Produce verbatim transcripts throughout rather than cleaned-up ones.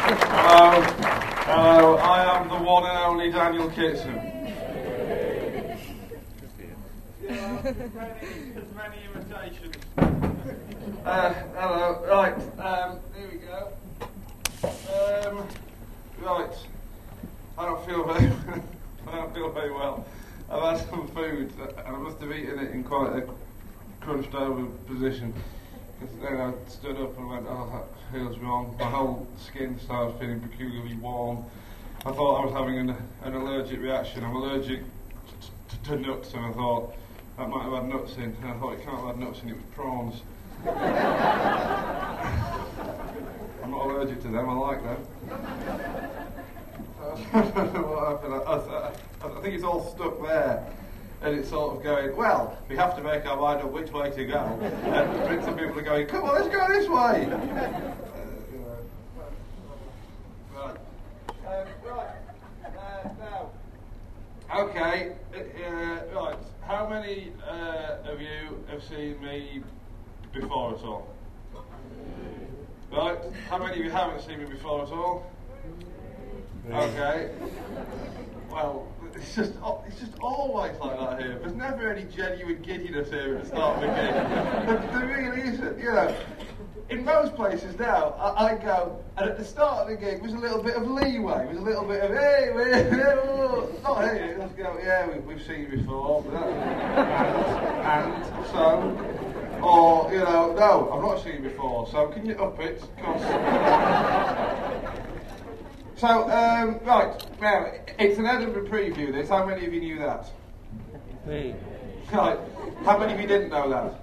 Hello, hello, I am the one and only Daniel Kitson. Yeah, many, many imitations. Uh, hello, right, um, here we go. Um, right, I don't feel very, I don't feel very well. I've had some food, and I must have eaten it in quite a crunched over position. Because then I stood up and went, oh, that feels wrong. My whole skin started feeling peculiarly warm. I thought I was having an, an allergic reaction. I'm allergic t- t- to nuts, and I thought that might have had nuts in. And I thought it can't have had nuts in, it was prawns. I'm not allergic to them, I like them. I don't know what happened. I, I, I think it's all stuck there. And it's sort of going, well, we have to make our mind up which way to go. And some people are going, come on, let's go this way. Uh, you know. Right. Um, right. Uh, now. Okay. Uh, right. How many uh, of you have seen me before at all? Right. How many of you haven't seen me before at all? Okay. Well, it's just it's just always like that here. There's never any genuine giddiness here at the start of the gig. There, there really isn't. You know, in most places now, I, I go, and at the start of the gig, there's a little bit of leeway. There's a little bit of, hey, we're, not here. Let's go, yeah, we've, we've seen you before. And, and so, or, you know, no, I've not seen you before, so can you up it? 'Cause So, um, right, now, it's an Edinburgh preview, this. How many of you knew that? Me. Right, how many of you didn't know that?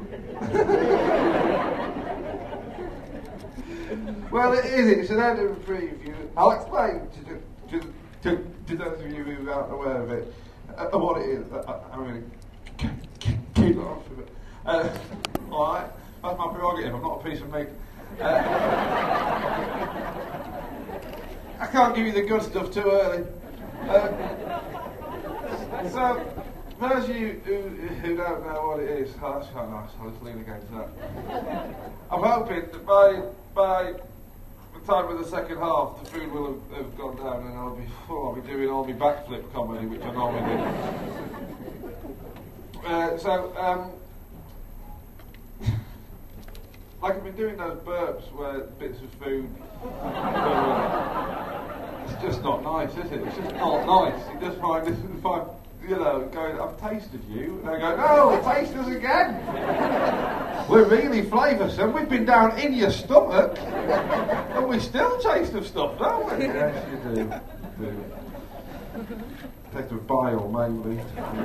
Well, it is, it's an Edinburgh preview. I'll explain to, to, to, to those of you who aren't aware of it, uh, what it is. I, I'm going to keep it off of it. Uh, Alright, that's my prerogative, I'm not a piece of meat. Uh, I can't give you the good stuff too early. Uh, so, for those of you who, who don't know what it is, oh, that's quite nice, I'll just lean against that. I'm hoping that by, by the time of the second half, the food will have, have gone down and I'll be, oh, I'll be doing all my backflip comedy, which I normally do. Uh, so, um, like I've been doing those burps where bits of food it's just not nice, is it? It's just not nice. You just find, if I, you know, going, I've tasted you, and I go, no, taste us again. We're really flavoursome. We've been down in your stomach, and we still taste of stuff, don't we? Yes, you do. You do. Taste of bile, mainly.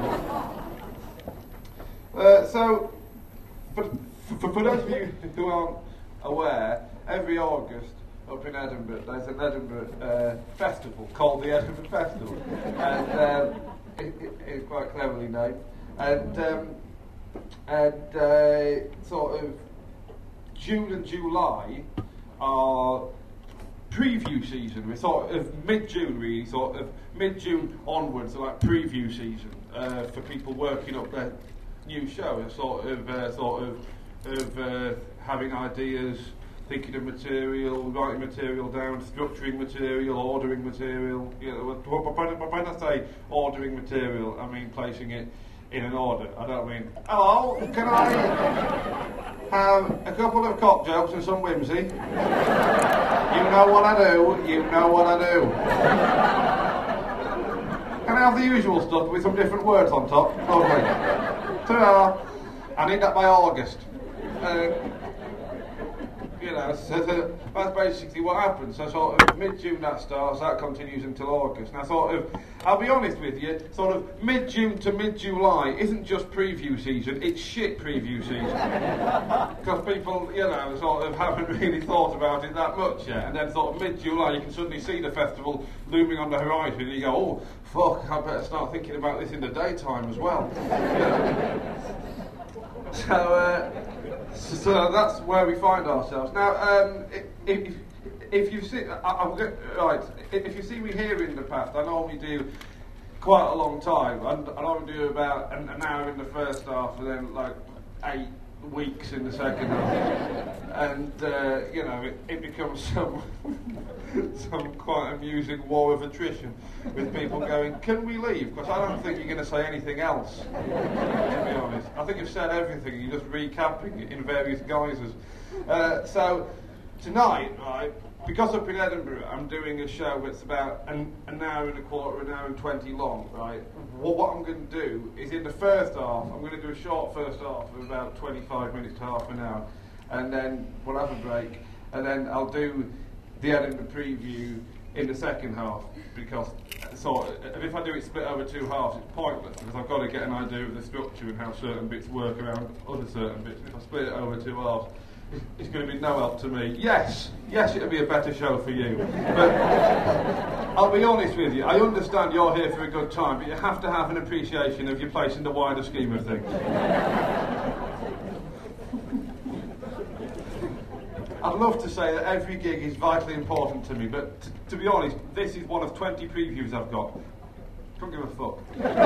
Uh, so, for, for, for those of you who aren't aware, every August, up in Edinburgh, there's an Edinburgh uh, festival called the Edinburgh Festival, and um, it, it, it's quite cleverly named. And um, and uh, sort of June and July are preview season. We're sort of mid-June, really, sort of mid-June onwards, are like preview season uh, for people working up their new show, and sort of uh, sort of of uh, having ideas, thinking of material, writing material down, structuring material, ordering material. You know, when I say ordering material, I mean placing it in an order. I don't mean, hello, can I have a couple of cock jokes and some whimsy? You know what I do, you know what I do. Can I have the usual stuff with some different words on top? Lovely. Ta-da. I need that by August. Uh, You know, so the, that's basically what happens. So sort of mid-June that starts, that continues until August. Now sort of, I'll be honest with you, sort of mid-June to mid-July isn't just preview season, it's shit preview season. Because people, you know, sort of haven't really thought about it that much yet. And then sort of mid-July you can suddenly see the festival looming on the horizon and you go, oh, fuck, I better start thinking about this in the daytime as well. You know? So, uh, so, so that's where we find ourselves now. Um, if, if, if you've seen, I, I'm go, right, if you see me here in the past, I normally do quite a long time. I, I normally do about an, an hour in the first half, and then like eight weeks in the second half. And, uh, you know, it, it becomes some, some quite amusing war of attrition with people going, can we leave? Because I don't think you're going to say anything else, to be honest. I think you've said everything, you're just recapping it in various guises. Uh, so, tonight, right, because up in Edinburgh, I'm doing a show that's about an, an hour and a quarter, an hour and twenty long, right? Well, what I'm going to do is in the first half, I'm going to do a short first half of about twenty-five minutes to half an hour, and then we'll have a break, and then I'll do the Edinburgh preview in the second half, because so if I do it split over two halves, it's pointless, because I've got to get an idea of the structure and how certain bits work around other certain bits. If I split it over two halves, it's going to be no help to me. Yes, yes, it'll be a better show for you. But I'll be honest with you, I understand you're here for a good time, but you have to have an appreciation of your place in the wider scheme of things. I'd love to say that every gig is vitally important to me, but t- to be honest, this is one of twenty previews I've got. Don't give a fuck.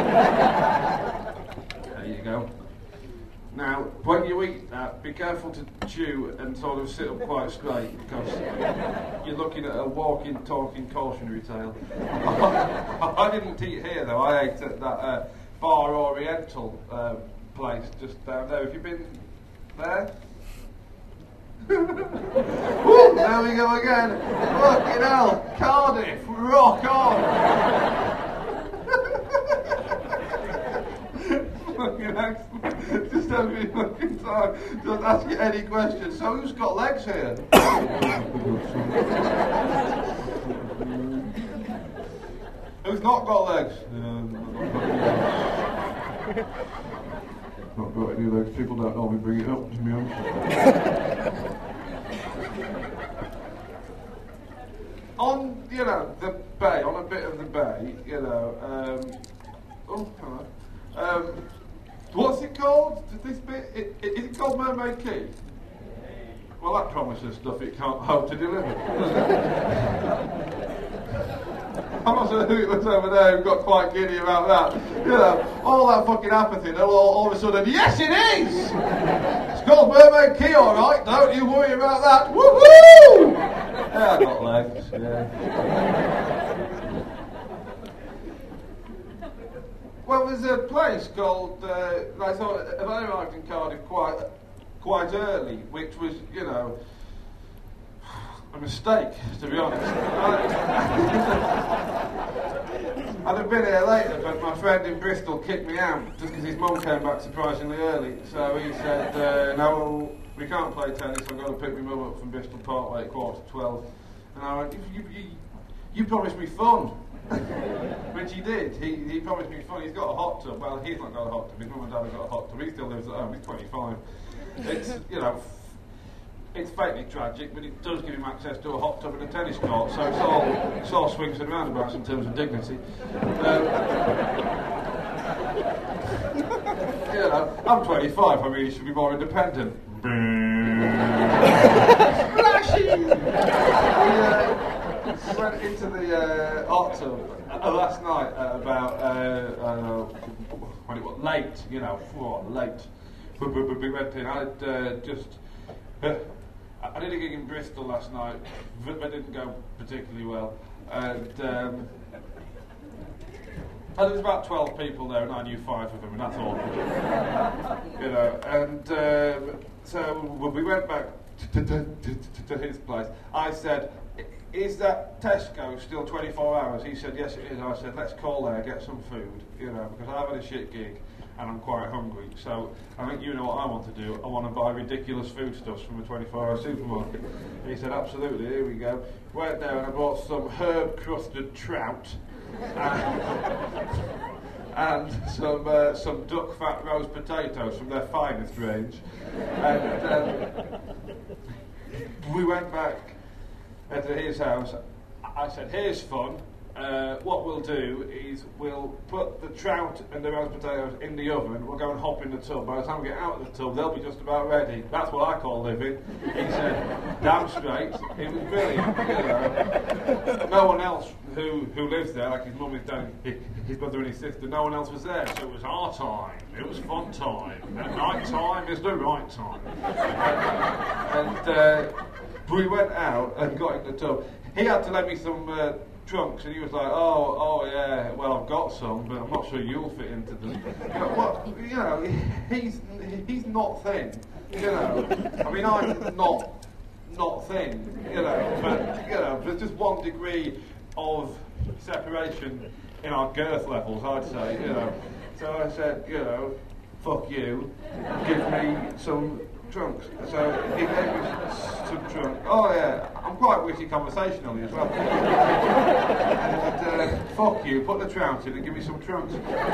There you go. Now, when you eat that, be careful to chew and sort of sit up quite straight, because you're looking at a walking, talking cautionary tale. I didn't eat here, though. I ate at that uh, Bar Oriental uh, place just down there. Have you been there? Woo, there we go again. Fucking hell. Cardiff, rock on. Fucking excellent. Just every fucking time. Just ask you any questions. So who's got legs here? Who's not got legs? Um, not got any legs. People don't normally bring it up, to be honest. On, you know, the bay, on a bit of the bay, you know, um, oh, hello. Um, what's it called? This bit? It, it, is it called Mermaid Key? Well, that promises stuff it can't hope to deliver. I'm not sure who it was over there who got quite giddy about that. You know, all that fucking apathy, and all, all of a sudden, yes it is! It's called Mermaid Key, alright, don't you worry about that. Woohoo! Yeah, I got legs, yeah. Well, there's a place called, uh, I thought, I arrived in Cardiff quite, quite early, which was, you know, a mistake, to be honest. I'd have been here later, but my friend in Bristol kicked me out just because his mum came back surprisingly early. So he said, uh, no, we can't play tennis, I've got to pick my mum up from Bristol Parkway at quarter to twelve. And I went, you, you, you, you promised me fun. Which he did. He, he promised me fun. He's got a hot tub. Well, he's not got a hot tub. His mum and dad have got a hot tub. He still lives at home. He's twenty-five. It's, you know, it's faintly tragic, but it does give him access to a hot tub and a tennis court, so it's all, it's all swings and roundabouts in terms of dignity. Um, you know, I'm twenty-five, I really should be more independent. Splashy! we, uh, we went into the uh, hot tub uh, last night at about, uh, I don't know, when it was late, you know, oh, late. We went in, I'd uh, just... Uh, I did a gig in Bristol last night, but it didn't go particularly well. And, um, and there was about twelve people there, and I knew five of them, and that's all. You know, and um, so we went back to, to, to, to his place. I said, is that Tesco still twenty-four hours? He said, yes, it is. I said, let's call there, get some food, you know, because I've had a shit gig. And I'm quite hungry, so I think you know what I want to do. I want to buy ridiculous foodstuffs from a twenty-four hour supermarket. And he said, absolutely, here we go. Went there and I bought some herb-crusted trout and, and some uh, some duck fat roast potatoes from their finest range. And um, we went back to his house. I said, here's fun. uh, what we'll do is we'll put the trout and the roast potatoes in the oven. We'll go and hop in the tub. By the time we get out of the tub, they'll be just about ready. That's what I call living. He said, damn straight. It was brilliant. You know. No one else who who lives there, like his mum, his dad, his brother and his sister, no one else was there. So it was our time. It was fun time. And night time is the right time. and uh, we went out and got in the tub. He had to lend me some uh, trunks, and he was like, "Oh, oh yeah. Well, I've got some, but I'm not sure you'll fit into them." You know, what, you know, he's he's not thin. You know, I mean, I'm not not thin. You know, but you know, there's just one degree of separation in our girth levels, I'd say. You know, so I said, you know, fuck you, give me some trunks. So he gave me some trunks. Oh yeah, I'm quite witty conversationally as well. and, uh, fuck you, put the trout in and give me some trunks.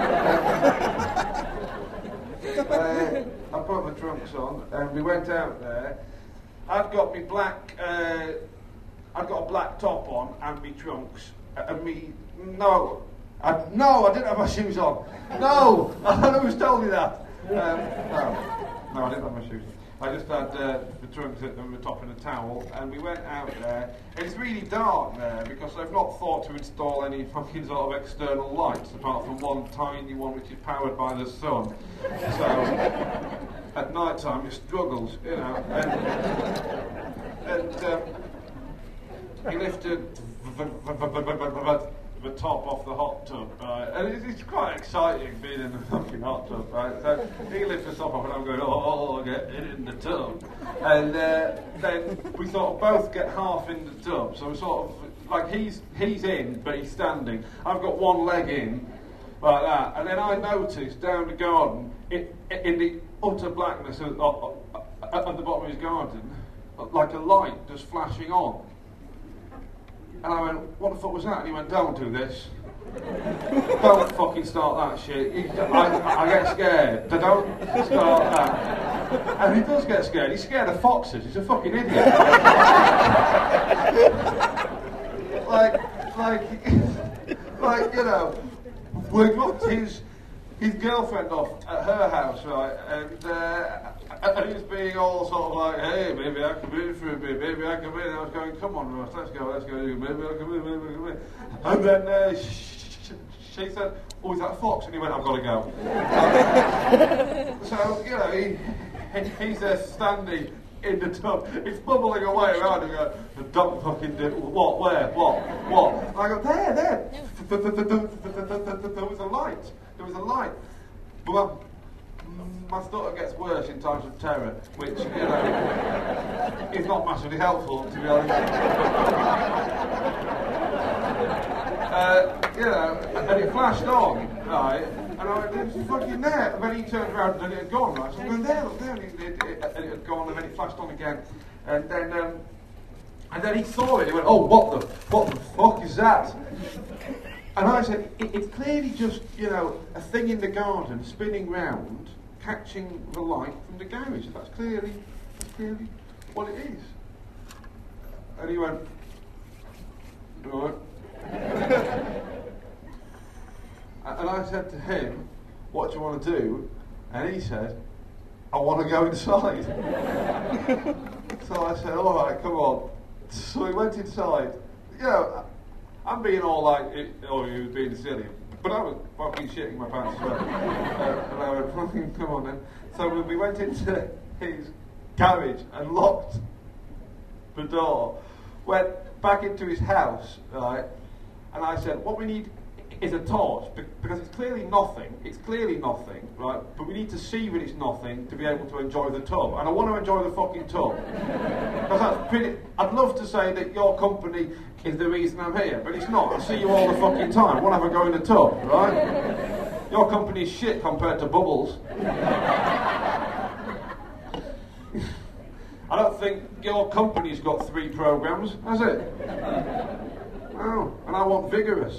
uh, I put the trunks on and we went out there. I've got me black, uh, I've got a black top on and me trunks. And me, no, I, no, I didn't have my shoes on. No, who's told me that? Um, no, no, I didn't have my shoes on. I just had uh, the trunks at the top in a towel, and we went out there. It's really dark there because they've not thought to install any fucking sort of external lights apart from one tiny one which is powered by the sun. So at night time it struggles, you know. And, and um, he lifted the, the, the, the top off the hot tub, right? And it's, it's quite exciting being in the fucking hot tub, right? So he lifts the top off and I'm going, oh, get in the tub. And uh, then we sort of both get half in the tub, so we're sort of, like he's, he's in, but he's standing. I've got one leg in, like that. And then I noticed down the garden, in, in the utter blackness of, of, at the bottom of his garden, like a light just flashing on. And I went, what the fuck was that? And he went, don't do this. Don't fucking start that shit. I, I get scared. Don't start that. And he does get scared. He's scared of foxes. He's a fucking idiot. like, like, like, you know, we got his his girlfriend off at her house, right? And uh, and he was being all sort of like, hey, maybe I can in for a bit, maybe I can in. And I was going, come on, Ross, let's go, let's go, maybe I can in, maybe I can in. And then uh, she, she said, oh, is that a fox? And he went, I've got to go. So, you know, he, he, he's there standing in the tub. It's bubbling away around him going, don't fucking do what, where, what, what? And I go, there, there. There was a light. There was a light. Well, my stutter gets worse in times of terror, which, you know, is not massively helpful, to be honest. uh, you know, and it flashed on, right, and I went, it was fucking there. And then he turned around and it had gone, right, so I went, there, look there, and it, it, it, and it had gone, and then it flashed on again. And then, um, and then he saw it, he went, oh, what the, what the fuck is that? And I said, it, it's clearly just, you know, a thing in the garden spinning round, catching the light from the garage. That's clearly, that's clearly what it is. And he went, right. And I said to him, what do you want to do? And he said, I want to go inside. So I said, all right, come on. So we went inside. You know, I'm being all like, oh, he was being silly. But I was fucking shitting my pants as well. uh, and I went, fucking, come on then. So we went into his garage and locked the door, went back into his house, right? And I said, what we need is a torch, because it's clearly nothing. It's clearly nothing, right? But we need to see that it's nothing to be able to enjoy the tub. And I want to enjoy the fucking tub. Because that's pretty... I'd love to say that your company is the reason I'm here, but it's not. I see you all the fucking time. I want to have a go in the tub, right? Your company's shit compared to Bubbles. I don't think your company's got three programs, has it? No, and I want vigorous.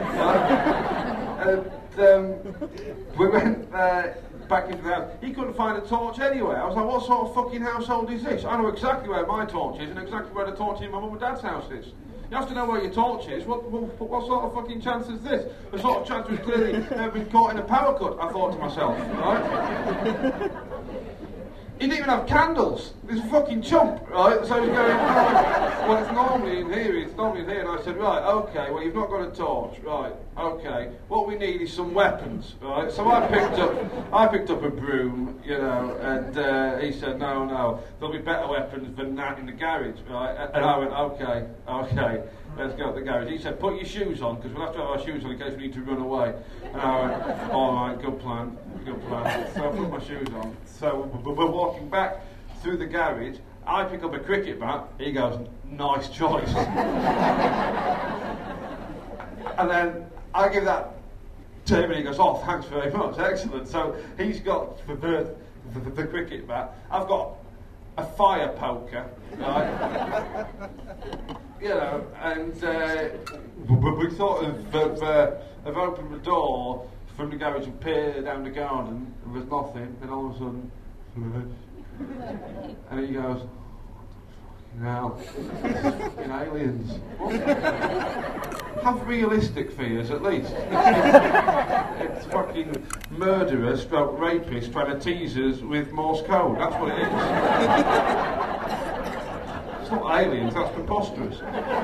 and um, we went uh, back into the house. He couldn't find a torch anywhere. I was like, what sort of fucking household is this? I know exactly where my torch is and exactly where the torch in my mum and dad's house is. You have to know where your torch is. What, what, what sort of fucking chance is this? The sort of chance was clearly uh, been caught in a power cut, I thought to myself, right? He didn't even have candles. This fucking chump, right? So he's going, oh, well, it's normally in here, it's normally in here. And I said, right, okay, well, you've not got a torch, right, okay. What we need is some weapons, right? So I picked up, I picked up a broom, you know, and uh, he said, no, no, there'll be better weapons than that in the garage, right? And I went, okay, okay, let's go to the garage. He said, put your shoes on, because we'll have to have our shoes on in case we need to run away. And I went, all right, good plan, good plan. So I put my shoes on. So we're walking back through the garage. I pick up a cricket bat. He goes, nice choice. And then I give that to him and he goes, oh, thanks very much, excellent. So he's got the, the, the, the cricket bat. I've got a fire poker, right? You know, and uh, we, we sort of have, uh, have opened the door from the garage and peered down the garden, and there was nothing, and all of a sudden, and he goes, now, fucking aliens. What? Have realistic fears at least. It's fucking murderers, stroke rapists trying to tease us with Morse code. That's what it is. It's not aliens, that's preposterous.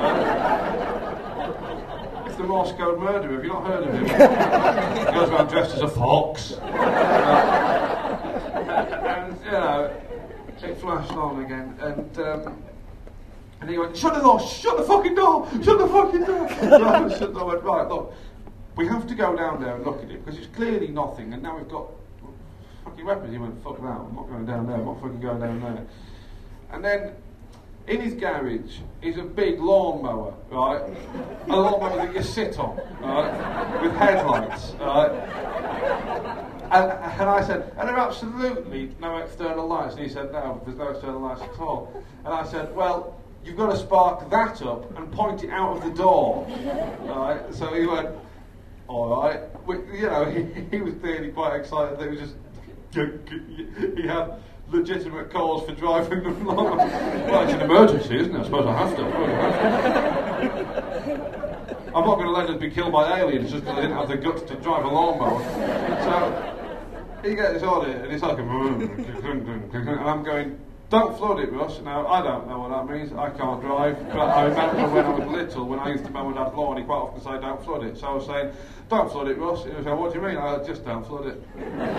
Uh, it's the Morse code murderer. Have you not heard of him? He goes around dressed as a fox. Uh, and, you know, it flashed on again. And, um, And he went, shut the door, shut the fucking door, shut the fucking door. So I shut the door, I went, right, look, we have to go down there and look at it, because it's clearly nothing, and now we've got fucking weapons. He went, fuck that, I'm not going down there, I'm not fucking going down there. And then, in his garage, is a big lawnmower, right? A lawnmower that you sit on, right? With headlights, right? And, and I said, and there are absolutely no external lights. And he said, no, there's no external lights at all. And I said, well, you've got to spark that up and point it out of the door. Right? So he went, all right. We, you know, he, he was clearly quite excited that he was just, he had legitimate cause for driving the lawnmower. Well, it's an emergency, isn't it? I suppose I have to. I suppose I have to. I'm not going to let us be killed by aliens just because I didn't have the guts to drive a lawnmower. So he gets on it, and it's like a and I'm going, don't flood it, Russ. Now, I don't know what that means. I can't drive. But I remember when I was little, when I used to mow my dad's lawn, he quite often said, don't flood it. So I was saying, don't flood it, Russ. He was saying, what do you mean? I just don't flood it.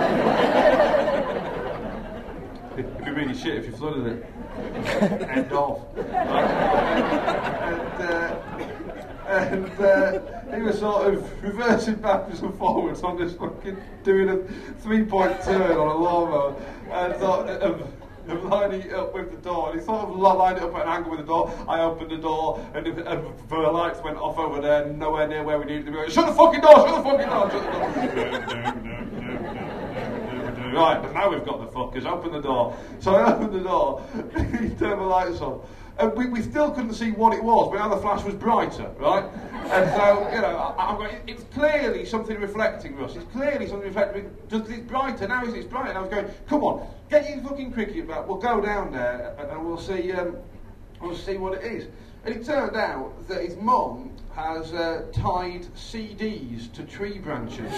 It'd be really shit if you flooded it. End off. Right? And, uh, and uh, he was sort of reversing backwards and forwards on this fucking, doing a three-point turn on a lawnmower, and sort of, of lining it up with the door. And he sort of lined it up at an angle with the door. I opened the door, and the, and the lights went off over there, nowhere near where we needed to be. Shut the fucking door! Shut the fucking door! Shut the door! Right, but now we've got the fuckers. Open the door. So I opened the door. He turned the lights on. And we, we still couldn't see what it was, but now the flash was brighter, right? And so, you know, I, I'm going, it's clearly something reflecting, Russ. It's clearly something reflecting. Just it's brighter now. It's brighter. And I was going, come on, get your fucking cricket bat. We'll go down there and, and we'll see. Um, we'll see what it is. And it turned out that his mum has uh, tied C Ds to tree branches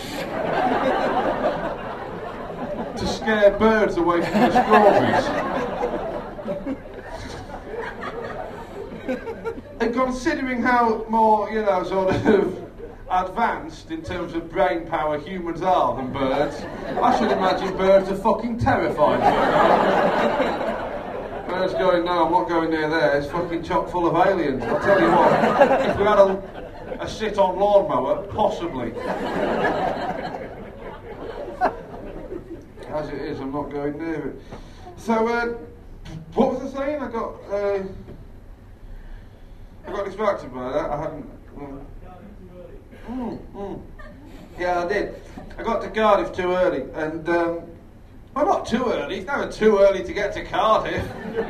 to scare birds away from the strawberries. And considering how more, you know, sort of advanced in terms of brain power humans are than birds, I should imagine birds are fucking terrified. Birds going, no, I'm not going near there, it's fucking chock full of aliens. I'll tell you what, if we had a, a sit-on lawnmower, possibly. As it is, I'm not going near it. So, uh, what was I saying? I got, uh, I got distracted by that. I hadn't. Um, mm, mm. Yeah, I did. I got to Cardiff too early, and um, well, not too early. It's never too early to get to Cardiff,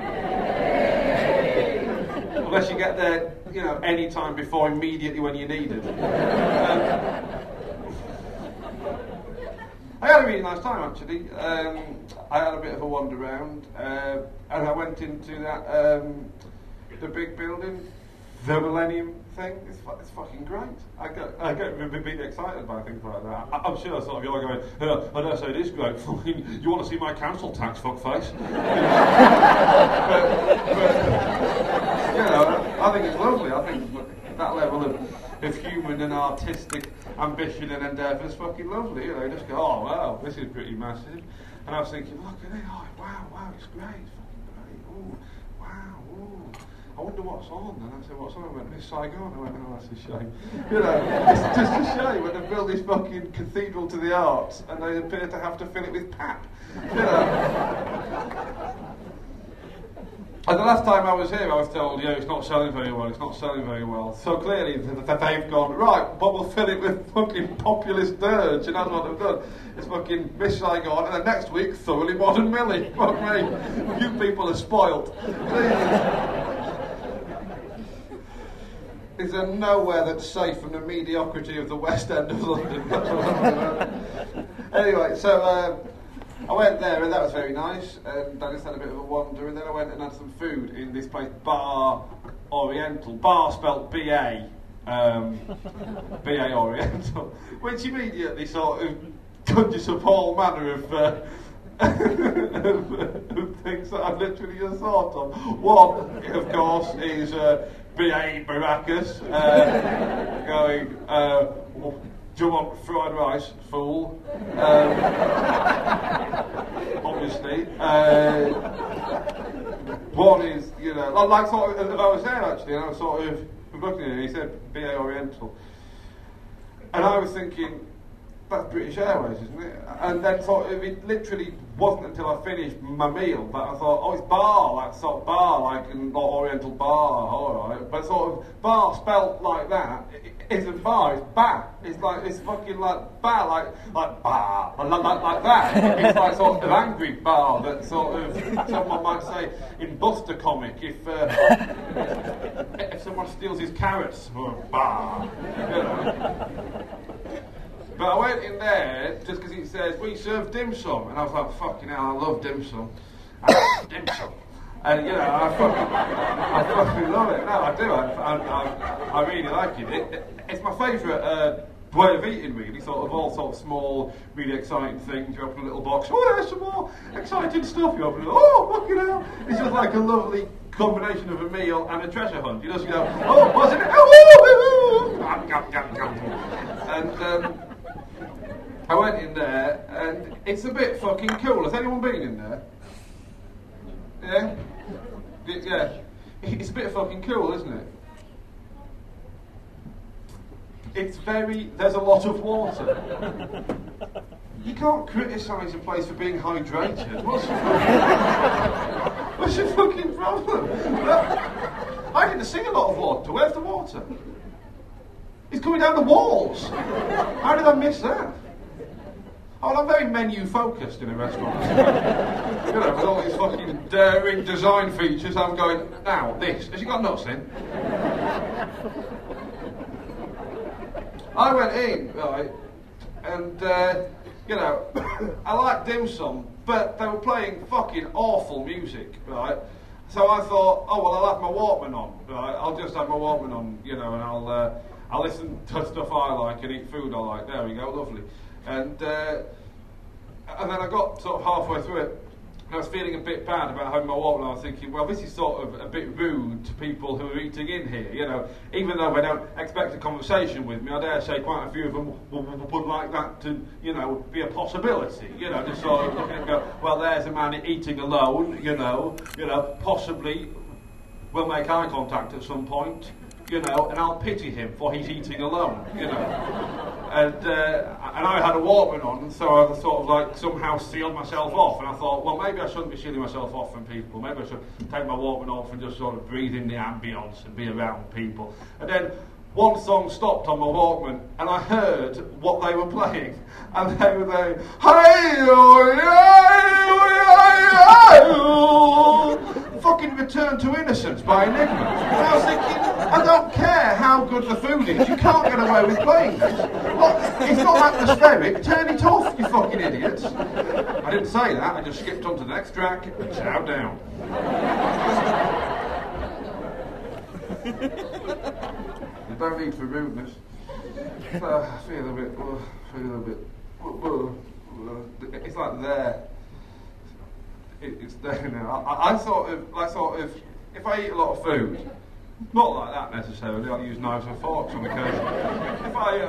unless you get there, you know, any time before immediately when you need it. Um, I had a really nice time, actually. Um, I had a bit of a wander around, uh, and I went into that um, the big building the Millennium thing is it's fucking great. I get I get really excited by things like that. I, I'm sure sort of you're going, uh, I don't say it is great. Fucking, you want to see my council tax, fuckface? but, but you know, I think it's lovely. I think that level of, of human and artistic ambition and endeavour is fucking lovely. You know, you just go, oh wow, this is pretty massive. And I was thinking, look at it, oh wow, wow, it's great, fucking great. Ooh, wow, ooh. I wonder what's on. And I said, what's on? I went, it's Saigon. I went, oh, that's a shame. You know, it's just a shame when they built this fucking cathedral to the arts and they appear to have to fill it with pap. You know. And the last time I was here, I was told, yeah, it's not selling very well, it's not selling very well. So clearly, th- th- they've gone, right, but we'll fill it with fucking populist dirge, and that's what they've done. It's fucking Miss Saigon, and then next week, thoroughly modern Millie. Fuck me. You people are spoilt. Is there nowhere that's safe from the mediocrity of the West End of London? Anyway, so um, I went there and that was very nice, and I just had a bit of a wander, and then I went and had some food in this place, Bar Oriental. Bar spelt B A, um, B A Oriental, which immediately sort of conjures up all manner of, uh, of, of things that I've literally just thought of. One, of course, is uh, B A Baracus, uh, going, uh, do you want fried rice, fool? Um, obviously. Uh, one is, you know, like sort of, I was there actually, and I was sort of looking at it, he said B A Oriental. And I was thinking, that's British Airways, isn't it? And then sort of, it literally wasn't until I finished my meal that I thought, oh, it's bar, like sort of bar, like an Oriental bar, alright. But sort of bar spelt like that isn't bar, it's ba. It's like, it's fucking like ba, like, like bar, like, like, like that. It's like sort of an angry bar that sort of, someone might say in Buster comic, if uh, if someone steals his carrots, or bar, you know. But I went in there just because it says, we serve dim sum. And I was like, fucking hell, I love dim sum. I love dim sum. And, you know, I fucking, I fucking love it. No, I do. I, I, I, I really like it. it, it it's my favourite uh, way of eating, really. Sort of all sort of small, really exciting things. You open a little box, oh, there's some more exciting stuff. You open it, oh, fucking hell. It's just like a lovely combination of a meal and a treasure hunt. You just go, oh, what's in it? Oh, oh, oh. And, um... I went in there, and it's a bit fucking cool. Has anyone been in there? Yeah? Yeah. It's a bit fucking cool, isn't it? It's very... There's a lot of water. You can't criticise a place for being hydrated. What's your fucking... What's your fucking problem? I didn't see a lot of water. Where's the water? It's coming down the walls. How did I miss that? Oh, I'm very menu-focused in a restaurant. You know, with all these fucking daring design features, I'm going, now, this, has you got nuts in? I went in, right, and, uh, you know, I like dim sum, but they were playing fucking awful music, right? So I thought, oh, well, I'll have my Walkman on, right? I'll just have my Walkman on, you know, and I'll, uh, I'll listen to stuff I like and eat food I like. There we go, lovely. And uh, and then I got sort of halfway through it, and I was feeling a bit bad about having my Walkman. I was thinking, well, this is sort of a bit rude to people who are eating in here, you know. Even though they don't expect a conversation with me, I dare say quite a few of them would, would like that to, you know, be a possibility. You know, just sort of looking and go, well, there's a man eating alone, you know, you know, possibly we'll make eye contact at some point. You know, and I'll pity him for he's eating alone, you know. And uh, and I had a Walkman on, and so I sort of like somehow sealed myself off. And I thought, well, maybe I shouldn't be sealing myself off from people. Maybe I should take my Walkman off and just sort of breathe in the ambience and be around people. And then one song stopped on my Walkman, and I heard what they were playing, and they were saying, hey, fucking Return to Innocence by Enigma. And I was thinking, I don't care how good the food is, you can't get away with playing this. Look, it's not atmospheric, turn it off, you fucking idiots. I didn't say that, I just skipped on to the next track and sat down. You don't need for rudeness. So I feel a bit, uh, feel a bit, uh, uh, it's like there. It, it's there now. I, I sort of, like sort of, if I eat a lot of food, not like that necessarily, I use knives and forks on occasion. If I,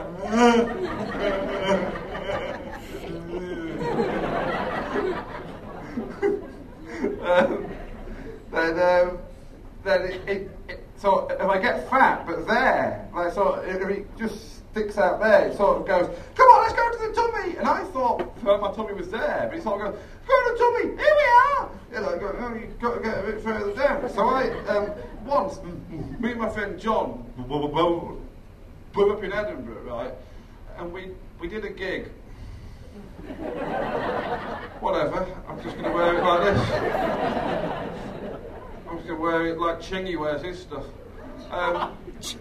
uh, um, then, um, then it, it, it, so if I get fat, but there, like sort of, if it just sticks out there, it sort of goes, come on, let's go to the tummy. And I thought well, my tummy was there, but it sort of goes, go to the tummy, here we are. You know, go, oh, you've got to get a bit further down. So I, um, once, me and my friend John blew up in Edinburgh, right, and we, we did a gig. Whatever, I'm just going to wear it like this. I'm just going to wear it like Chingy wears his stuff. Um,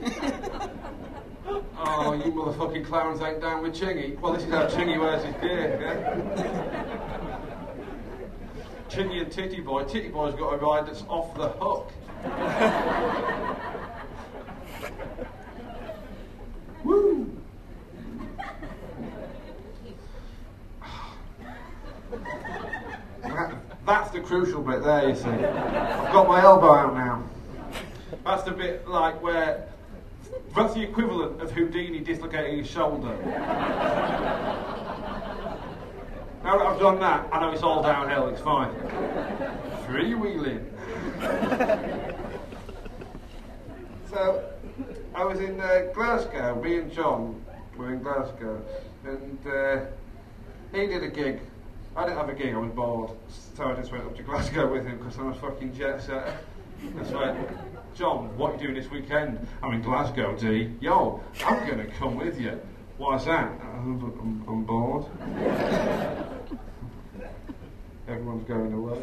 oh, you motherfucking clowns ain't down with Chingy. Well, this is how Chingy wears his gear, yeah? Chingy and Titty Boy. Titty Boy's got a ride that's off the hook. Woo! That, that's the crucial bit there, you see. I've got my elbow out now. That's the bit like where that's the equivalent of Houdini dislocating his shoulder. Now that I've done that, I know it's all downhill, it's fine. Freewheeling. So, I was in uh, Glasgow, me and John were in Glasgow, and uh, he did a gig. I didn't have a gig, I was bored, so I just went up to Glasgow with him because I'm a fucking jet setter. That's right. John, what are you doing this weekend? I'm in Glasgow, D. Yo, I'm going to come with you. Why's that? I'm, I'm, I'm bored. Everyone's going away.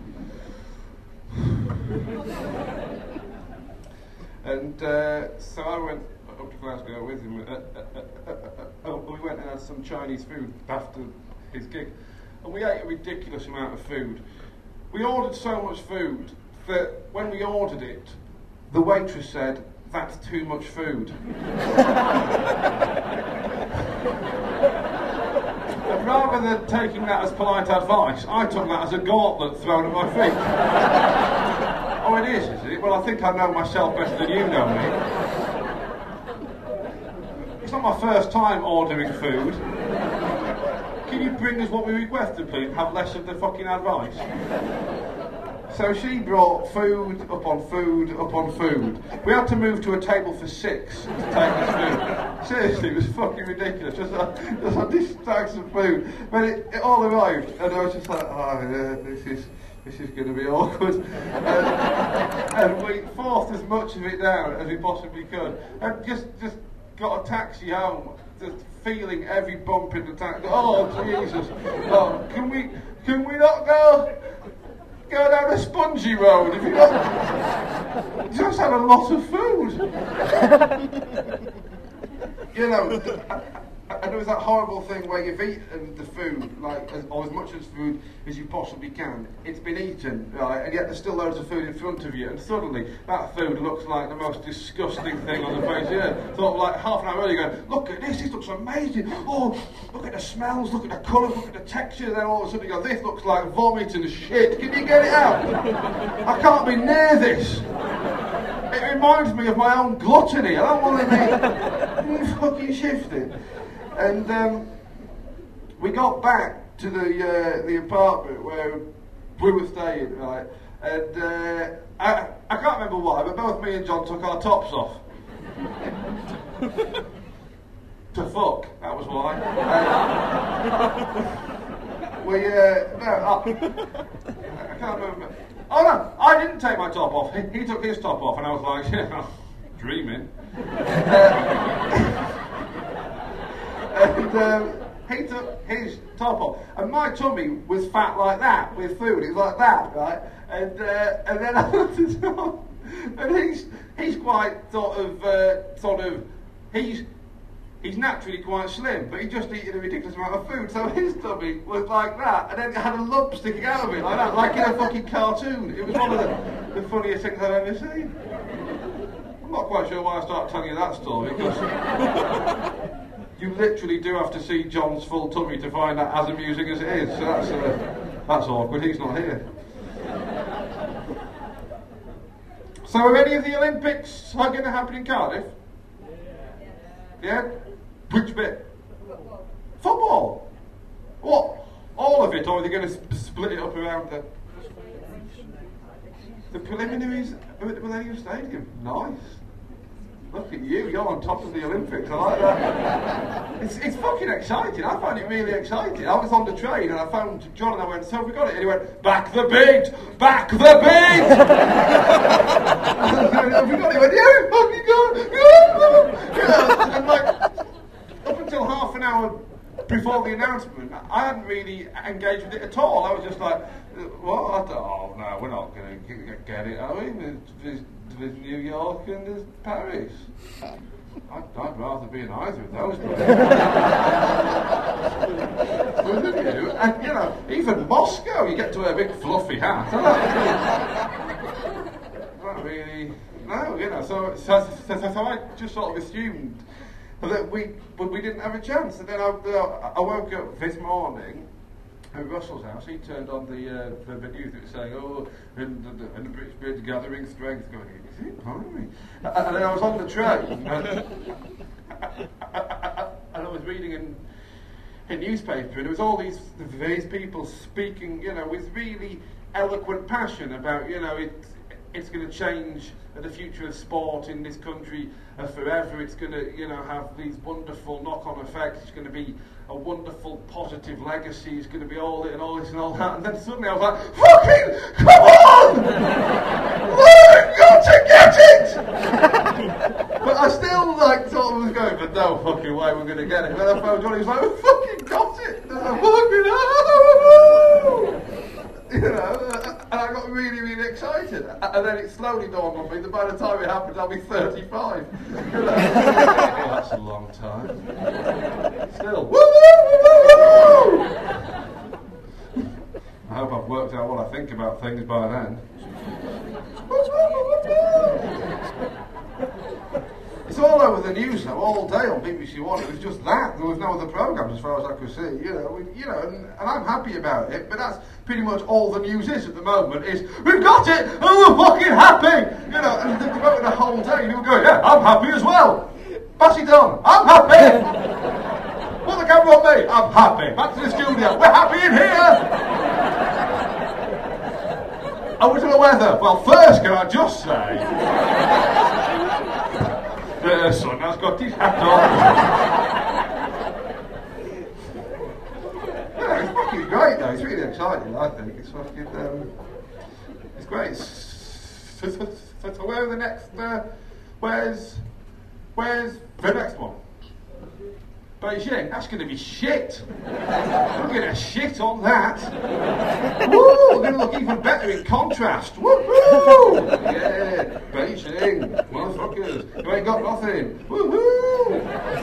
And uh, so I went up to Glasgow with him. Uh, uh, uh, uh, uh, uh, we went and had some Chinese food after his gig. And we ate a ridiculous amount of food. We ordered so much food that when we ordered it, the waitress said, that's too much food. And rather than taking that as polite advice, I took that as a gauntlet thrown at my feet. Oh, it is, is it? Well, I think I know myself better than you know me. It's not my first time ordering food. Can you bring us what we requested, please? Have less of the fucking advice. So she brought food upon food upon food. We had to move to a table for six to take this food. Seriously, it was fucking ridiculous. Just like, just like this stacks of food. But it, it all arrived, and I was just like, oh, yeah, this is this is going to be awkward. And, and we forced as much of it down as we possibly could, and just just got a taxi home, just feeling every bump in the taxi. Oh Jesus! Oh, can we can we not go? Go down a spongy road if you don't. You just had a lot of food. You know, and there was that horrible thing where you've eaten the food, like, as, or as much as food as you possibly can. It's been eaten, right, and yet there's still loads of food in front of you, and suddenly that food looks like the most disgusting thing on the face of the earth. Sort of like half an hour earlier you go, look at this, this looks amazing. Oh, look at the smells, look at the colours, look at the texture. Then all of a sudden you go, this looks like vomit and shit. Can you get it out? I can't be near this. It reminds me of my own gluttony. I don't want to be fucking shifted. And um, we got back to the uh, the apartment where we were staying, right? And uh, I, I can't remember why, but both me and John took our tops off. To fuck, that was why. Uh, we, uh, no, I, I can't remember. Oh no, I didn't take my top off. He, he took his top off, and I was like, yeah, dreaming. Uh, And um, he took his top off, and my tummy was fat like that with food. It was like that, right? And uh, and then I looked at John, and he's he's quite sort of uh, sort of he's he's naturally quite slim, but he just eaten a ridiculous amount of food, so his tummy was like that, and then it had a lump sticking out of it like that, like in a fucking cartoon. It was one of the, the funniest things I've ever seen. not quite sure why I started telling you that story, because you literally do have to see John's full tummy to find that as amusing as it is, so that's, uh, that's awkward, he's not here. So are any of the Olympics going to happen in Cardiff? Yeah? Which bit? Football. Football? What? All of it, or are they going to sp- split it up around the... The preliminaries at the Millennium Stadium? Nice. Look at you, you're on top of the Olympics, I like that. It's, it's fucking exciting, I find it really exciting. I was on the train and I phoned John and I went, so have we got it? And he went, back the beat! Back the beat! Have we got it? He went, yeah, we fucking got it! Yeah. And like, up until half an hour before the announcement, I hadn't really engaged with it at all. I was just like, what? I thought, oh no, we're not going to get it, are we? There's, there's New York and there's Paris. I'd, I'd rather be in either of those places. Wouldn't you? And, you know, even Moscow, you get to wear a big fluffy hat. Not really, no, you know, so, so, so, so I just sort of assumed that we we didn't have a chance. And then I, uh, I woke up this morning at Russell's house. He turned on the uh, the, the news that was saying, oh, and the, the, and the British Beard's gathering strength. Going, is it? Blimey. And then I was on the train, and, and I was reading in a newspaper, and there was all these these people speaking, you know, with really eloquent passion about, you know, it. It's going to change the future of sport in this country uh, forever. It's going to, you know, have these wonderful knock-on effects. It's going to be a wonderful positive legacy. It's going to be all it and all this and all that. And then suddenly I was like, fucking come on! We've got to get it! But I still, like, sort of was going, but no fucking way we're going to get it. And then I phoned Johnny, he was like, we fucking got it! And I was like, fucking oh! You know, and I got really, really excited. And then it slowly dawned on me that by the time it happens, I'll be thirty-five. You know? Oh, that's a long time. Still, woo, woo, woo, woo. I hope I've worked out what I think about things by then. It's all over the news now, all day on B B C One. It was just that. There was no other programmes as far as I could see. You know, we, you know, and, and I'm happy about it. But that's pretty much all the news is at the moment. Is we've got it and we're fucking happy. You know, and they devoted a whole day. People going, yeah, I'm happy as well. Pass it on. I'm happy. Put the camera on me. I'm happy. Back to the studio. We're happy in here. Over to the weather. Well, first, can I just say. The sun has got his hat on. Yeah, it's fucking great though, it's really exciting, I think. It's fucking, um, it's great. So, so, so, so where are the next, uh, where's, where's the next one? Beijing? That's going to be shit. We're going to shit on that. Woo! We're going to look even better in contrast. Woo-hoo! Yeah, Beijing. Motherfuckers. You ain't got nothing. Woo-hoo!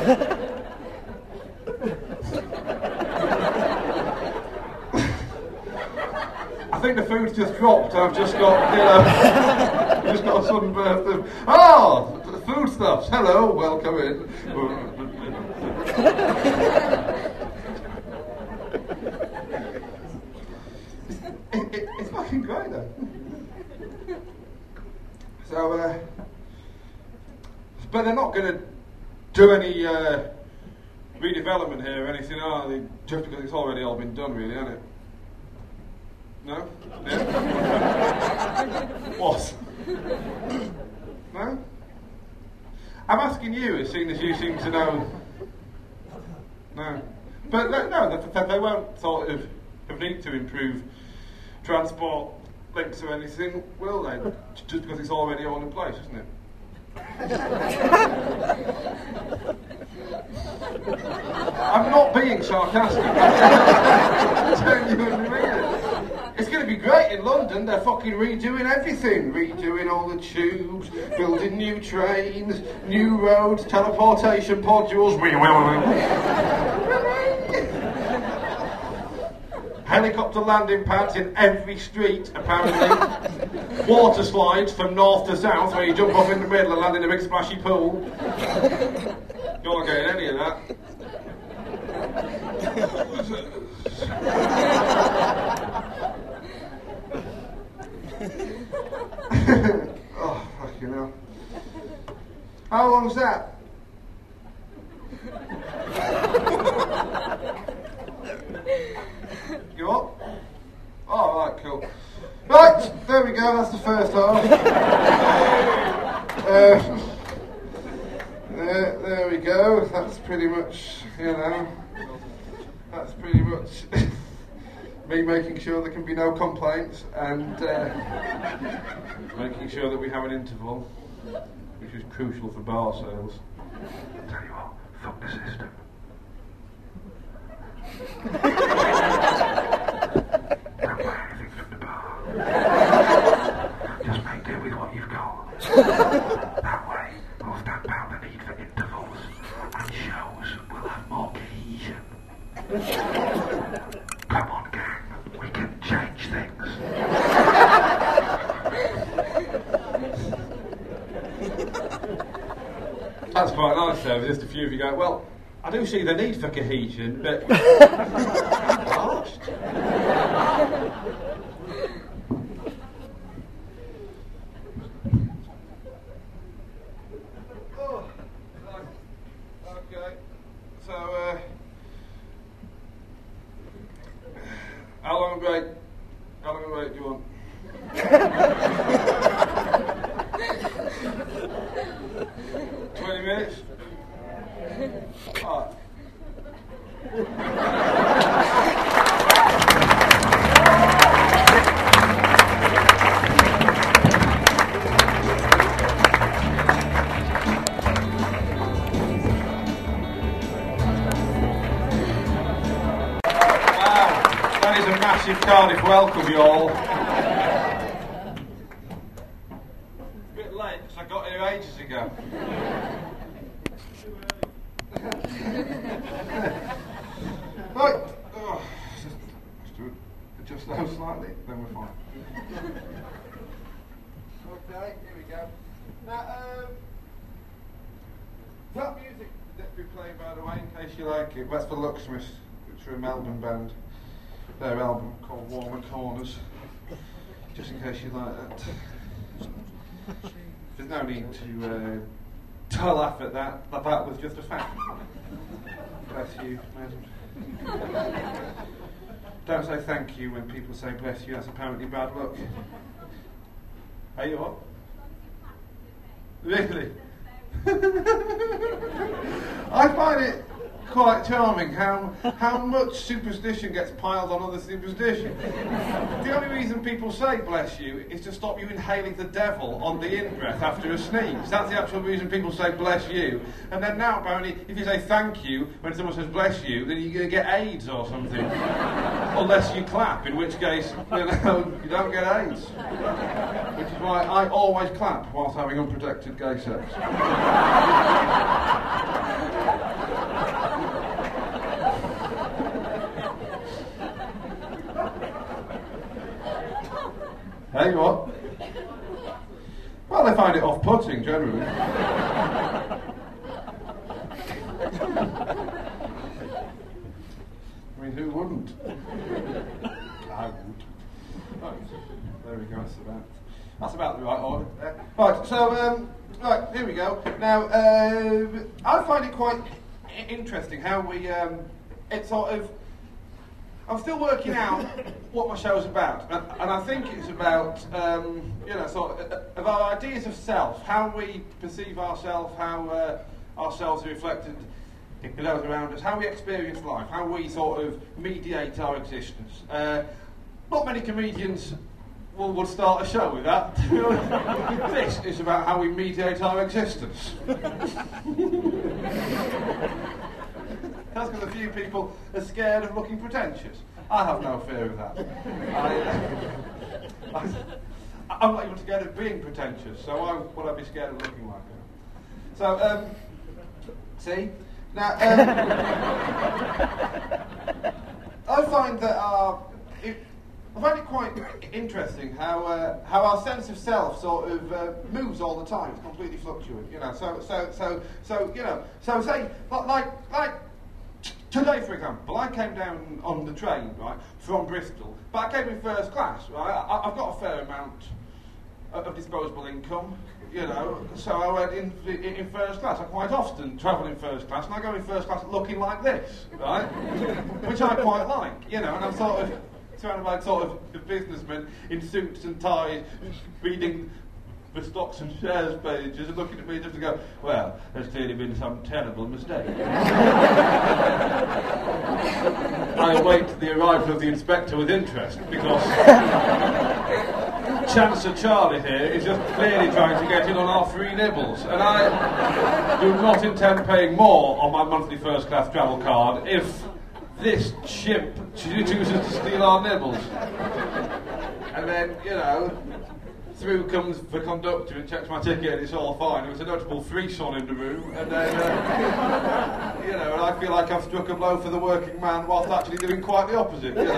I think the food's just dropped. I've just got, you know, just got some birth. Oh, the foodstuffs. Hello, welcome in. it, it, it's fucking great though. So, uh, but they're not going to do any uh, redevelopment here or anything, are they? Just because it's already all been done, really, hasn't it? No? Yeah? What? No? I'm asking you, seeing as you seem to know. No. But no, no they, they won't sort of, of need to improve transport links or anything, will they? Just because it's already all in place, isn't it? I'm not being sarcastic. I'm genuinely meaning. It's going to be great in London. They're fucking redoing everything. Redoing all the tubes, building new trains, new roads, teleportation podules. helicopter landing pads in every street, apparently. Water slides from north to south where you jump off in the middle and land in a big splashy pool. You're not getting any of that. Oh, fucking hell. How long's that? You what? Oh, right, cool. Right, there we go, that's the first half. uh, there, there we go, that's pretty much, you know, that's pretty much me making sure there can be no complaints and uh, making sure that we have an interval, which is crucial for bar sales. I'll tell you what, fuck the system. Don't buy anything from the bar. Just make do with what you've got. That way, we'll stamp out the need for intervals, and shows will have more cohesion. Come on, gang, we can change things. That's quite nice though, just a few of you go, well, I do see the need for cohesion, but... Lost. Oh, okay. So, uh... how long a break? How long a break do you want? Twenty minutes? Alright. That is a massive Cardiff welcome, you all. A bit late because I got here ages ago. Right. Oh, just, just adjust those slightly, then we're fine. Okay, here we go. Now, um, that music that we play, by the way, in case you like it, that's the Lucksmiths, which are a Melbourne band. Their album called Warmer Corners, just in case you like that. There's no need to, uh, to laugh at that, but that was just a fact. Bless you, madam. Don't say thank you when people say bless you, that's apparently bad luck. Are you what? Really? I find it quite charming how how much superstition gets piled on other superstition. The only reason people say bless you is to stop you inhaling the devil on the in-breath after a sneeze. That's the actual reason people say bless you. And then now apparently if you say thank you when someone says bless you, then you're going to get AIDS or something. Unless you clap, in which case you know, you don't get AIDS. Which is why I always clap whilst having unprotected gay sex. Hey, what? Well, they find it off-putting, generally. I mean, who wouldn't? I would. Right, there we go, that's about, that's about the right order. Uh, right, so, um, right, here we go. Now, uh, I find it quite I- interesting how we, um, it sort of, I'm still working out what my show's about, and, and I think it's about, um, you know, sort of, of our ideas of self, how we perceive ourselves, how uh, ourselves are reflected in those around us, how we experience life, how we sort of mediate our existence. Uh, not many comedians will, would start a show with that. This is about how we mediate our existence. That's because a few people are scared of looking pretentious. I have no fear of that. I, I, I'm not even scared of being pretentious, so why would I be scared of looking like that? So, um, see? Now, um, I find that our, I find it quite interesting how uh, how our sense of self sort of uh, moves all the time. It's completely fluctuant, you know. So so so so you know. So say like like t- today, for example, I came down on the train right from Bristol, but I came in first class. Right, I, I've got a fair amount of, of disposable income. You know, so I went in, in in first class. I quite often travel in first class, and I go in first class looking like this, right? Which I quite like, you know. And I'm sort of surrounded by sort of businessmen in suits and ties, reading the stocks and shares pages, and looking at me just to go, well, there's clearly been some terrible mistake. I await the arrival of the inspector with interest because Chancellor Charlie here is just clearly trying to get in on our free nibbles, and I do not intend paying more on my monthly first class travel card if this chimp chooses to steal our nibbles. And then, you know, through comes the conductor and checks my ticket and it's all fine. There was a notable threesome in the room, and then, uh, you know, and I feel like I've struck a blow for the working man whilst actually doing quite the opposite, you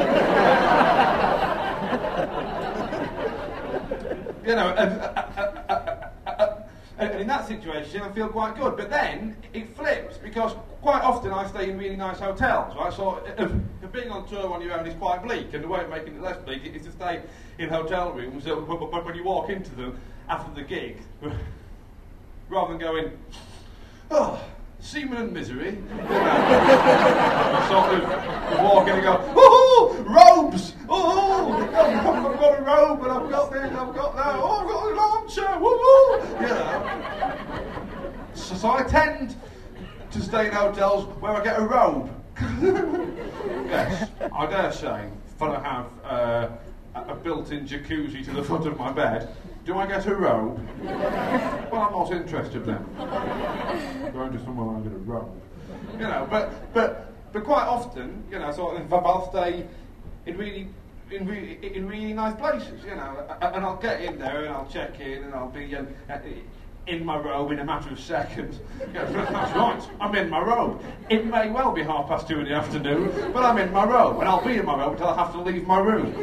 know. You know, and, uh, uh, uh, uh, uh, and in that situation I feel quite good. But then it flips, because quite often I stay in really nice hotels, right? So uh, uh, being on tour on your own is quite bleak, and the way of making it less bleak is to stay in hotel rooms. So when you walk into them after the gig, rather than going, oh, seamen and misery, you know, sort of walk in and go, oh, robes, oh, I've got a robe and I've got this, I've got that, oh, I've got an armchair, woo-hoo, you know. So, so I tend to stay in hotels where I get a robe. Yes, I dare say, if I have uh, a built-in jacuzzi to the foot of my bed, do I get a robe? Well, I'm not interested then. Going to somewhere where I get a robe. You know, but but but quite often, you know, sort of, I'll stay in really in really in really nice places, you know, and I'll get in there and I'll check in and I'll be um, in my robe in a matter of seconds. You know, that's right, I'm in my robe. It may well be half past two in the afternoon, but I'm in my robe, and I'll be in my robe until I have to leave my room.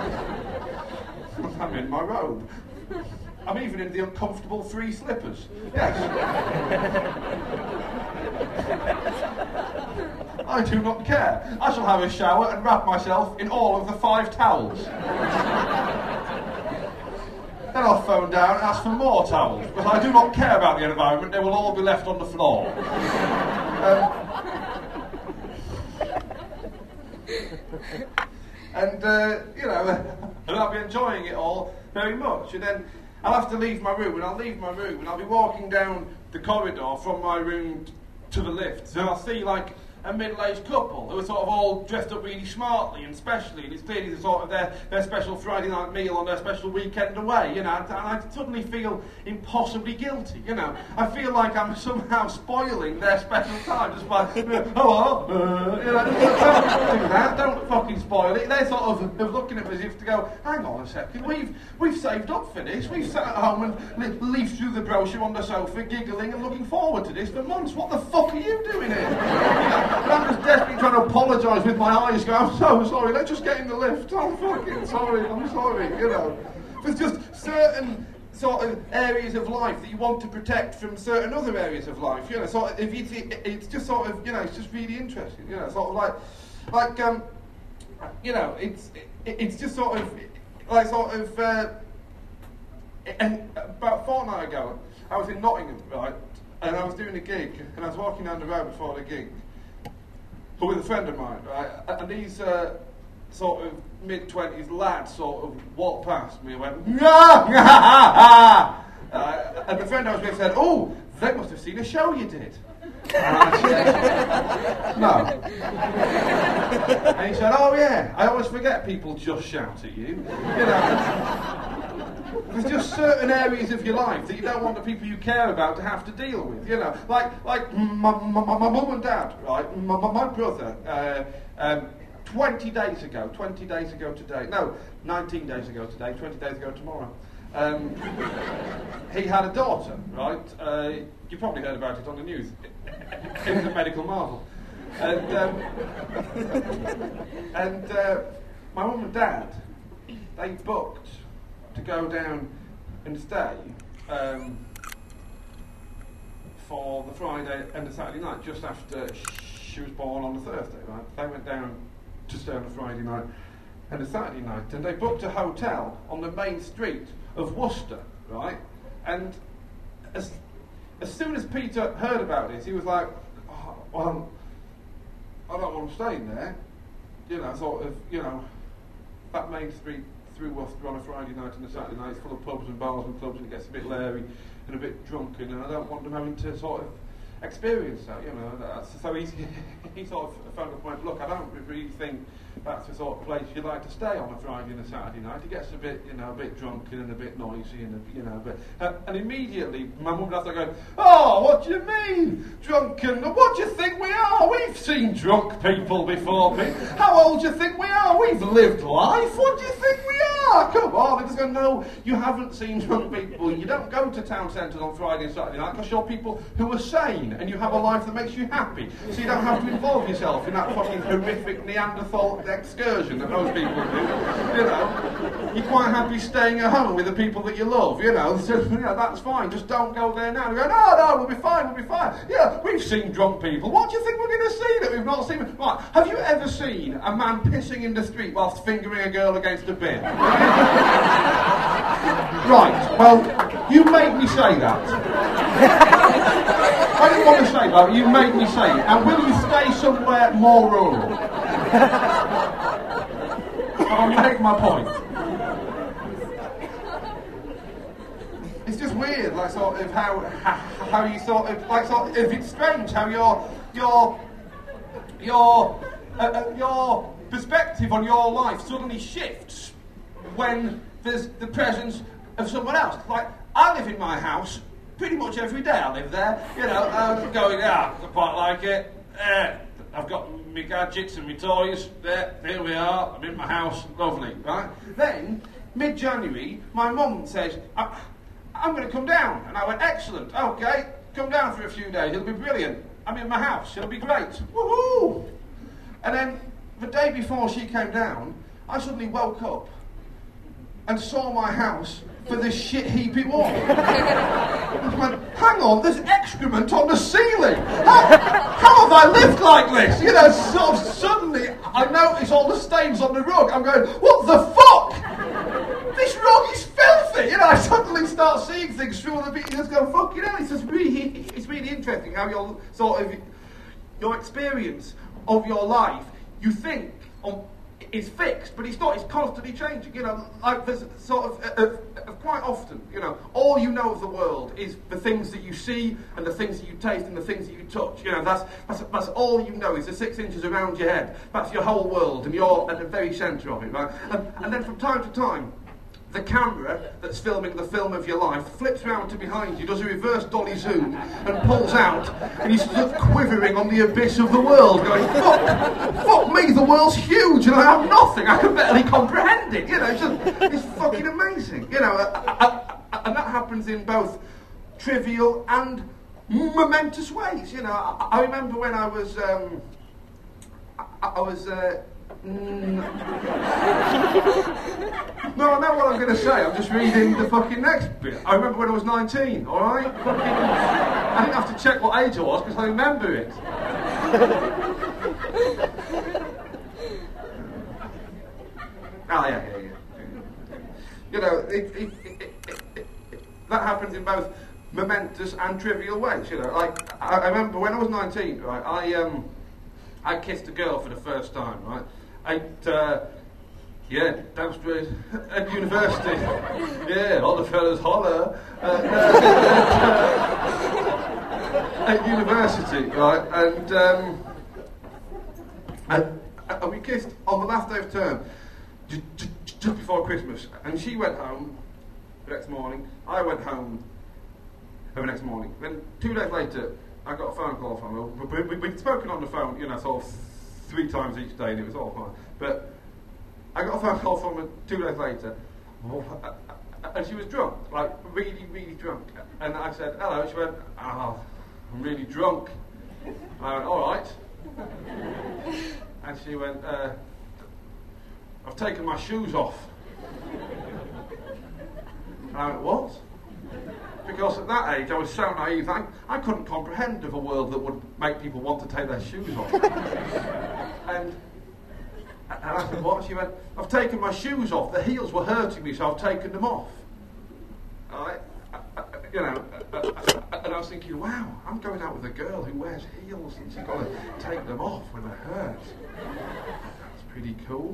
I'm in my robe. I'm even in the uncomfortable free slippers. Yes. I do not care. I shall have a shower and wrap myself in all of the five towels. Then I'll phone down and ask for more towels, because I do not care about the environment. They will all be left on the floor. Um, and, uh, you know, and I'll be enjoying it all very much. And then I'll have to leave my room, and I'll leave my room, and I'll be walking down the corridor from my room t- to the lift, and I'll see, like, a middle-aged couple who are sort of all dressed up really smartly and specially, and it's clearly the sort of their, their special Friday night meal on their special weekend away, you know, and, and I suddenly feel impossibly guilty, you know. I feel like I'm somehow spoiling their special time just by, hello, uh, you know, don't do that, don't fucking spoil it. They're sort of they're looking at me as if to go, hang on a second, we've we've saved up for this, we've sat at home and li- leafed through the brochure on the sofa, giggling and looking forward to this for months. What the fuck are you doing here? You know? And I'm just desperately trying to apologise with my eyes, going, I'm so sorry, let's just get in the lift. I'm fucking sorry, I'm sorry, you know. There's just certain sort of areas of life that you want to protect from certain other areas of life, you know. So if it's, it, it's just sort of, you know, it's just really interesting, you know, sort of like, like, um, you know, it's it, it's just sort of, like sort of, uh, and about a fortnight ago, I was in Nottingham, right, and I was doing a gig, and I was walking down the road before the gig, but with a friend of mine, right, and these uh, sort of mid-twenties lads sort of walked past me and went, yeah, uh, and the friend I was with said, oh, they must have seen a show you did. And I said, no. And he said, oh yeah, I always forget people just shout at you. You know, there's just certain areas of your life that you don't want the people you care about to have to deal with, you know. Like, like my, my, my mum and dad, right, my, my brother, uh, um, twenty days ago, twenty days ago today, no, nineteen days ago today, twenty days ago tomorrow, um, he had a daughter, right, uh, you probably heard about it on the news. It was a medical marvel. And, um, and uh, my mum and dad they booked to go down and stay um, for the Friday and the Saturday night, just after she was born on the Thursday, right? They went down to stay on the Friday night and the Saturday night, and they booked a hotel on the main street of Worcester, right? And as as soon as Peter heard about this, he was like, oh, well, I don't want to stay in there. You know, sort of, you know, that main street through Worcester on a Friday night and a Saturday night is full of pubs and bars and clubs, and it gets a bit leery and a bit drunken, and I don't want them having to sort of experience that, you know. That's, so he, he sort of found a point, look, I don't really think that's the sort of place you'd like to stay on a Friday and a Saturday night. It gets a bit, you know, a bit drunken and a bit noisy, and a, you know, but uh, and immediately my mum and dad started going, oh, what do you mean, drunken? What do you think we are? We've seen drunk people before, Pete. How old do you think we are? We've lived life. What do you think we are? Come on. They just go, no, you haven't seen drunk people. You don't go to town centres on Friday and Saturday night because you're people who are sane and you have a life that makes you happy. So you don't have to involve yourself in that fucking horrific Neanderthal excursion that most people do. You know, you're quite happy staying at home with the people that you love, you know. So, you know, that's fine. Just don't go there now. They go, no, no, we'll be fine, we'll be fine. Yeah, we've seen drunk people. What do you think we're going to see that we've not seen? Right, have you ever seen a man pissing in the street whilst fingering a girl against a bin? Right, well, you make me say that. I didn't want to say that, you made me say it. And will you stay somewhere more rural? I'll make my point. It's just weird, like sort of how how you sort of like sort of it's strange how your your your uh, uh, your perspective on your life suddenly shifts when there's the presence of someone else. Like I live in my house. Pretty much every day I live there, you know, um, going, ah, I quite like it, eh, I've got my gadgets and my toys, there, here we are, I'm in my house, lovely, right? Then, mid-January, my mum says, I, I'm going to come down, and I went, excellent, okay, come down for a few days, it'll be brilliant, I'm in my house, it'll be great, woohoo! And then, the day before she came down, I suddenly woke up and saw my house for the shit heap it was. I went, hang on, there's excrement on the ceiling. How, how have I lived like this? You know, sort of suddenly I notice all the stains on the rug. I'm going, what the fuck? This rug is filthy. You know, I suddenly start seeing things through the bit. You just go, fuck, you know, it's just really, it's really interesting how your sort of your experience of your life, you think on. Is fixed, but it's not. It's constantly changing. You know, like there's sort of, uh, uh, quite often, you know, all you know of the world is the things that you see and the things that you taste and the things that you touch. You know, that's that's, that's all you know is the six inches around your head. That's your whole world, and you're at the very centre of it, right? And, and then from time to time, the camera that's filming the film of your life flips round to behind you, does a reverse dolly zoom, and pulls out, and he's just quivering on the abyss of the world, going, fuck, fuck me, the world's huge, and I have nothing, I can barely comprehend it, you know, it's just, it's fucking amazing, you know, uh, uh, and that happens in both trivial and momentous ways, you know. I, I remember when I was, um, I, I was, uh, Mm. No, I know what I'm going to say. I'm just reading the fucking next bit. I remember when I was nineteen, alright? I didn't have to check what age I was because I remember it. Oh, yeah, yeah, yeah. You know, it, it, it, it, it, it, that happens in both momentous and trivial ways, you know. Like, I, I remember when I was nineteen, right, I, um, I kissed a girl for the first time, right? At, uh, yeah, downstairs at university. Yeah, all the fellas holler. Uh, uh, at university, right? And, um, and, and we kissed on the last day of term, just, just before Christmas. And she went home the next morning. I went home the next morning. Then two days later, I got a phone call from her. We, we, we'd spoken on the phone, you know, sort of three times each day, and it was all fine. But I got a phone call from her two days later, and she was drunk, like really, really drunk. And I said, hello. She went, oh, I'm really drunk. And I went, all right. And she went, uh, I've taken my shoes off. And I went, what? Because at that age I was so naive, I, I couldn't comprehend of a world that would make people want to take their shoes off. and, and I said, what? She went, I've taken my shoes off, the heels were hurting me, so I've taken them off. I, I, I, you know, and I was thinking, wow, I'm going out with a girl who wears heels and she's got to take them off when they hurt. That's pretty cool.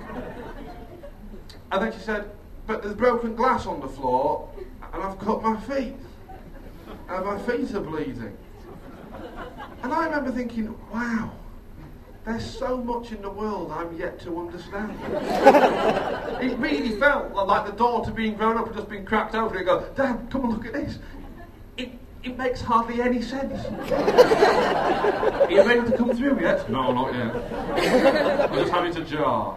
And then she said, but there's broken glass on the floor and I've cut my feet. And my feet are bleeding. And I remember thinking, wow, there's so much in the world I'm yet to understand. It really felt like the door to being grown up had just been cracked open and go, Dad, come and look at this. It, it makes hardly any sense. Are you ready to come through yet? No, not yet. I'm just having to jar.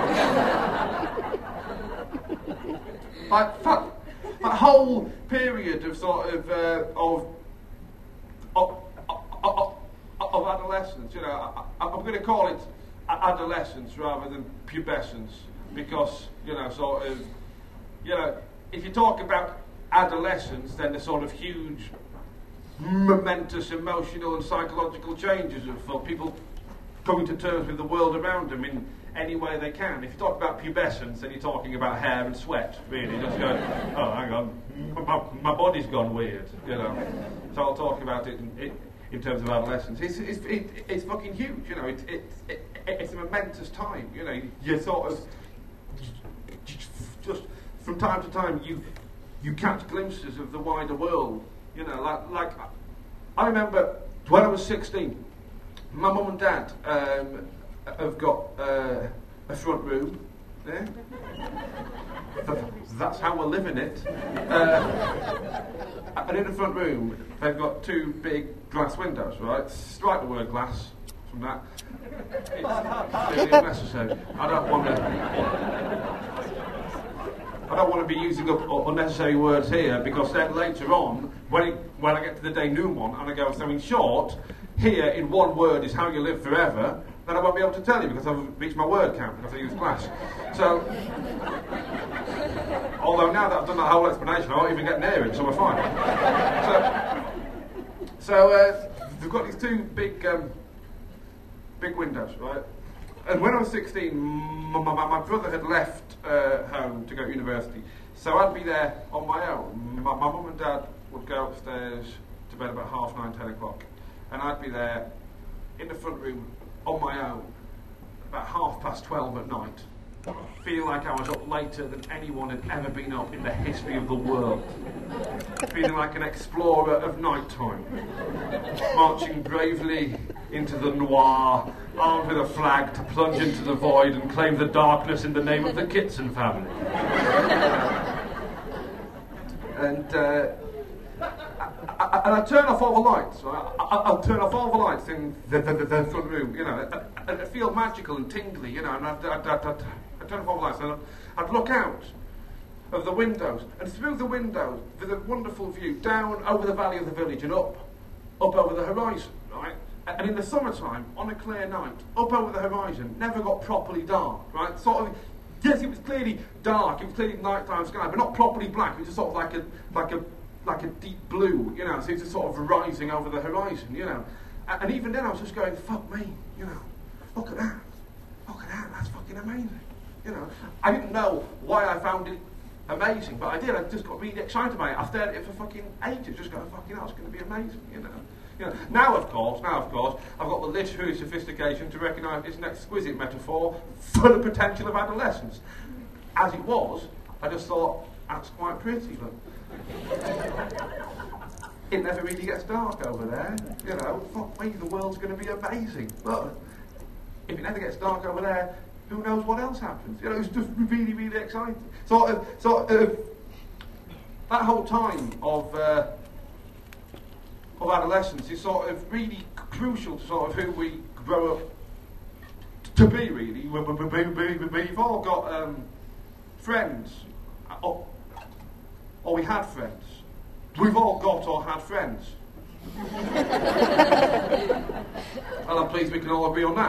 Like, that, that whole period of sort of, uh, of, of, of, of adolescence, you know, I, I'm going to call it adolescence rather than pubescence, because, you know, sort of, you know, if you talk about adolescence, then the sort of huge, momentous emotional and psychological changes of for people coming to terms with the world around them in any way they can. If you talk about pubescence, then you're talking about hair and sweat, really. Just going, oh, hang on, my, my body's gone weird, you know. So I'll talk about it in, in, in terms of adolescence. It's, it's, it, it's fucking huge, you know. It, it, it, it's a momentous time, you know. You sort of, just from time to time, you you catch glimpses of the wider world, you know. Like, like I remember when I was sixteen, my mum and dad um, have got uh, a front room. Yeah? That's how we're living it. Uh, and in the front room, they've got two big glass windows, right? Strike the word glass from that. It's really necessary. I don't want to. I don't want to be using up unnecessary words here, because then later on, when it, when I get to the denouement and I go, so in short, here in one word is how you live forever, then I won't be able to tell you because I've reached my word count because I use glass. So, although now that I've done that whole explanation, I won't even get near it, so we're fine. So, so uh, we've got these two big, um, big windows, right? And when I was sixteen, my, my, my brother had left uh, home to go to university, so I'd be there on my own. My, my mum and dad would go upstairs to bed about half nine, ten o'clock, and I'd be there in the front room on my own about half past twelve at night, feeling like I was up later than anyone had ever been up in the history of the world, feeling like an explorer of night time, marching bravely into the noir, armed with a flag to plunge into the void and claim the darkness in the name of the Kitson family. and uh, I, I, and I turn off all the lights, right? I, I'll turn off all the lights in the, the, the, the front room, you know, and it feel magical and tingly, you know, and I'd, I'd, I'd, I'd, I'd turn off all the lights and I'd, I'd look out of the windows, and through the windows there's a wonderful view down over the valley of the village and up, up over the horizon, right? And in the summertime, on a clear night, up over the horizon, never got properly dark, right? Sort of, yes, it was clearly dark, it was clearly nighttime sky, but not properly black. It was just sort of like a, like a, like a deep blue, you know. So it was just sort of rising over the horizon, you know. And, and even then, I was just going, "Fuck me," you know. Look at that, look at that. That's fucking amazing, you know. I didn't know why I found it amazing, but I did. I just got really excited about it. I stared at it for fucking ages, just going, "Fucking hell, it's going to be amazing," you know. You know, now, of course, now, of course, I've got the literary sophistication to recognise it's an exquisite metaphor for the potential of adolescence. As it was, I just thought, that's quite pretty, but it never really gets dark over there. You know, fuck me, the world's going to be amazing. But if it never gets dark over there, who knows what else happens? You know, it's just really, really exciting. Sort of, sort of, that whole time of... Uh, of adolescence is sort of really crucial to sort of who we grow up to be, really. We, we, we, we, we've all got um, friends, or, or we had friends. We've all got or had friends. And I'm pleased we can all agree on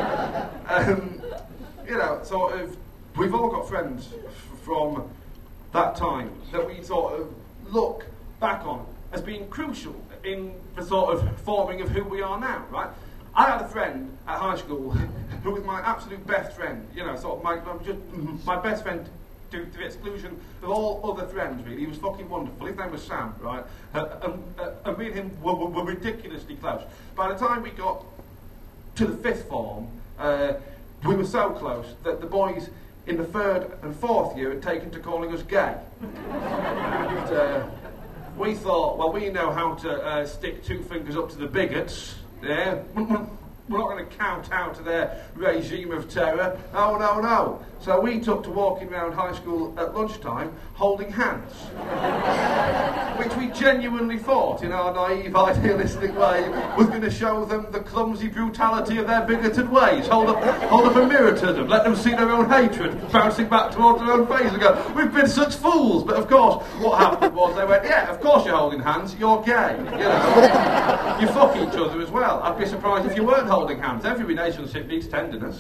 that. Um, you know, sort of, we've all got friends f- from that time that we sort of look back on as being crucial in the sort of forming of who we are now, right? I had a friend at high school who was my absolute best friend, you know, sort of my, just my best friend to, to the exclusion of all other friends, really. He was fucking wonderful. His name was Sam, right? Uh, and, uh, and me and him were, were, were ridiculously close. By the time we got to the fifth form, uh, we were so close that the boys in the third and fourth year had taken to calling us gay. and, uh, we thought, well, we know how to uh, stick two fingers up to the bigots. Yeah, we're not going to kowtow to their regime of terror. Oh, no, no. So we took to walking around high school at lunchtime holding hands. Which we genuinely thought, in our naive, idealistic way, was going to show them the clumsy brutality of their bigoted ways. Hold up, hold up a mirror to them, let them see their own hatred bouncing back towards their own face and go, we've been such fools. But of course, what happened was they went, yeah, of course you're holding hands, you're gay. You know, you fuck each other as well. I'd be surprised if you weren't holding hands. Every relationship needs tenderness.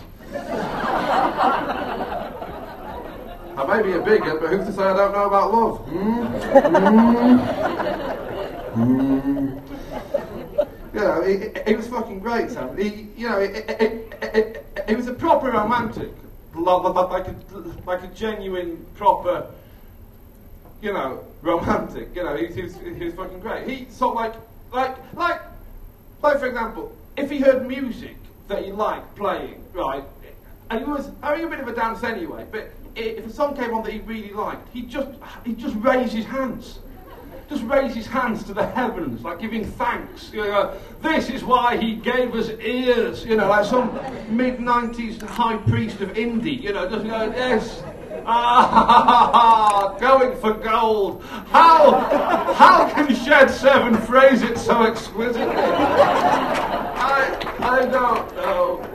I may be a bigot, but who's to say I don't know about love? Mm? Mm? Mm. You know, it, it was fucking great, Sam. He, you know, it, it, it, it, it was a proper romantic, like a, like a genuine, proper, you know, romantic. You know, he, he, was, he was fucking great. He sort of like, like, like, like for example, if he heard music that he liked playing, right, and he was having a bit of a dance anyway, but if a song came on that he really liked, he'd just, he'd just raise his hands. Just raise his hands to the heavens, like giving thanks. You know, this is why he gave us ears. You know, like some mid nineties high priest of indie. You know, just going, yes, ah, going for gold. How, how can Shed Seven phrase it so exquisitely? I, I don't know.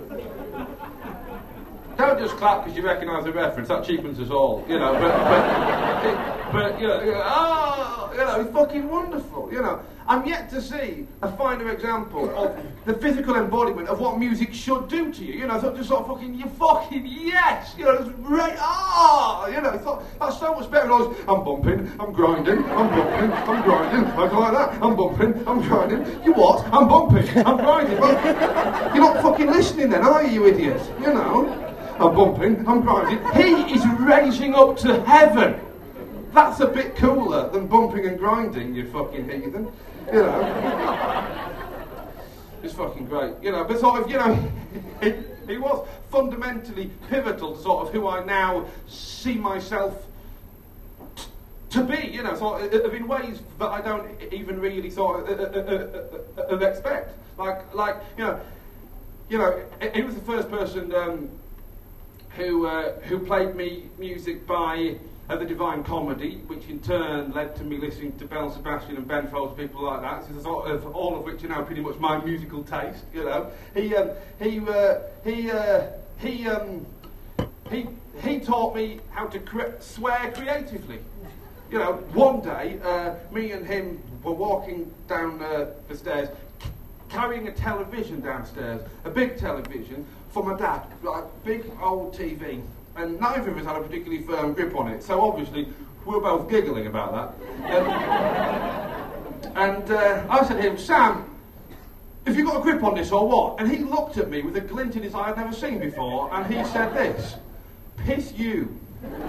Don't just clap because you recognise the reference. That cheapens us all, you know. But, but, but you know, you know, oh, you know, it's fucking wonderful. You know, I'm yet to see a finer example of the physical embodiment of what music should do to you. You know, so just sort of fucking, you fucking yes. You know, it's great. Ah, you know, it's not, that's so much better than always, I'm bumping, I'm grinding, I'm bumping, I'm grinding. I go like that. I'm bumping, I'm grinding. You what? I'm bumping, I'm grinding. Well, you're not fucking listening then, are you, you idiot? You know. I'm bumping, I'm grinding. He is raising up to heaven. That's a bit cooler than bumping and grinding, you fucking heathen. You know. It's fucking great. You know, but sort of, you know, he, he was fundamentally pivotal to sort of who I now see myself t- to be, you know, sort of in ways that I don't even really sort of uh, uh, uh, uh, expect. Like, like, you know, you know, he was the first person um, who uh, who played me music by uh, the Divine Comedy, which in turn led to me listening to Belle Sebastian and Ben Folds, people like that. So sort of all of which are now pretty much my musical taste. You know, he um, he uh, he uh, he um, he he taught me how to cre- swear creatively. You know, one day uh, me and him were walking down uh, the stairs, c- carrying a television downstairs, a big television. For my dad, like big old T V, and neither of us had a particularly firm grip on it, so obviously we were both giggling about that. Um, and uh, I said to him, Sam, have you got a grip on this or what? And he looked at me with a glint in his eye I'd never seen before, and he said this, piss you.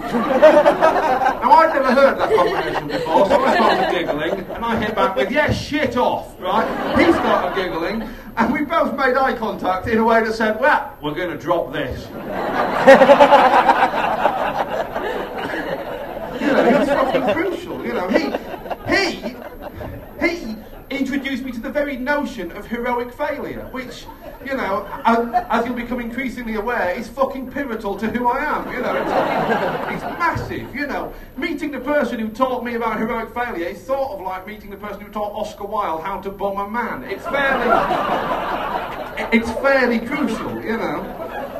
Now I'd never heard that combination before, so I started giggling, and I hit back with, yeah, shit off, right? He started giggling, and we both made eye contact in a way that said, well, we're going to drop this. You know, it's fucking crucial, you know. He, he, he introduced me to the very notion of heroic failure, which, you know, as you'll become increasingly aware, is fucking pivotal to who I am, you know. It's, it's massive, you know. Meeting the person who taught me about heroic failure is sort of like meeting the person who taught Oscar Wilde how to bum a man. It's fairly, it's fairly crucial, you know.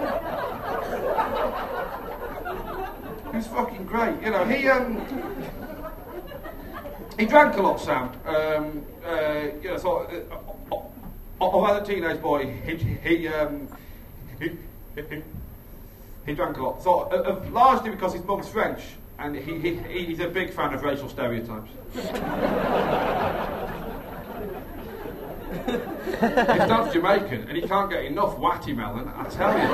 He's fucking great, you know. He, um... He drank a lot, Sam. Um, uh, you know, so uh, uh, as a teenage boy, he he, um, he he he drank a lot. So uh, uh, largely because his mum's French, and he, he he's a big fan of racial stereotypes. His dad's Jamaican, and he can't get enough watty melon, I tell you.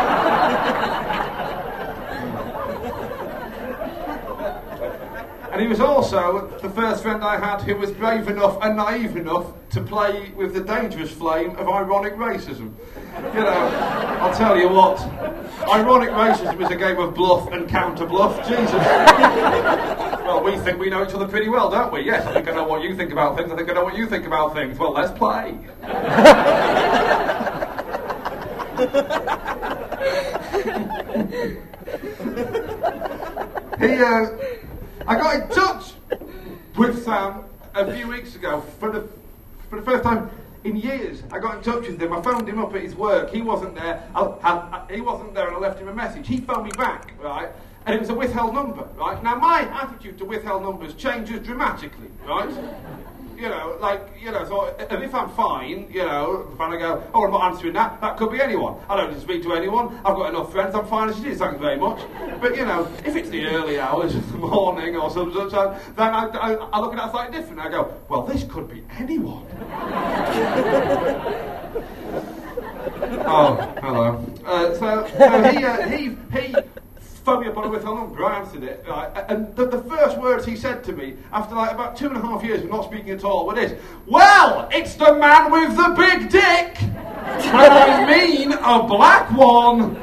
And he was also the first friend I had who was brave enough and naive enough to play with the dangerous flame of ironic racism. You know, I'll tell you what, ironic racism is a game of bluff and counter-bluff, Jesus. Well, we think we know each other pretty well, don't we? Yes, I think I know what you think about things, I think I know what you think about things. Well, let's play. he, uh, I got in touch with Sam a few weeks ago for the for the first time in years. I got in touch with him. I phoned him up at his work. He wasn't there. I, I, I, he wasn't there, and I left him a message. He phoned me back, right? And it was a withheld number, right? Now my attitude to withheld numbers changes dramatically, right? You know, like, you know, so, and if I'm fine, you know, if I go, oh, I'm not answering that, that could be anyone. I don't need to speak to anyone, I've got enough friends, I'm fine as it is, thank you very much. But, you know, if it's the early hours of the morning or some such, then I, I, I look at that slightly different. I go, well, this could be anyone. Oh, hello. Uh, so, so he, uh, he, he, phoned me up on a withheld number, I answered it, right? And the, the first words he said to me, after like about two and a half years of not speaking at all, were this: well, it's the man with the big dick! And I mean a black one!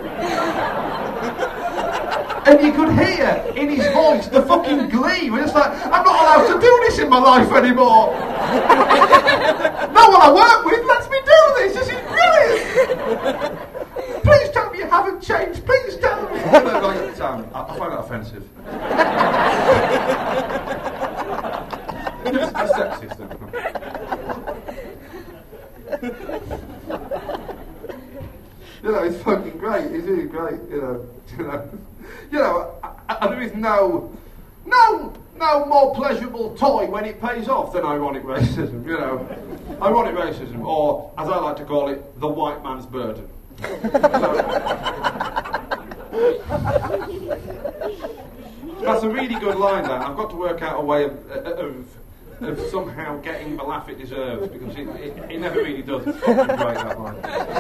And you could hear in his voice the fucking glee. We're just like, I'm not allowed to do this in my life anymore! No one I work with lets me do this! This is brilliant! Please tell me you haven't changed, please tell me! Like, Sam, I, I find that offensive. It's sexist, isn't it? You know, it's fucking great, it's really great, you know. You know, you know I, I, there is no, no, no more pleasurable toy when it pays off than ironic racism, you know. Ironic racism, or, as I like to call it, the white man's burden. That's a really good line, Dan. I've got to work out a way of, of, of somehow getting the laugh it deserves, because it, it, it never really does. It's fucking great, that line.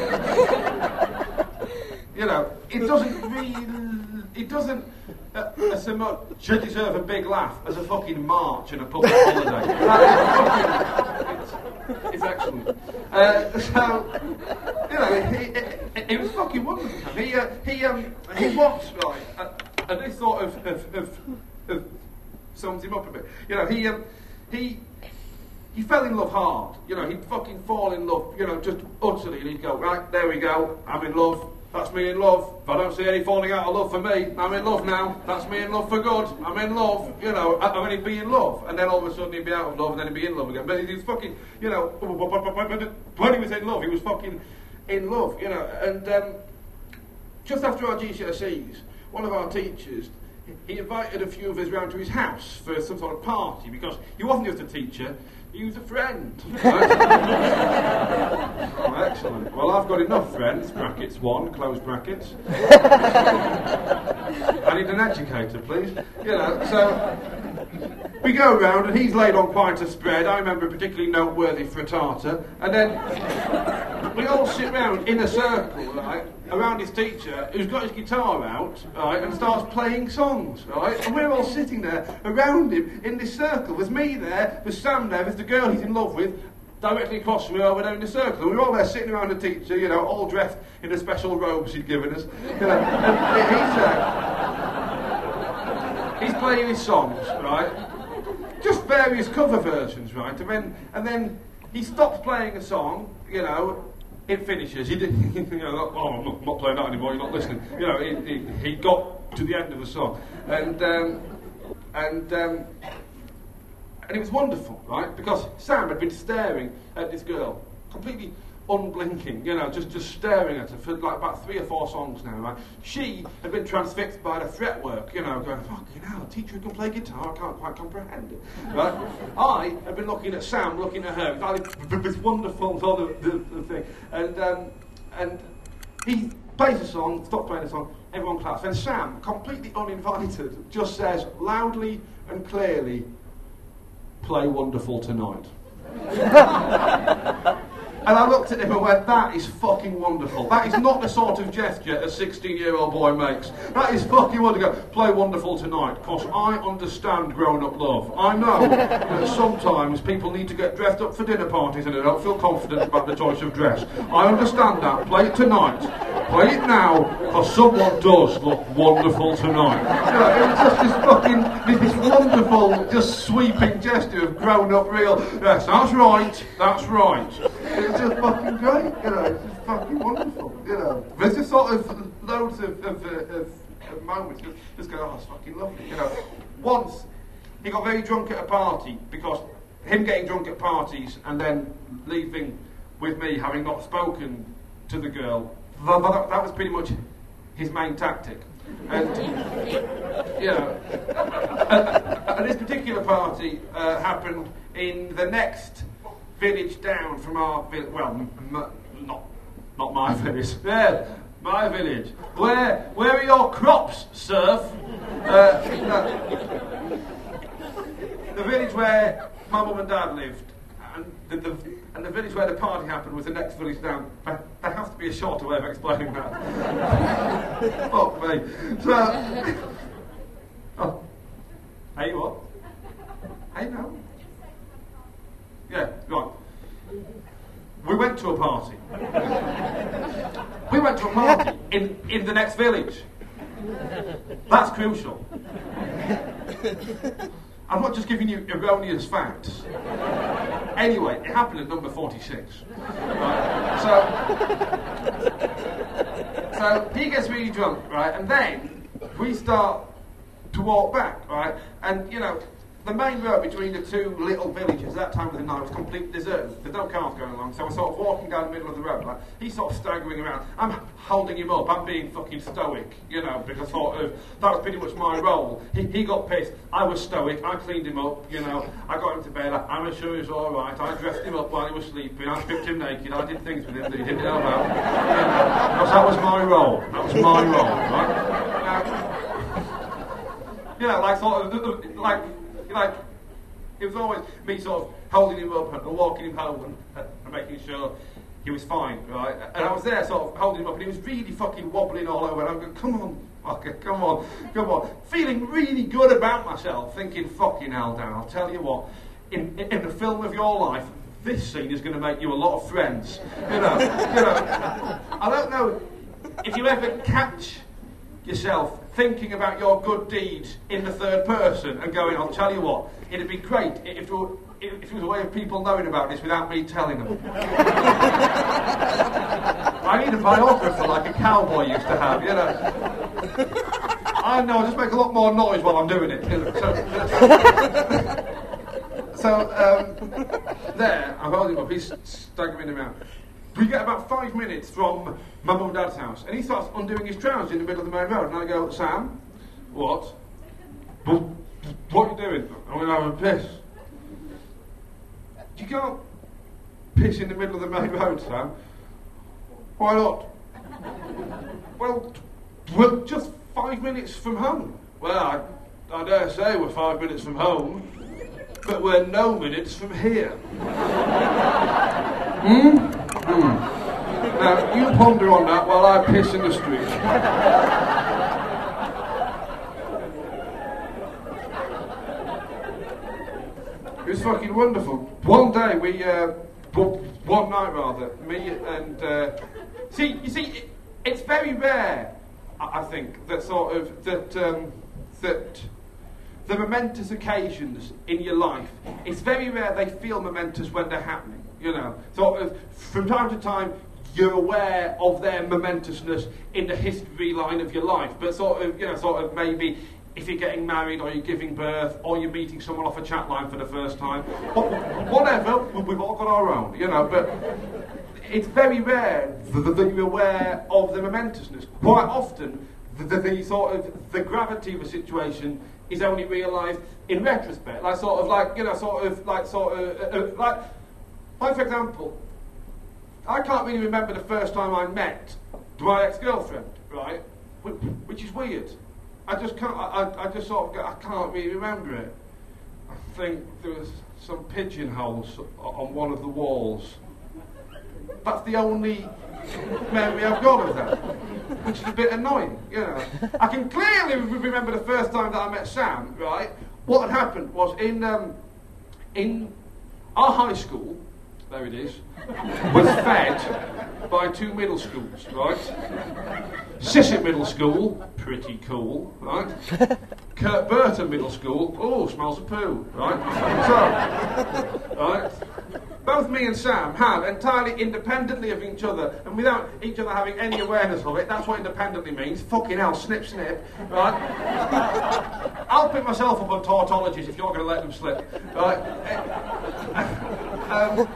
You know, it doesn't really, it doesn't uh, as much should deserve a big laugh as a fucking march and a public holiday. That is fucking, it's, it's excellent. Uh, so, you know, it, it, it, it was fucking wonderful. He, uh, he, um, he was, right, uh, and this sort of, of, of, of sums him up a bit. You know, he, um, he, he fell in love hard. You know, he'd fucking fall in love, you know, just utterly, and he'd go, right, there we go, I'm in love. That's me in love. If I don't see any falling out of love for me, I'm in love now. That's me in love for good. I'm in love. You know, I mean, he'd be in love, and then all of a sudden he'd be out of love, and then he'd be in love again. But he was fucking, you know, when he was in love, he was fucking in love, you know. And um, just after our G C S Es, one of our teachers, he invited a few of us round to his house for some sort of party, because he wasn't just a teacher, he was a friend. Right? Oh, excellent. Well, I've got enough friends, brackets one, close brackets. I need an educator, please. You know, so we go round and he's laid on quite a spread. I remember a particularly noteworthy frittata. And then we all sit round in a circle, right, around his teacher, who's got his guitar out, right, and starts playing songs, right? And we're all sitting there around him in this circle. There's me there, there's Sam there, there's the girl he's in love with, directly across from me over there in the circle. And we're all there sitting around the teacher, you know, all dressed in the special robes he'd given us. You know, and he's, uh, he's playing his songs, right? Just various cover versions, right? And then, and then he stops playing a song, you know, it finishes. He didn't, you know, oh, I'm not, not playing that anymore, you're not listening. You know, he, he, he got to the end of the song. And, um, and, um, and it was wonderful, right? Because Sam had been staring at this girl, completely unblinking, you know, just, just staring at her for like about three or four songs now, right? She had been transfixed by the fretwork, you know, going, fuck, you know, a teacher who can play guitar, I can't quite comprehend it, right? I had been looking at Sam, looking at her, this wonderful sort of the, the thing, and um, and he plays a song, stopped playing a song, everyone claps. Then Sam, completely uninvited, just says loudly and clearly, "Play Wonderful Tonight." And I looked at him and went, that is fucking wonderful. That is not the sort of gesture a sixteen-year-old boy makes. That is fucking wonderful. Play Wonderful Tonight, because I understand grown-up love. I know that sometimes people need to get dressed up for dinner parties and they don't feel confident about the choice of dress. I understand that. Play it tonight. Play it now, because someone does look wonderful tonight. You know, it was just this fucking, this wonderful, just sweeping gesture of grown-up real, yes, that's right, that's right. It's just fucking great, you know, it's just fucking wonderful, you know. There's just sort of loads of, of, of, of moments, just, just go, oh, it's fucking lovely, you know. Once, he got very drunk at a party, because him getting drunk at parties and then leaving with me, having not spoken to the girl, that, that was pretty much his main tactic. And, you know, and, and this particular party uh, happened in the next village down from our village, well, m- m- not not my village, yeah, my village. Where where are your crops, serf? Uh, no. The village where my mum and dad lived, and the, the and the village where the party happened was the next village down. There has to be a shorter way of explaining that. Fuck me. So, oh, hey what? Hey no. Yeah, right. We went to a party. We went to a party in, in the next village. That's crucial. I'm not just giving you erroneous facts. Anyway, it happened at number forty-six. Right? So, so he gets really drunk, right? And then we start to walk back, right? And, you know, the main road between the two little villages at that time of the night was completely deserted. There's no cars going along, so we're sort of walking down the middle of the road. Like, he's sort of staggering around. I'm holding him up. I'm being fucking stoic, you know, because sort of that was pretty much my role. He, he got pissed. I was stoic. I cleaned him up, you know. I got him to bed. I, I was sure he was all right. I dressed him up while he was sleeping. I stripped him naked. I did things with him that he didn't know about. You know, because that was my role. That was my role, right? Now, you know, like sort of like like. It was always me sort of holding him up and walking him home and, and making sure he was fine, right? And I was there sort of holding him up and he was really fucking wobbling all over and I'm going, come on, fucker, come on, come on. Feeling really good about myself, thinking, fucking hell, Dan, I'll tell you what, in, in the film of your life, this scene is going to make you a lot of friends. You know, you know. I don't know if you ever catch yourself thinking about your good deeds in the third person and going, I'll tell you what, it'd be great if there, were, if there was a way of people knowing about this without me telling them. I need a biographer like a cowboy used to have, you know. I know, I just make a lot more noise while I'm doing it. You know. So, so um, there, I'm holding him up, he's staggering him out. We get about five minutes from my mum and dad's house, and he starts undoing his trousers in the middle of the main road, and I go, Sam, what? What, what are you doing? I'm going to have a piss. You can't piss in the middle of the main road, Sam. Why not? Well, we're just five minutes from home. Well, I, I dare say we're five minutes from home, but we're no minutes from here. Hmm? Hmm. Now, you ponder on that while I piss in the street. It was fucking wonderful. One day we, uh, one night rather, me and, uh, see, you see, it, it's very rare, I, I think, that sort of, that, um, that the momentous occasions in your life, it's very rare they feel momentous when they're happening. You know, sort of from time to time you're aware of their momentousness in the history line of your life, but sort of, you know, sort of maybe if you're getting married or you're giving birth or you're meeting someone off a chat line for the first time, whatever, we've all got our own, you know, but it's very rare that you're aware of the momentousness. Quite often, the, the, the sort of the gravity of a situation is only realised in retrospect, like sort of like, you know, sort of like sort of uh, uh, like. Like, for example, I can't really remember the first time I met my ex-girlfriend, right? which is weird. I just can't, I, I just sort of, go, I can't really remember it. I think there was some pigeonholes on one of the walls. That's the only memory I've got of that, which is a bit annoying, you know. I can clearly remember the first time that I met Sam, right? What had happened was in um, in our high school, there it is, was fed by two middle schools, right? Sisset Middle School, pretty cool, right? Kurt Burton Middle School, oh, smells of poo, right? So, right? Both me and Sam had, entirely independently of each other, and without each other having any awareness of it, that's what independently means, fucking hell, snip, snip, right? I'll pick myself up on tautologies if you're going to let them slip, right? Um,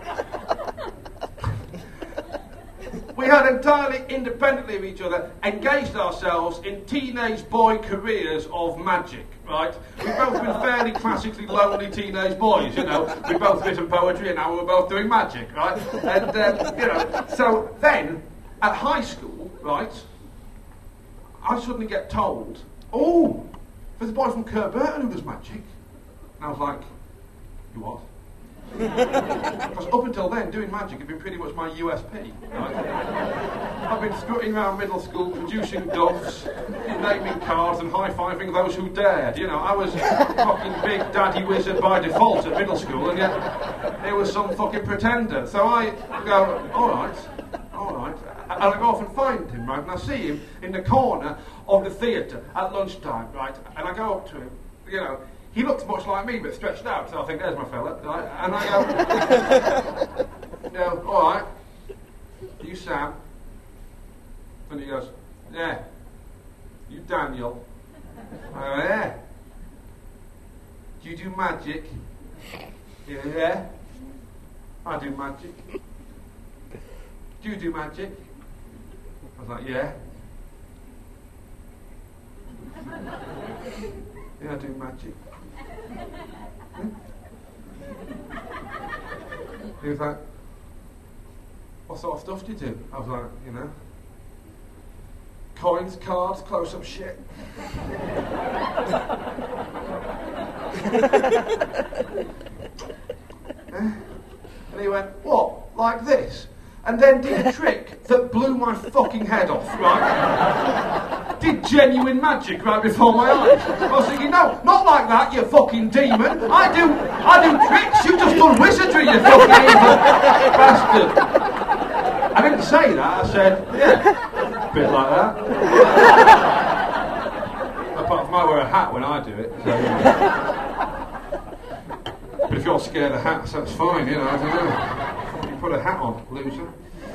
we had entirely independently of each other engaged ourselves in teenage boy careers of magic, right? We've both been fairly classically lonely teenage boys, you know. We've both written poetry and now we're both doing magic, right? And, um, you know, so then, at high school, right, I suddenly get told, oh, there's a boy from Kurt Burton who does magic. And I was like, you what? Because up until then, doing magic had been pretty much my U S P. Right? I've been strutting around middle school, producing doves, naming cards and high-fiving those who dared. You know, I was fucking big daddy wizard by default at middle school, and yet there was some fucking pretender. So I go, all right, all right. And I go off and find him, right? And I see him in the corner of the theatre at lunchtime, right? And I go up to him, you know. He looks much like me, but stretched out, so I think, there's my fella. Right? And I go, you know, all right, are you Sam? And he goes, yeah. You Daniel? I go, yeah. Do you do magic? Yeah, yeah. I do magic. Do you do magic? I was like, yeah. Yeah, I do magic. Hmm? He was like, what sort of stuff do you do? I was like, you know, coins, cards, close-up shit. And he went, what, like this? And then did a trick that blew my fucking head off, right? Did genuine magic right before my eyes. I was thinking, no, not like that, you fucking demon. I do, I do tricks. You just done wizardry, you fucking evil bastard. I didn't say that. I said, yeah, a bit like that. Apart from I wear a hat when I do it. So, yeah. But if you're scared of hats, that's fine, you know. I don't know. Put a hat on, loser.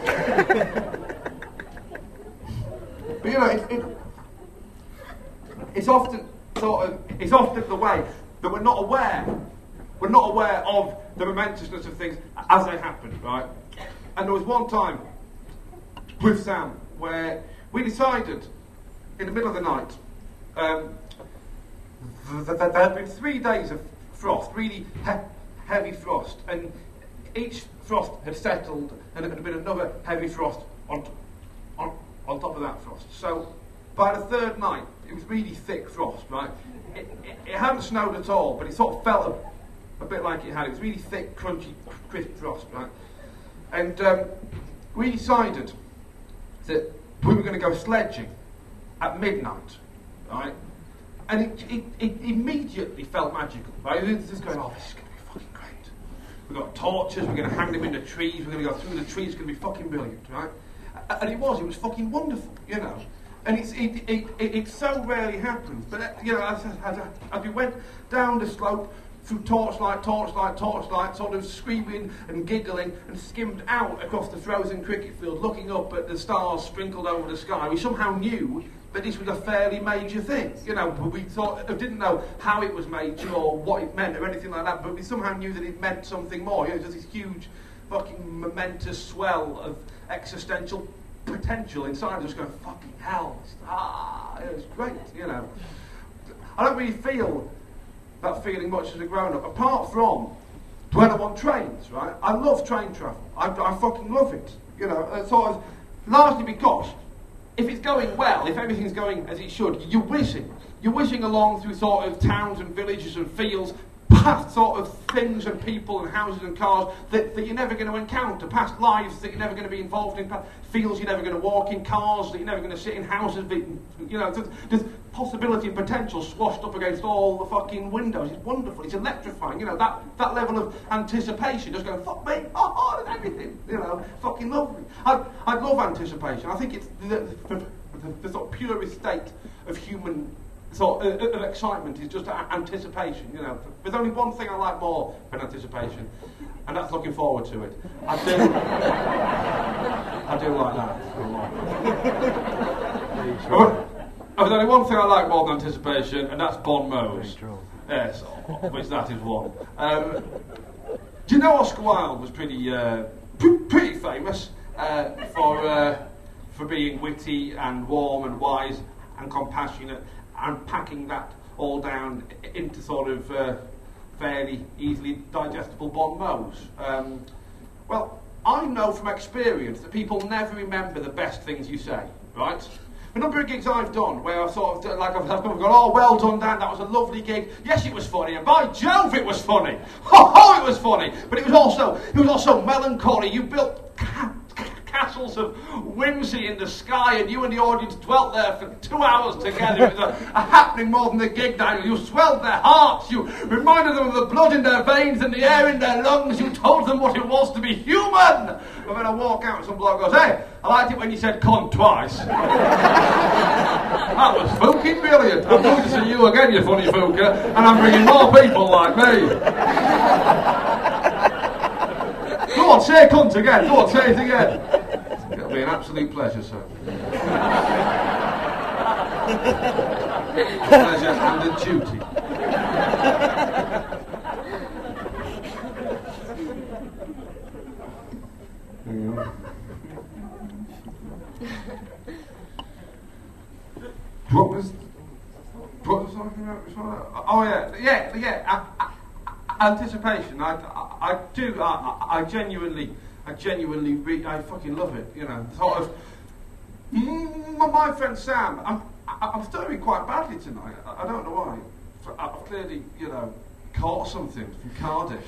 But you know, it, it, it's often sort of, it's often the way that we're not aware, we're not aware of the momentousness of things as they happen, right? And there was one time with Sam where we decided in the middle of the night um, that th- there had been three days of frost, really he- heavy frost, and each frost had settled and there had been another heavy frost on, t- on, on top of that frost. So by the third night, it was really thick frost, right? It, it, it hadn't snowed at all, but it sort of felt a, a bit like it had. It was really thick, crunchy, crisp frost, right? And um, we decided that we were going to go sledging at midnight, right? And it, it, it immediately felt magical, right? It was just going, oh, this is going to be fucking great. We've got torches, we're going to hang them in the trees, we're going to go through the trees, it's going to be fucking brilliant, right? And it was, it was fucking wonderful, you know. And it's, it, it, it, it so rarely happens. But, uh, you know, as, as, as we went down the slope, through torchlight, torchlight, torchlight, sort of screaming and giggling, and skimmed out across the frozen cricket field, looking up at the stars sprinkled over the sky, we somehow knew that this was a fairly major thing. You know, we thought, didn't know how it was major or what it meant or anything like that, but we somehow knew that it meant something more. You know, there's this huge fucking momentous swell of existential potential inside us going, fucking hell, ah, it was great, you know. I don't really feel that feeling much as a grown-up, apart from when I'm on trains, right? I love train travel. I, I fucking love it, you know. It's sort of largely because if it's going well, if everything's going as it should, you're whizzing. You're whizzing along through sort of towns and villages and fields, past sort of things and people and houses and cars that, that you're never going to encounter, past lives that you're never going to be involved in, past fields you're never going to walk in, cars that you're never going to sit in, houses that, you know, there's, there's possibility and potential swashed up against all the fucking windows. It's wonderful, it's electrifying, you know, that, that level of anticipation, just going, fuck me, oh, oh, there's everything, you know, fucking lovely. I, I love anticipation. I think it's the, the, the, the sort of purest state of human sort of, of excitement is just anticipation, you know. There's only one thing I like more than anticipation, and that's looking forward to it. I do, I do like that a lot. There's only one thing I like more than anticipation, and that's Bon Mose. Yes, which that is one. Um, do you know Oscar Wilde was pretty, uh, p- pretty famous uh, for uh, for being witty and warm and wise and compassionate, and packing that all down into sort of uh, fairly easily digestible bon mots. Um, well, I know from experience that people never remember the best things you say, right? A number of gigs I've done where I've sort of, like, I've, I've gone, oh, well done, Dan, that was a lovely gig. Yes, it was funny, and by Jove, it was funny. Oh, oh it was funny. But it was also, it was also melancholy. You built ca- castles of whimsy in the sky, and you and the audience dwelt there for two hours together. It was a, a happening more than the gig night. You swelled their hearts. You reminded them of the blood in their veins and the air in their lungs. You told them what it was to be human. And then I walk out and some bloke goes, hey, I liked it when you said cunt twice. That was fucking brilliant. I'm going to see you again, you funny fucker, and I'm bringing more people like me. Go on, say cunt again. Go on, say it again. It'll be an absolute pleasure, sir. Pleasure and a duty. What was... What was something about? Oh, yeah, yeah, yeah. I, I, anticipation. I, I, I do. I, I genuinely, I genuinely, re- I fucking love it. You know, sort of. Mm, my friend Sam, I'm, I'm stuttering quite badly tonight. I, I don't know why. I've clearly, you know, caught something from Cardiff,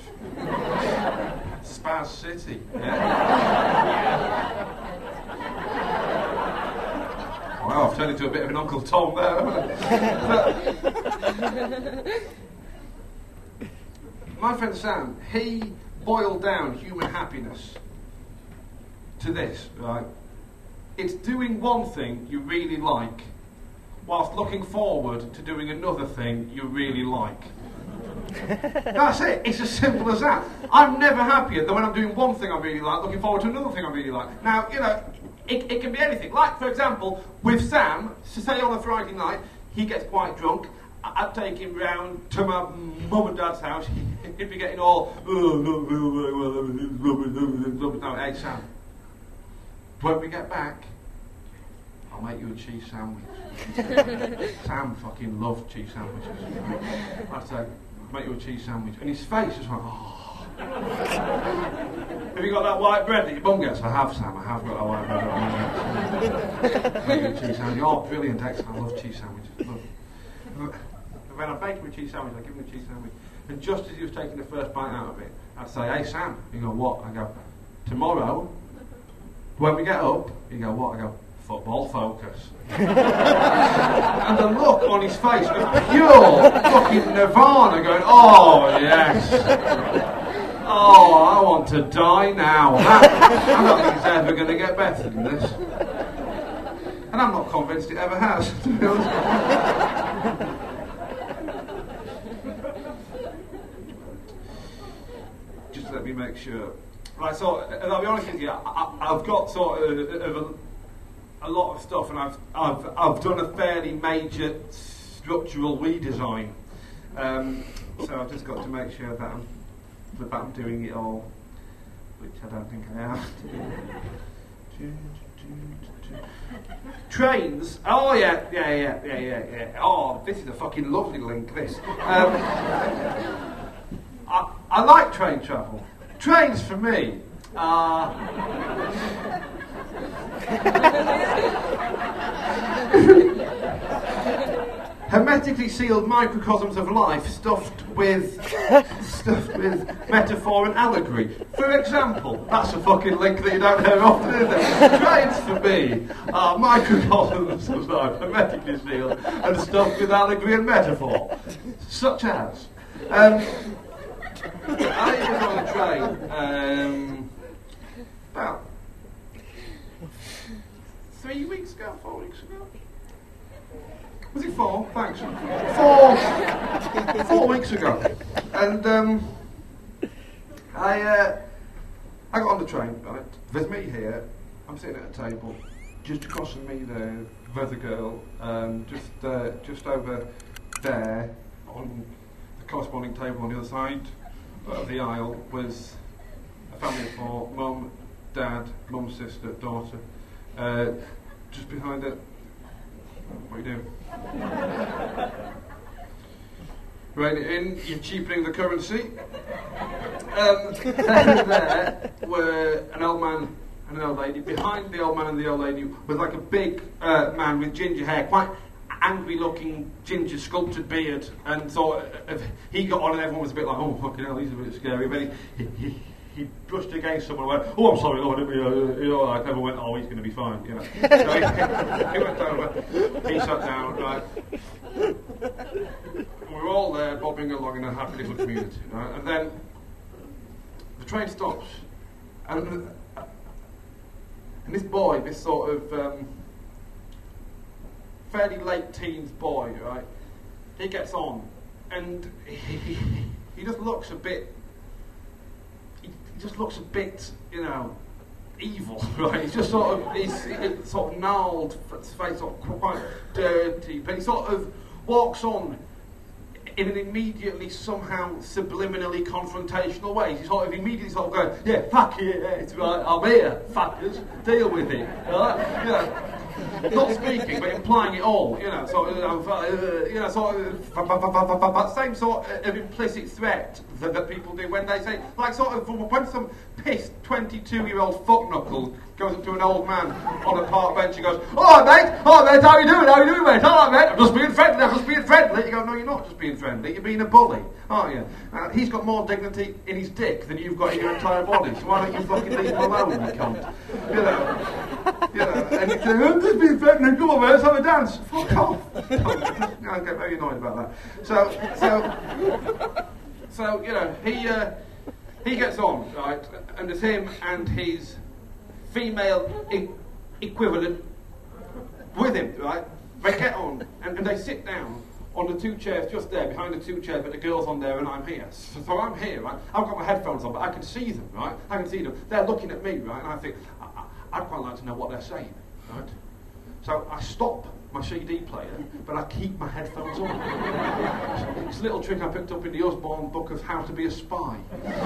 Spaz City. Yeah. Wow, I've turned into a bit of an Uncle Tom there, haven't I? My friend Sam, he boiled down human happiness to this, right? It's doing one thing you really like, whilst looking forward to doing another thing you really like. That's it. It's as simple as that. I'm never happier than when I'm doing one thing I really like, looking forward to another thing I really like. Now, you know, it, it can be anything. Like, for example, with Sam, say on a Friday night, he gets quite drunk. I'd take him round to my mum and dad's house. He'd be getting all, oh, not very well, everything's rubbish, rubbish. No, hey, Sam, when we get back, I'll make you a cheese sandwich. Sam fucking loved cheese sandwiches. I'd say, I'll make you a cheese sandwich. And his face just went, oh. Have you got that white bread that your mum gets? I have, Sam, I have got that white bread. I'll make you a cheese sandwich. Oh, brilliant, excellent, I love cheese sandwiches. Love it. When I bake him a cheese sandwich, I give him a cheese sandwich. And just as he was taking the first bite out of it, I'd say, hey, Sam. He'd go, what? I go, tomorrow, when we get up, he'd go, what? I go, football focus. And the look on his face was pure fucking nirvana, going, oh, yes. Oh, I want to die now. That, I don't think it's ever going to get better than this. And I'm not convinced it ever has, to be honest. Just let me make sure. Right, so I'll be honest with you, I, I've got sort of, of a, a lot of stuff, and I've I've I've done a fairly major structural redesign. Um, so I've just got to make sure that I'm that I'm doing it all, which I don't think I have. Trains. Oh yeah, yeah, yeah, yeah, yeah, yeah. Oh, this is a fucking lovely link. This. Um, I, I like train travel. Trains for me are Hermetically sealed microcosms of life stuffed with stuffed with metaphor and allegory. For example, that's a fucking link that you don't hear often, is it? Trains for me are microcosms of life, hermetically sealed and stuffed with allegory and metaphor. Such as um, I was on a train um, about three weeks ago, four weeks ago. Was it four? Thanks. Four, four weeks ago, and um, I uh, I got on the train. Right, there's me here. I'm sitting at a table. Just across from me there, there's a girl. Um, just uh, just over there on the corresponding table on the other side of the aisle was a family of four: mum, dad, mum, sister, daughter. Uh, just behind her. What are you doing? Right in, you're cheapening the currency. Um, then there were an old man and an old lady. Behind the old man and the old lady was like a big uh, man with ginger hair, quite angry-looking ginger sculpted beard. And so uh, he got on, and everyone was a bit like, "Oh, fucking hell, he's a bit scary." But he, he, he He brushed against someone and went, "Oh, I'm sorry, Lord, I didn't mean, uh, you know, like, everyone went, "Oh, he's going to be fine," you know. So he, he went over, he sat down, right. And we were all there, bobbing along in a happy little community, right. And then the train stops, and, and this boy, this sort of um, fairly late teens boy, right, he gets on, and he, he, he just looks a bit. He just looks a bit, you know, evil, right? He's just sort of, he's, he's sort of gnarled, his face sort of quite dirty, but he sort of walks on in an immediately somehow subliminally confrontational way. He's sort of immediately sort of going, "Yeah, fuck it, yeah, it's right, I'm here, fuckers, deal with it," right? You know, not speaking, but implying it all, you know, sort of, uh, you know, sort of, same sort of implicit threat that, that people do when they say, like, sort of, when some pissed twenty-two-year-old fuckknuckle goes up to an old man on a park bench and goes, "All right, mate, all right, mate, how you doing, how you doing, mate, all right, mate, I'm just being friendly, I'm just being friendly." You go, "No, you're not just being friendly, you're being a bully, aren't you? Uh, he's got more dignity in his dick than you've got in your entire body, so why don't you fucking leave him alone, you cunt?" You know, you know, and he's saying, "I'm just being friendly, come on, mate, let's have a dance." Fuck off. I get very annoyed about that. So, so, so, you know, he, uh, he gets on, right, and there's him and his female e- equivalent with him, right? They get on, and, and they sit down on the two chairs just there, behind the two chairs, but the girl's on there and I'm here. So, so I'm here, right? I've got my headphones on, but I can see them, right? I can see them. They're looking at me, right? And I think, I, I, I'd quite like to know what they're saying, right? So I stop my C D player, but I keep my headphones on. It's a little trick I picked up in the Osborne book of How to Be a Spy.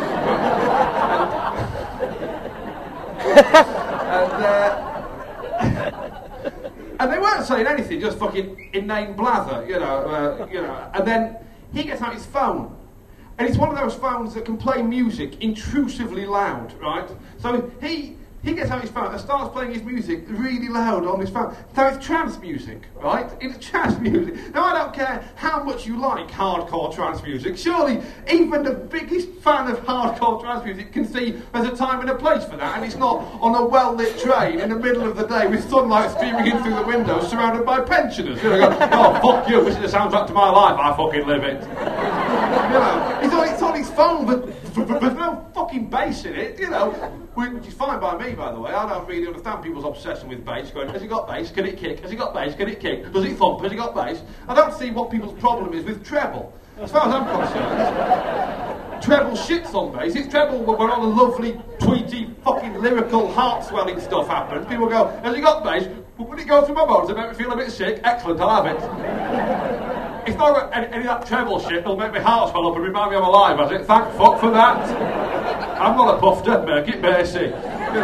and, uh, and they weren't saying anything, just fucking inane blather, you know, uh, you know. And then he gets out his phone, and it's one of those phones that can play music intrusively loud, right? So he. He gets out his phone and starts playing his music really loud on his phone. So it's trance music, right? It's trance music. Now, I don't care how much you like hardcore trance music. Surely, even the biggest fan of hardcore trance music can see there's a time and a place for that, and it's not on a well-lit train in the middle of the day with sunlight streaming in through the windows surrounded by pensioners. You know, go, "Oh, fuck you, this is the soundtrack to my life, I fucking live it." You know, it's on, it's on his phone, but there's no fucking bass in it, you know, which is fine by me, by the way. I don't really understand people's obsession with bass, going, "Has he got bass? Can it kick? Has he got bass? Can it kick? Does it thump? Has he got bass?" I don't see what people's problem is with treble. As far as I'm concerned, treble shits on bass. It's treble where all the lovely, tweety, fucking lyrical, heart-swelling stuff happens. People go, "Has he got bass? Well, when it goes through my bones, it make me feel a bit sick. Excellent, I'll have it." It's not any, any of that treble shit that'll make my heart swell up and remind me I'm alive, has it? Thank fuck for that. I'm not a puffer, make it bassy. You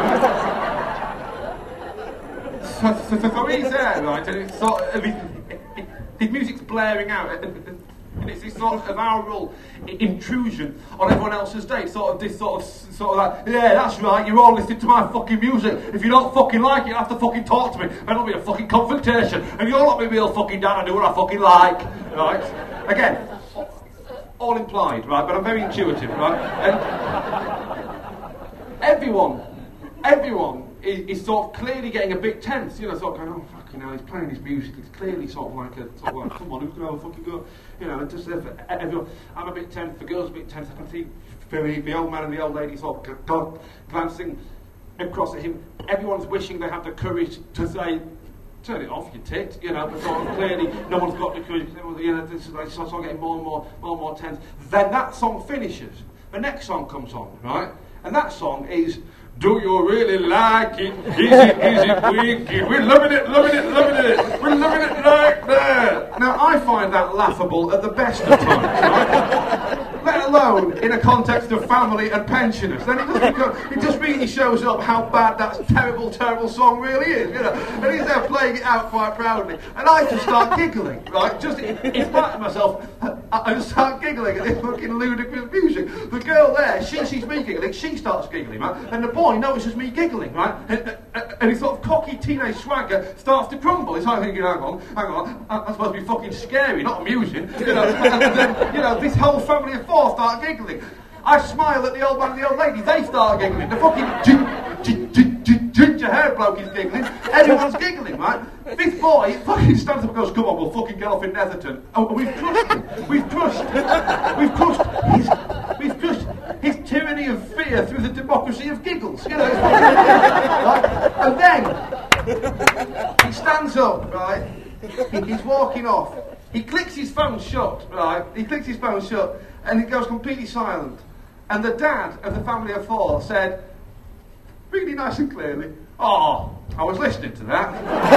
know. so, so, so, so he's there, right, and it's sort of, his, his music's blaring out, and And it's this sort of aural intrusion on everyone else's day. Sort of this sort of, sort of like, yeah, that's right, you're all listening to my fucking music. If you don't fucking like it, you have to fucking talk to me. And it'll be a fucking confrontation. And you'll not be real fucking down and do what I fucking like. Right? Again, all implied, right? But I'm very intuitive, right? And everyone, everyone is, is sort of clearly getting a bit tense, you know, sort of going, oh, fucking hell, he's playing his music. It's clearly sort of like a, sort of like, come on, who's going to have a fucking go? You know, and just uh, everyone, I'm a bit tense, the girl's a bit tense. I can see the, the old man and the old lady sort of g- glancing across at him. Everyone's wishing they had the courage to say, turn it off, you tit, you know, but sort of clearly no one's got the courage, you know, this is like sort of getting more and more, more and more tense. Then that song finishes. The next song comes on, right? And that song is, do you really like it? Is it, is it wicked? We're loving it, loving it, loving it. We're loving it like that. Now, I find that laughable at the best of times, right? Let alone in a context of family and pensioners. Then it just, become, it just really shows up how bad that terrible, terrible song really is, you know. And he's there playing it out quite proudly. And I just start giggling, right? Just in, in spite of myself, I, I just start giggling at this fucking ludicrous music. The girl there, she sees me giggling, she starts giggling, right? And the boy notices me giggling, right? And, and, and his sort of cocky teenage swagger starts to crumble. He's like thinking, hang on, hang on, I'm supposed to be fucking scary, not amusing, you know. And then, you know, this whole family of four start giggling. I smile at the old man and the old lady, they start giggling. The fucking gin, gin, gin, gin, ginger hair bloke is giggling. Everyone's giggling, right? This boy fucking stands up and goes, come on, we'll fucking get off in Netherton. Oh, we've crushed him. We've crushed. We've crushed his, we've crushed his tyranny of fear through the democracy of giggles. You know, it's right? And then he stands up, right? He's walking off. He clicks his phone shut, right? He clicks his phone shut, and it goes completely silent. And the dad of the family of four said, really nice and clearly, oh, I was listening to that.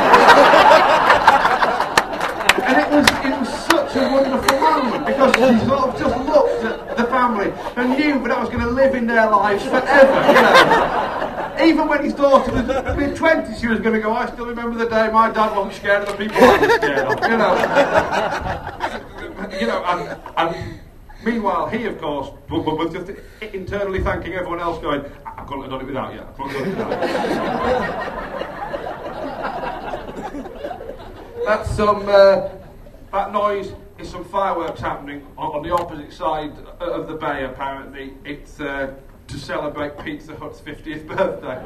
And it was it was such a wonderful moment, because she sort of just looked at the family and knew that I was going to live in their lives forever, you know. Even when his daughter was mid twenties, she was going to go, I still remember the day my dad wasn't scared of the people I was scared of, you know. You know, and, and meanwhile, he, of course, was just internally thanking everyone else, going, I couldn't have done it without you. I couldn't have done it without you. That's some, uh, that noise is some fireworks happening on, on the opposite side of the bay, apparently. It's uh, to celebrate Pizza Hut's fiftieth birthday.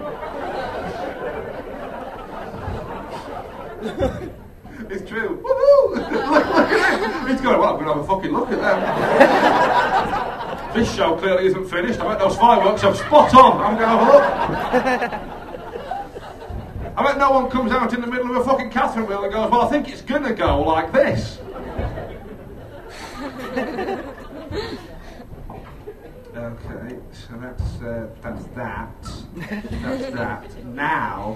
It's true. Woohoo! Look, look at him. He's going, well, I'm going to have a fucking look at them. This show clearly isn't finished. I bet those fireworks are spot on. I'm going to have a look. I bet no one comes out in the middle of a fucking Catherine wheel and goes, well, I think it's going to go like this. Okay, so that's, uh, that's that. That's that. Now...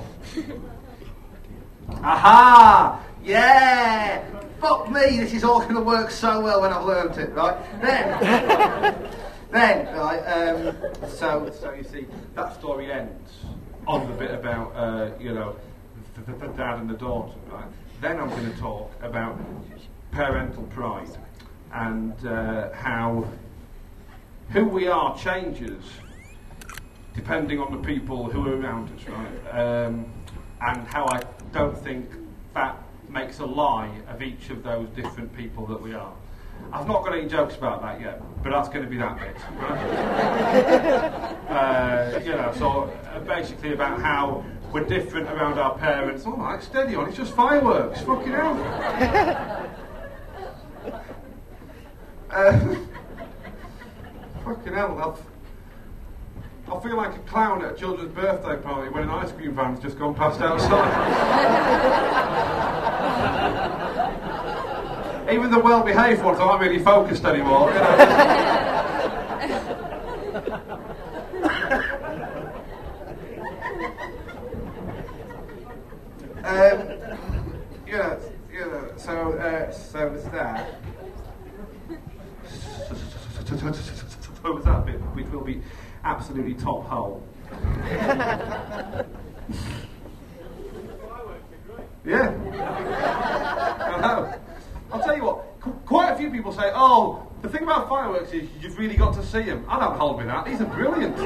Aha! Yeah! Fuck me, this is all going to work so well when I've learnt it, right? Then, then, right, um, so, so you see, that story ends on the bit about, uh, you know, the, the, the dad and the daughter, right? Then I'm going to talk about parental pride and uh, how who we are changes depending on the people who are around us, right? Um, and how I don't think that makes a lie of each of those different people that we are. I've not got any jokes about that yet, but that's going to be that bit. Right? uh, you know, so uh, basically about how we're different around our parents. All right, steady on, it's just fireworks. Fucking hell. uh, fucking hell, I'll, I'll feel like a clown at a children's birthday party when an ice cream van's just gone past outside. Even the well-behaved ones aren't really focused anymore, you know. um, you know, you know, so, uh, so it's that. So it's that bit, which will be absolutely top hole. Yeah. I know. I'll tell you what, qu- quite a few people say, oh, oh, the thing about fireworks is you've really got to see them. I don't hold me that. These are brilliant.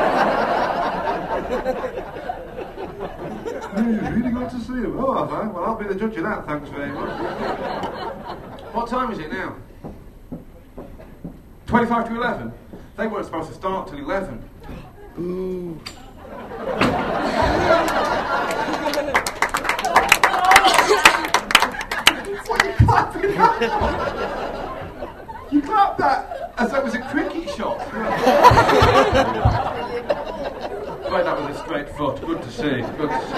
You've really got to see them. Oh, have I? Well, I'll be the judge of that, thanks very much. What time is it now? twenty-five to eleven? They weren't supposed to start till eleven. Ooh. What are you clapping at? You clapped that as though it was a cricket shot. Right, that was a straight foot. Good to see. Good to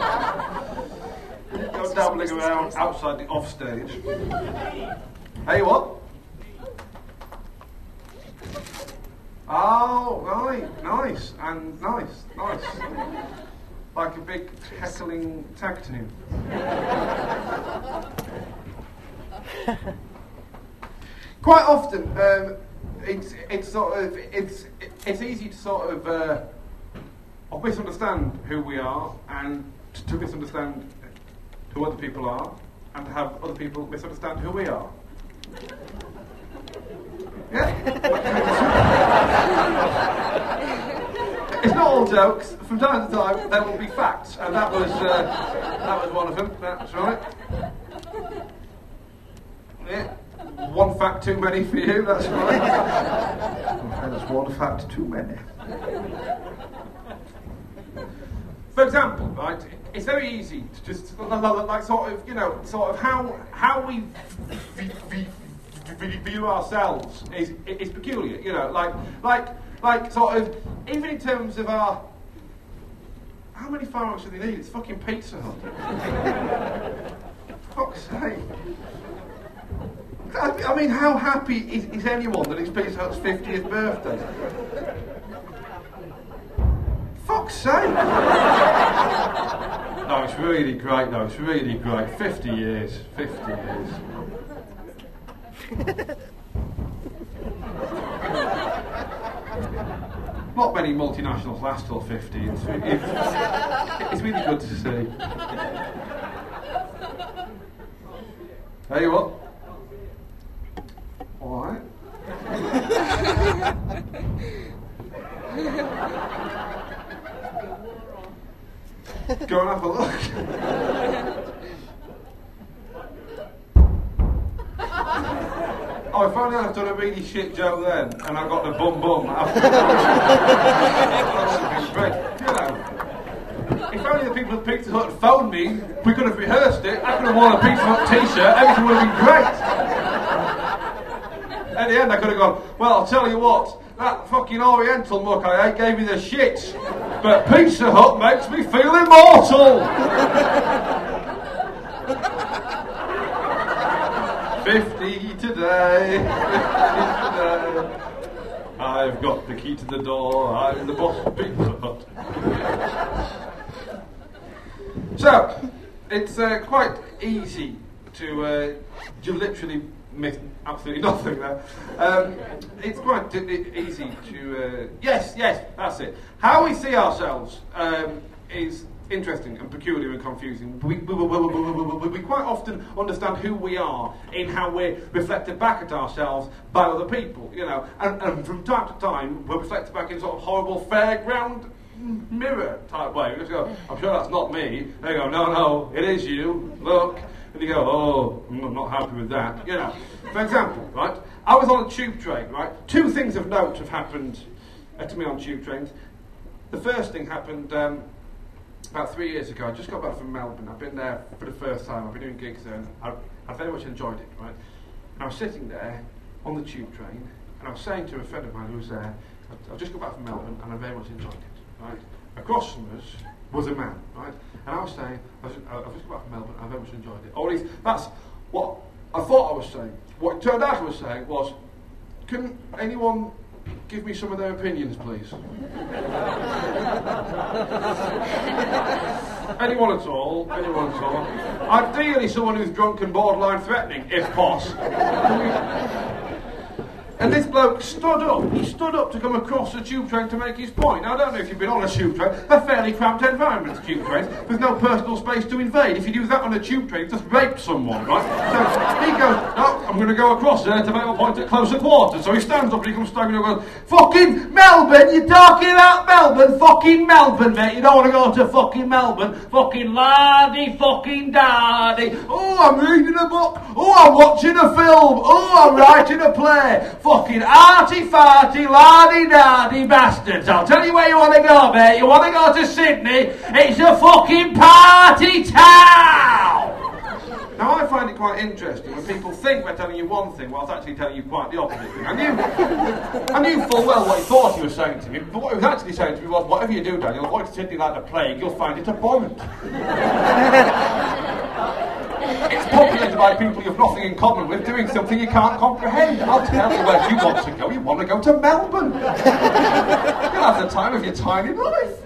see. Go dabbling around outside the offstage. Hey, what? Oh, right, nice, and nice, nice. Like a big heckling tag team. Quite often, um, it's it's sort of it's it's easy to sort of uh, misunderstand who we are, and to misunderstand who other people are, and to have other people misunderstand who we are. Yeah. It's not all jokes. From time to time, there will be facts, and that was uh, that was one of them. That's right. Yeah. One fact too many for you. That's right. That's one fact too many. For example, right? It's very easy to just like sort of you know sort of how how we view ourselves is is peculiar. You know, like like. Like, sort of, even in terms of our... How many fireworks do they need? It's fucking Pizza Hut. Fuck's sake. I, I mean, how happy is, is anyone that it's Pizza Hut's fiftieth birthday? Fuck's sake. No, it's really great, though. It's really great. fifty years. fifty years. Not many multinationals last till fifty. It's, it's, it's really good to see. Tell you what. All right. Go and have a look. Oh, if only I'd done a really shit joke then, and I got the bum bum. That would have been great. You know, if only the people at Pizza Hut had phoned me, we could have rehearsed it. I could have worn a Pizza Hut t-shirt. Everything would have been great. At the end, I could have gone, well, I'll tell you what, that fucking Oriental muck I ate gave me the shits, but Pizza Hut makes me feel immortal. Fifty today, fifty today. I've got the key to the door. I'm the boss of Pizza Hut. So, it's uh, quite easy to. Uh, you literally miss absolutely nothing there. Um, it's quite d- easy to. Uh, yes, yes, that's it. How we see ourselves um, is interesting and peculiar and confusing. We, we, we, we, we, we quite often understand who we are in how we're reflected back at ourselves by other people, you know, and, and from time to time we're reflected back in a sort of horrible fairground mirror type way. We just go, I'm sure that's not me. They go, no, no, it is you. Look. And you go, oh, I'm not happy with that. You know. For example, right, I was on a tube train, right? Two things of note have happened uh, to me on tube trains. The first thing happened um, about three years ago. I just got back from Melbourne. I've been there for the first time. I've been doing gigs there, and I, I very much enjoyed it, right? And I was sitting there on the tube train, and I was saying to a friend of mine who was there, I've just got back from Melbourne, and I very much enjoyed it, right? Across from us was a man, right? And I was saying, I've just got back from Melbourne, and I very much enjoyed it. Or at least, that's what I thought I was saying. What it turned out I was saying was, can anyone give me some of their opinions, please? Anyone at all? Anyone at all? Ideally someone who's drunk and borderline threatening, if possible. And this bloke stood up. He stood up to come across the tube train to make his point. Now, I don't know if you've been on a tube train. They're fairly cramped environments, tube trains. There's no personal space to invade. If you do that on a tube train, you just rape someone, right? So he goes, no, I'm going to go across there to make my point at closer quarters. So he stands up and he comes staggering up and goes, fucking Melbourne, you're talking about Melbourne? Fucking Melbourne, mate. You don't want to go to fucking Melbourne. Fucking lardy, fucking daddy. Oh, I'm reading a book. Oh, I'm watching a film. Oh, I'm writing a play. Fucking arty farty, lardy dardy bastards. I'll tell you where you want to go, mate. You want to go to Sydney? It's a fucking party town! Now, I find it quite interesting when people think we're telling you one thing whilst actually telling you quite the opposite thing. I knew, I knew full well what he thought he was saying to me, but what he was actually saying to me was, whatever you do, Daniel, avoid Sydney like the plague, you'll find it abhorrent. It's populated by people you've nothing in common with doing something you can't comprehend. I'll tell you where you want to go. You want to go to Melbourne. You'll have the time of your tiny life.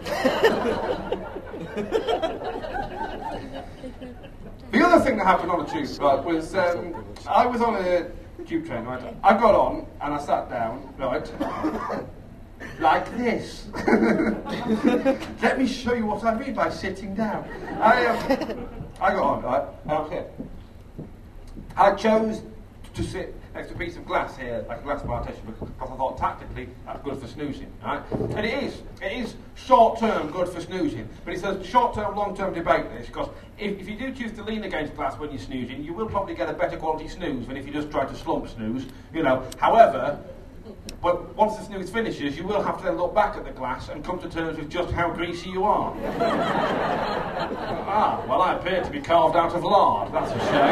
The other thing that happened on the tube, right, was um, I was on a tube train, right? I got on and I sat down, right, like this. Let me show you what I mean by sitting down. I, um, I got on, right, and I'm here. I chose to sit next to a piece of glass here, like a glass partition, because I thought tactically that's good for snoozing, right? And it is. It is short-term good for snoozing, but it's a short-term, long-term debate, this, because if, if you do choose to lean against glass when you're snoozing, you will probably get a better quality snooze than if you just try to slump snooze, you know. However, but once the snooze finishes, you will have to then look back at the glass and come to terms with just how greasy you are. Ah, well, I appear to be carved out of lard. That's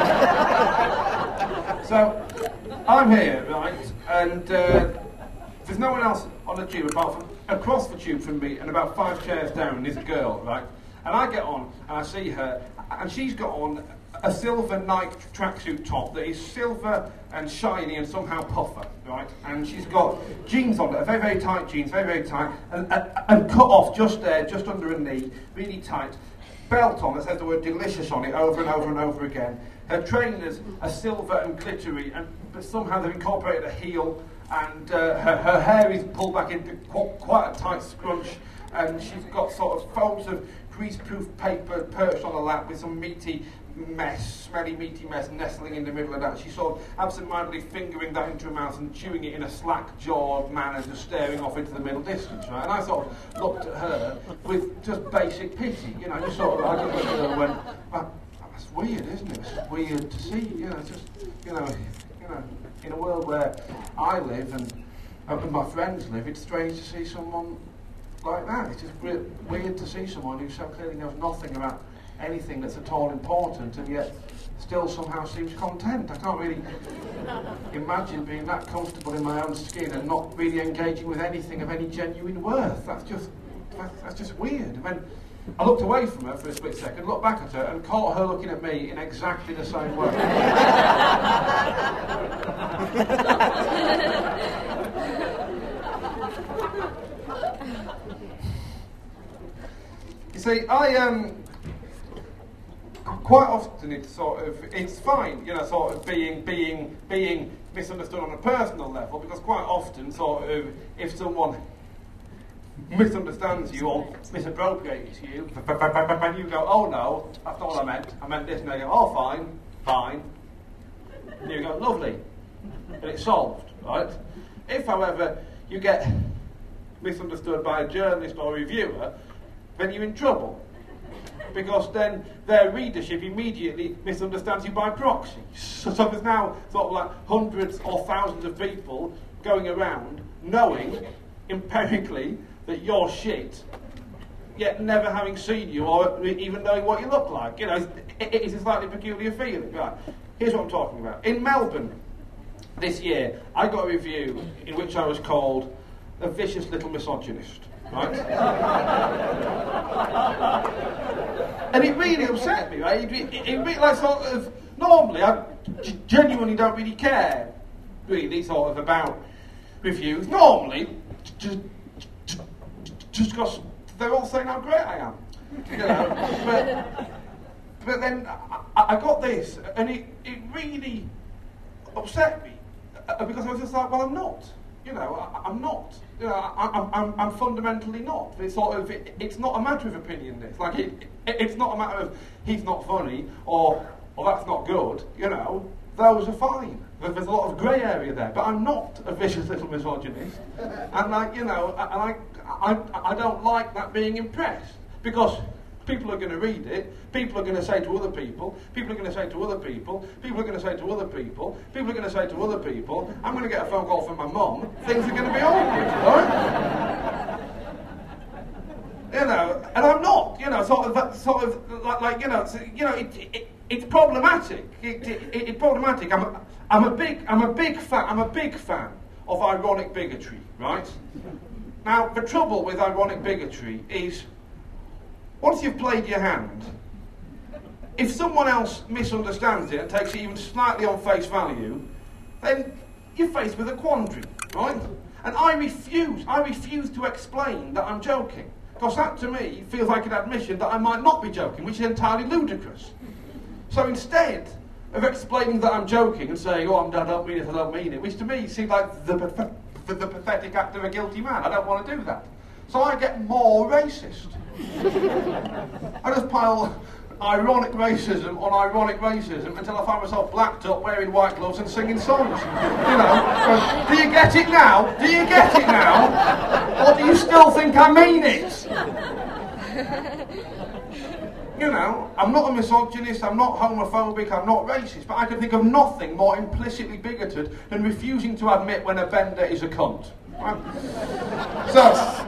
a shame. So, I'm here, right, and uh, there's no one else on the tube apart from across the tube from me and about five chairs down is a girl, right? And I get on and I see her, and she's got on a silver Nike tracksuit top that is silver and shiny and somehow puffer, right? And she's got jeans on that are very, very tight jeans, very, very tight, and, and, and cut off just there, just under her knee, really tight. Belt on that says the word delicious on it over and over and over again. Her trainers are silver and glittery, and but somehow they've incorporated a heel, and uh, her, her hair is pulled back into qu- quite a tight scrunch, and she's got sort of folds of grease-proof paper perched on her lap with some meaty mess, smelly meaty mess nestling in the middle of that. She's sort of absent-mindedly fingering that into her mouth and chewing it in a slack-jawed manner, just staring off into the middle distance, right? And I sort of looked at her with just basic pity, you know, just sort of, I looked at her and went, well, that's weird, isn't it? It's weird to see, you know, just, you know, you know, in a world where I live and, and my friends live, it's strange to see someone like that. It's just weird, weird to see someone who so clearly knows nothing about anything that's at all important and yet still somehow seems content. I can't really imagine being that comfortable in my own skin and not really engaging with anything of any genuine worth. That's just that's, that's just weird. And then I looked away from her for a split second, looked back at her and caught her looking at me in exactly the same way. You see, I um quite often it's sort of it's fine, you know, sort of being being being misunderstood on a personal level, because quite often sort of if someone misunderstands you or misappropriates you, and you go, oh no, that's not what I meant, I meant this, and they go, oh fine, fine. And you go, lovely. And it's solved, right? If, however, you get misunderstood by a journalist or reviewer, then you're in trouble. Because then their readership immediately misunderstands you by proxy. So, so there's now sort of like hundreds or thousands of people going around knowing empirically that you're shit, yet never having seen you or even knowing what you look like. You know, it's, it's a slightly peculiar feeling. Right. Here's what I'm talking about. In Melbourne this year, I got a review in which I was called a vicious little misogynist. Right? And it really upset me, right? It, it, it really, like, sort of, normally I g- genuinely don't really care, really, sort of, about reviews. Normally, just just because they're all saying how great I am. You know? but, but then I, I got this, and it, it really upset me. uh, because I was just like, well, I'm not. You know, I, I'm not. You know, I, I'm, I'm, I'm fundamentally not. It's sort of, it, it's not a matter of opinion. This, like, it, it, it's not a matter of he's not funny or, or that's not good. You know, those are fine. There's a lot of grey area there, but I'm not a vicious little misogynist. And like, you know, and I, I, I don't like that being impressed because people are going to read it, people are going to say to other people, people are going to say to other people, people are going to say to other people, people are going to say to other people, I'm going to get a phone call from my mum, things are going to be awkward, right? You know, and I'm not, you know, sort of, that, sort of, like, like you know, so, you know, it, it, it's problematic. It, it, it, it's problematic. I'm a, I'm a big, I'm a big fan. I'm a big fan of ironic bigotry, right? Now, the trouble with ironic bigotry is, once you've played your hand, if someone else misunderstands it and takes it even slightly on face value, then you're faced with a quandary, right? And I refuse, I refuse to explain that I'm joking, because that to me feels like an admission that I might not be joking, which is entirely ludicrous. So instead of explaining that I'm joking and saying, oh, I'm, I don't mean it, I don't mean it, which to me seems like the, the, the pathetic act of a guilty man, I don't want to do that. So I get more racist. I just pile ironic racism on ironic racism until I find myself blacked up, wearing white gloves and singing songs. You know, do you get it now? Do you get it now? Or do you still think I mean it? You know, I'm not a misogynist, I'm not homophobic, I'm not racist, but I can think of nothing more implicitly bigoted than refusing to admit when a bender is a cunt. Right? So...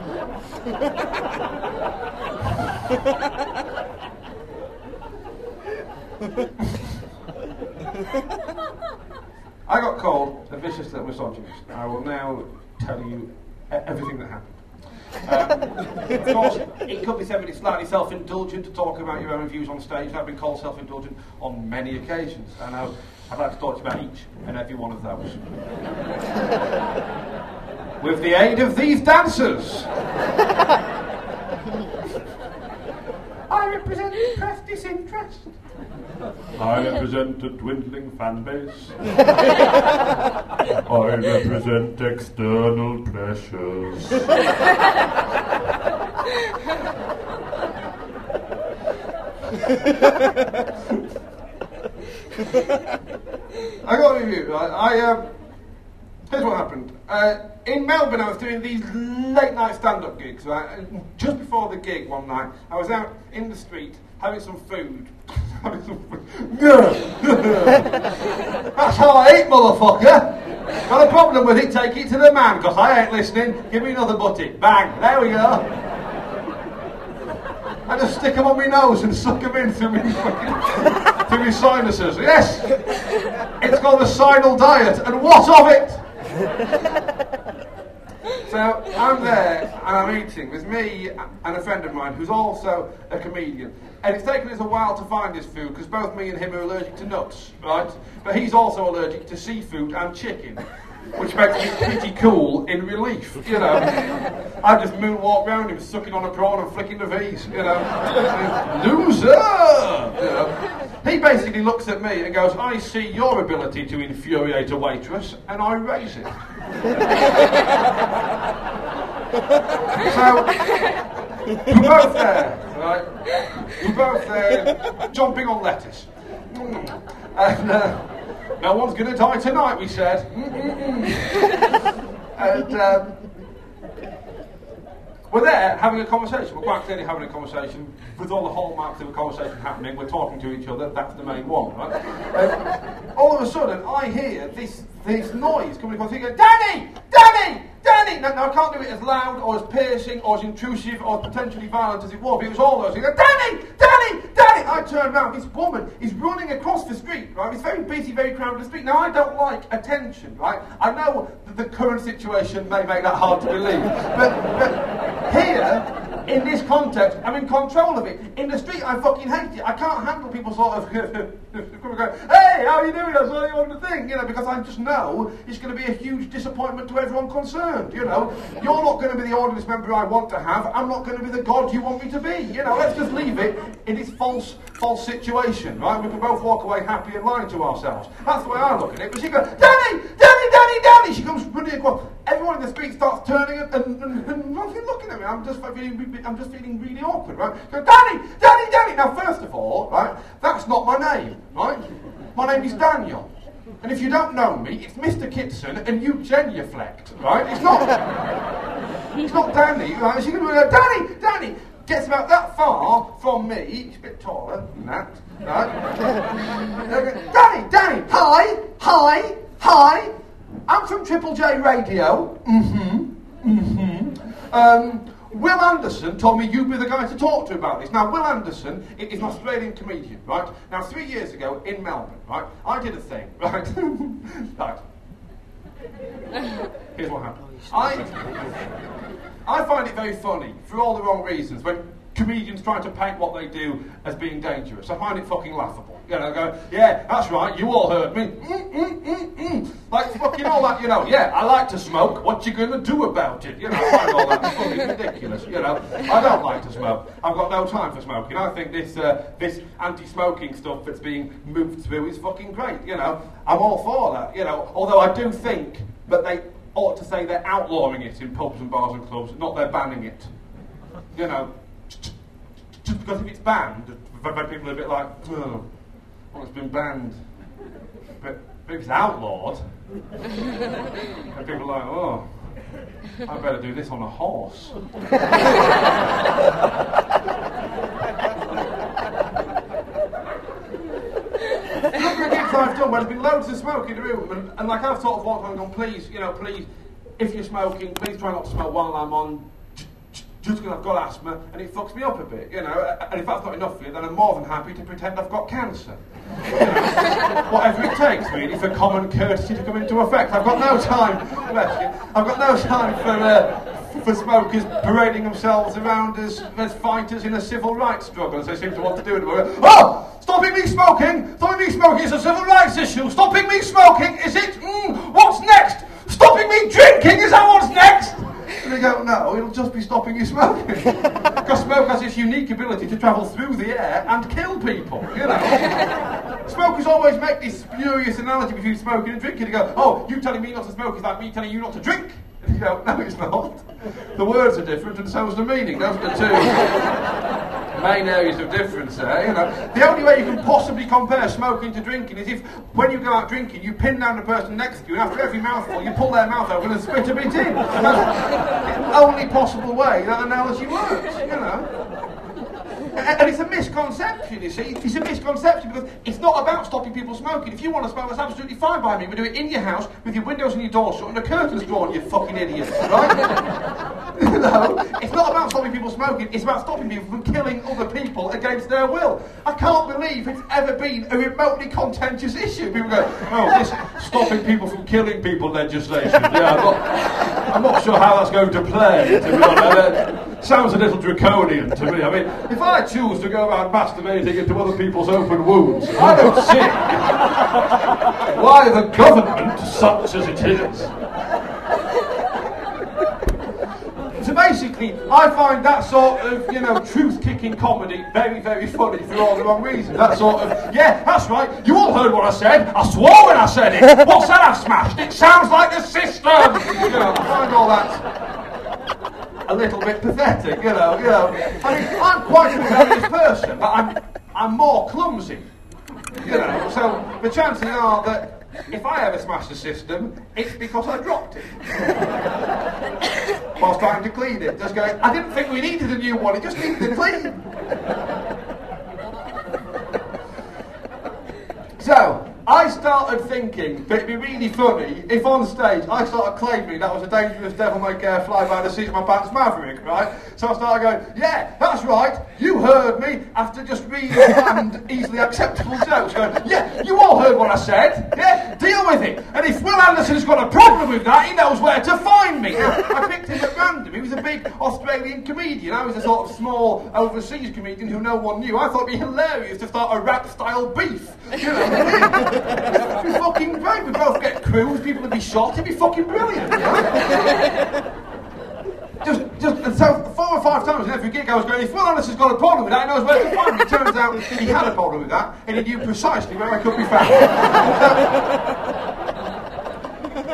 I got called a vicious little misogynist. I will now tell you everything that happened. Um, of course, it could be said that it's slightly self-indulgent to talk about your own views on stage. I've been called self-indulgent on many occasions, and I'd, I'd like to talk to you about each and every one of those. With the aid of these dancers. I represent depressed disinterest. I represent a dwindling fan base. I represent external pressures. I got a review. I, I um, here's what happened. Uh, in Melbourne, I was doing these late night stand-up gigs, right? And just before the gig one night, I was out in the street having some food. having some food. That's how I eat, motherfucker. Got a problem with it? Take it to the man, because I ain't listening. Give me another butty. Bang. There we go. I just stick them on my nose and suck them in through my, through my sinuses. Yes! It's called the sinal diet, and what of it? So I'm there and I'm eating with me and a friend of mine who's also a comedian, and it's taken us a while to find this food because both me and him are allergic to nuts, right? But he's also allergic to seafood and chicken, which makes me pretty cool in relief, you know. I just moonwalk round him sucking on a prawn and flicking the V's, you know. Loser! You know. He basically looks at me and goes, I see your ability to infuriate a waitress, and I raise it. So, we're both there, right? We're both there, jumping on lettuce. And uh, no one's going to die tonight, we said. And um, we're there having a conversation. We're quite clearly having a conversation with all the hallmarks of a conversation happening. We're talking to each other. That's the main one, right? And all of a sudden, I hear this this noise coming across. Thinking, Danny, Danny, Danny. Now, now I can't do it as loud or as piercing or as intrusive or as potentially violent as it was. But it was all those things. Danny, Danny, Danny. I turn around. This woman is running across the street. Right? It's very busy, very crowded street. Now I don't like attention. Right? I know that the current situation may make that hard to believe, but. but here, in this context, I'm in control of it. In the street, I fucking hate it. I can't handle people sort of going, hey, how are you doing? I saw you on the thing, you know, because I just know it's going to be a huge disappointment to everyone concerned, you know. You're not going to be the audience member I want to have. I'm not going to be the god you want me to be, you know. Let's just leave it in this false, false situation, right? We can both walk away happy and lying to ourselves. That's the way I look at it. But she goes, Danny, Danny, Danny, Danny! She comes running across. Everyone in the street starts turning and, and, and, and looking at me. I'm just feeling, I'm just feeling really awkward, right? Go, Danny! Danny! Danny! Now, first of all, right, that's not my name, right? My name is Daniel. And if you don't know me, it's Mister Kitson and you genuflect, right? It's not, it's not Danny, right? She can go, Danny, Danny, gets about that far from me. He's a bit taller than that, right? Danny, Danny, hi, hi, hi. I'm from Triple J Radio. Mm-hmm, mm-hmm. Um, Will Anderson told me you'd be the guy to talk to about this. Now, Will Anderson is an Australian comedian, right? Now, three years ago in Melbourne, right, I did a thing, right? Right. Here's what happened. I, I find it very funny, for all the wrong reasons, when comedians try to paint what they do as being dangerous. I find it fucking laughable. You know, go, yeah, that's right, you all heard me. Mm, mm, mm, mm. Like fucking all that, you know, yeah, I like to smoke, what you gonna do about it? You know, I find all that fucking ridiculous, you know. I don't like to smoke. I've got no time for smoking. I think this uh, this anti-smoking stuff that's being moved through is fucking great, you know. I'm all for that, you know, although I do think that they ought to say they're outlawing it in pubs and bars and clubs, not they're banning it. You know, just because if it's banned, people are a bit like, oh, well, it's been banned. But, but if it's outlawed, and people are like, oh, I better do this on a horse. Look at the gigs I've done where there's been loads of smoke in the room, and, and like I've sort of walked on and gone, please, you know, please, if you're smoking, please try not to smoke while I'm on. Just because I've got asthma and it fucks me up a bit, you know, and if that's not enough for you, then I'm more than happy to pretend I've got cancer. You know, whatever it takes, really, for common courtesy to come into effect. I've got no time, bless you, I've got no time for uh, for smokers parading themselves around as, as fighters in a civil rights struggle, as they seem to want to do at the moment. Oh! Stopping me smoking! Stopping me smoking is a civil rights issue! Stopping me smoking, is it? Mm, what's next? Stopping me drinking, is that what's next? And they go, no, it'll just be stopping you smoking. Because smoke has this unique ability to travel through the air and kill people, you know. Smokers always make this spurious analogy between smoking and drinking. They go, oh, you telling me not to smoke is like me telling you not to drink. And you go, no, it's not. The words are different and so's the meaning. Those are the two main areas of difference there, you know. The only way you can possibly compare smoking to drinking is if, when you go out drinking, you pin down the person next to you, and after every mouthful, you pull their mouth open and spit a bit in. And that's the only possible way that analogy works, you know. And it's a misconception, you see. It's a misconception because it's not about stopping people smoking. If you want to smoke, that's absolutely fine by me. But do it in your house with your windows and your doors shut and the curtains drawn, you fucking idiot, right? No, it's not about stopping people smoking. It's about stopping people from killing other people against their will. I can't believe it's ever been a remotely contentious issue. People go, oh, this stopping people from killing people legislation. Yeah, I'm not, I'm not sure how that's going to play, to be honest. Sounds a little draconian to me. I mean, if I choose to go around masturbating into other people's open wounds, I don't see why the government, such as it is. So basically, I find that sort of, you know, truth-kicking comedy very, very funny for all the wrong reasons. That sort of, yeah, that's right, you all heard what I said. I swore when I said it. What's that I've smashed? It sounds like the system. You know, I find all that a little bit pathetic, you know, you know. I mean, I'm quite a rebellious person, but I'm I'm more clumsy, you know. So the chances are that if I ever smash the system, it's because I dropped it whilst trying to clean it. Just going, I didn't think we needed a new one; it just needed a clean. So I started thinking that it'd be really funny if on stage I started claiming that was a dangerous devil-may-care fly-by-the-seat of my pants maverick, right? So I started going, yeah, that's right, you heard me, after just really bland, easily acceptable jokes, going, yeah, you all heard what I said, yeah, deal with it. And if Will Anderson's got a problem with that, he knows where to find me. I picked him at random. He was a big Australian comedian. I was a sort of small overseas comedian who no one knew. I thought it'd be hilarious to start a rap-style beef, you know. It'd be fucking great. We'd both get crews, people would be shot, it'd be fucking brilliant, you know? Just, just, and so four or five times in every gig I was going, if Will Anderson's got a problem with that, he knows where to find me. It turns out he had a problem with that, and he knew precisely where I could be found.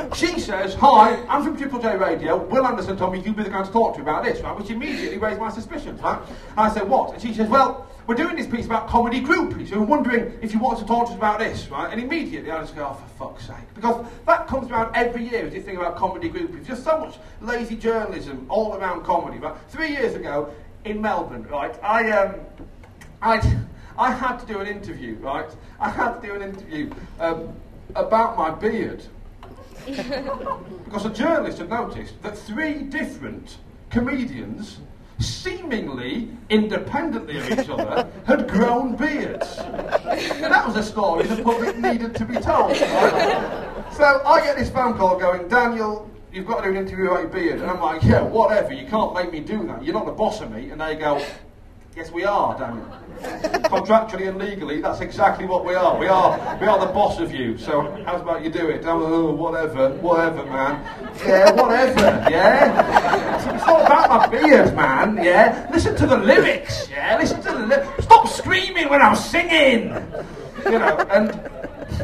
she says, hi, I'm from Triple J Radio. Will Anderson told me you'd be the guy to talk to about this, right? Which immediately raised my suspicions, right? And I said, what? And she says, well, we're doing this piece about comedy groupies, so we're wondering if you want to talk to us about this, right? And immediately I just go, oh, for fuck's sake. Because that comes around every year as you think about comedy groupies. Just so much lazy journalism all around comedy, right? Three years ago in Melbourne, right, I, um, I, I had to do an interview, right? I had to do an interview um, about my beard. Because a journalist had noticed that three different comedians, seemingly independently of each other, had grown beards. And that was a story the public needed to be told, right? So I get this phone call going, Daniel, you've got to do an interview about your beard. And I'm like, yeah, whatever, you can't make me do that. You're not the boss of me. And they go, yes, we are, Daniel. Contractually and legally, that's exactly what we are. We are we are the boss of you. So how's about you do it? I'm like, oh, whatever, whatever, man. Yeah, whatever, yeah? It's not about my beard, man, yeah? Listen to the lyrics, yeah? Listen to the lyrics. Stop screaming when I'm singing! You know, and...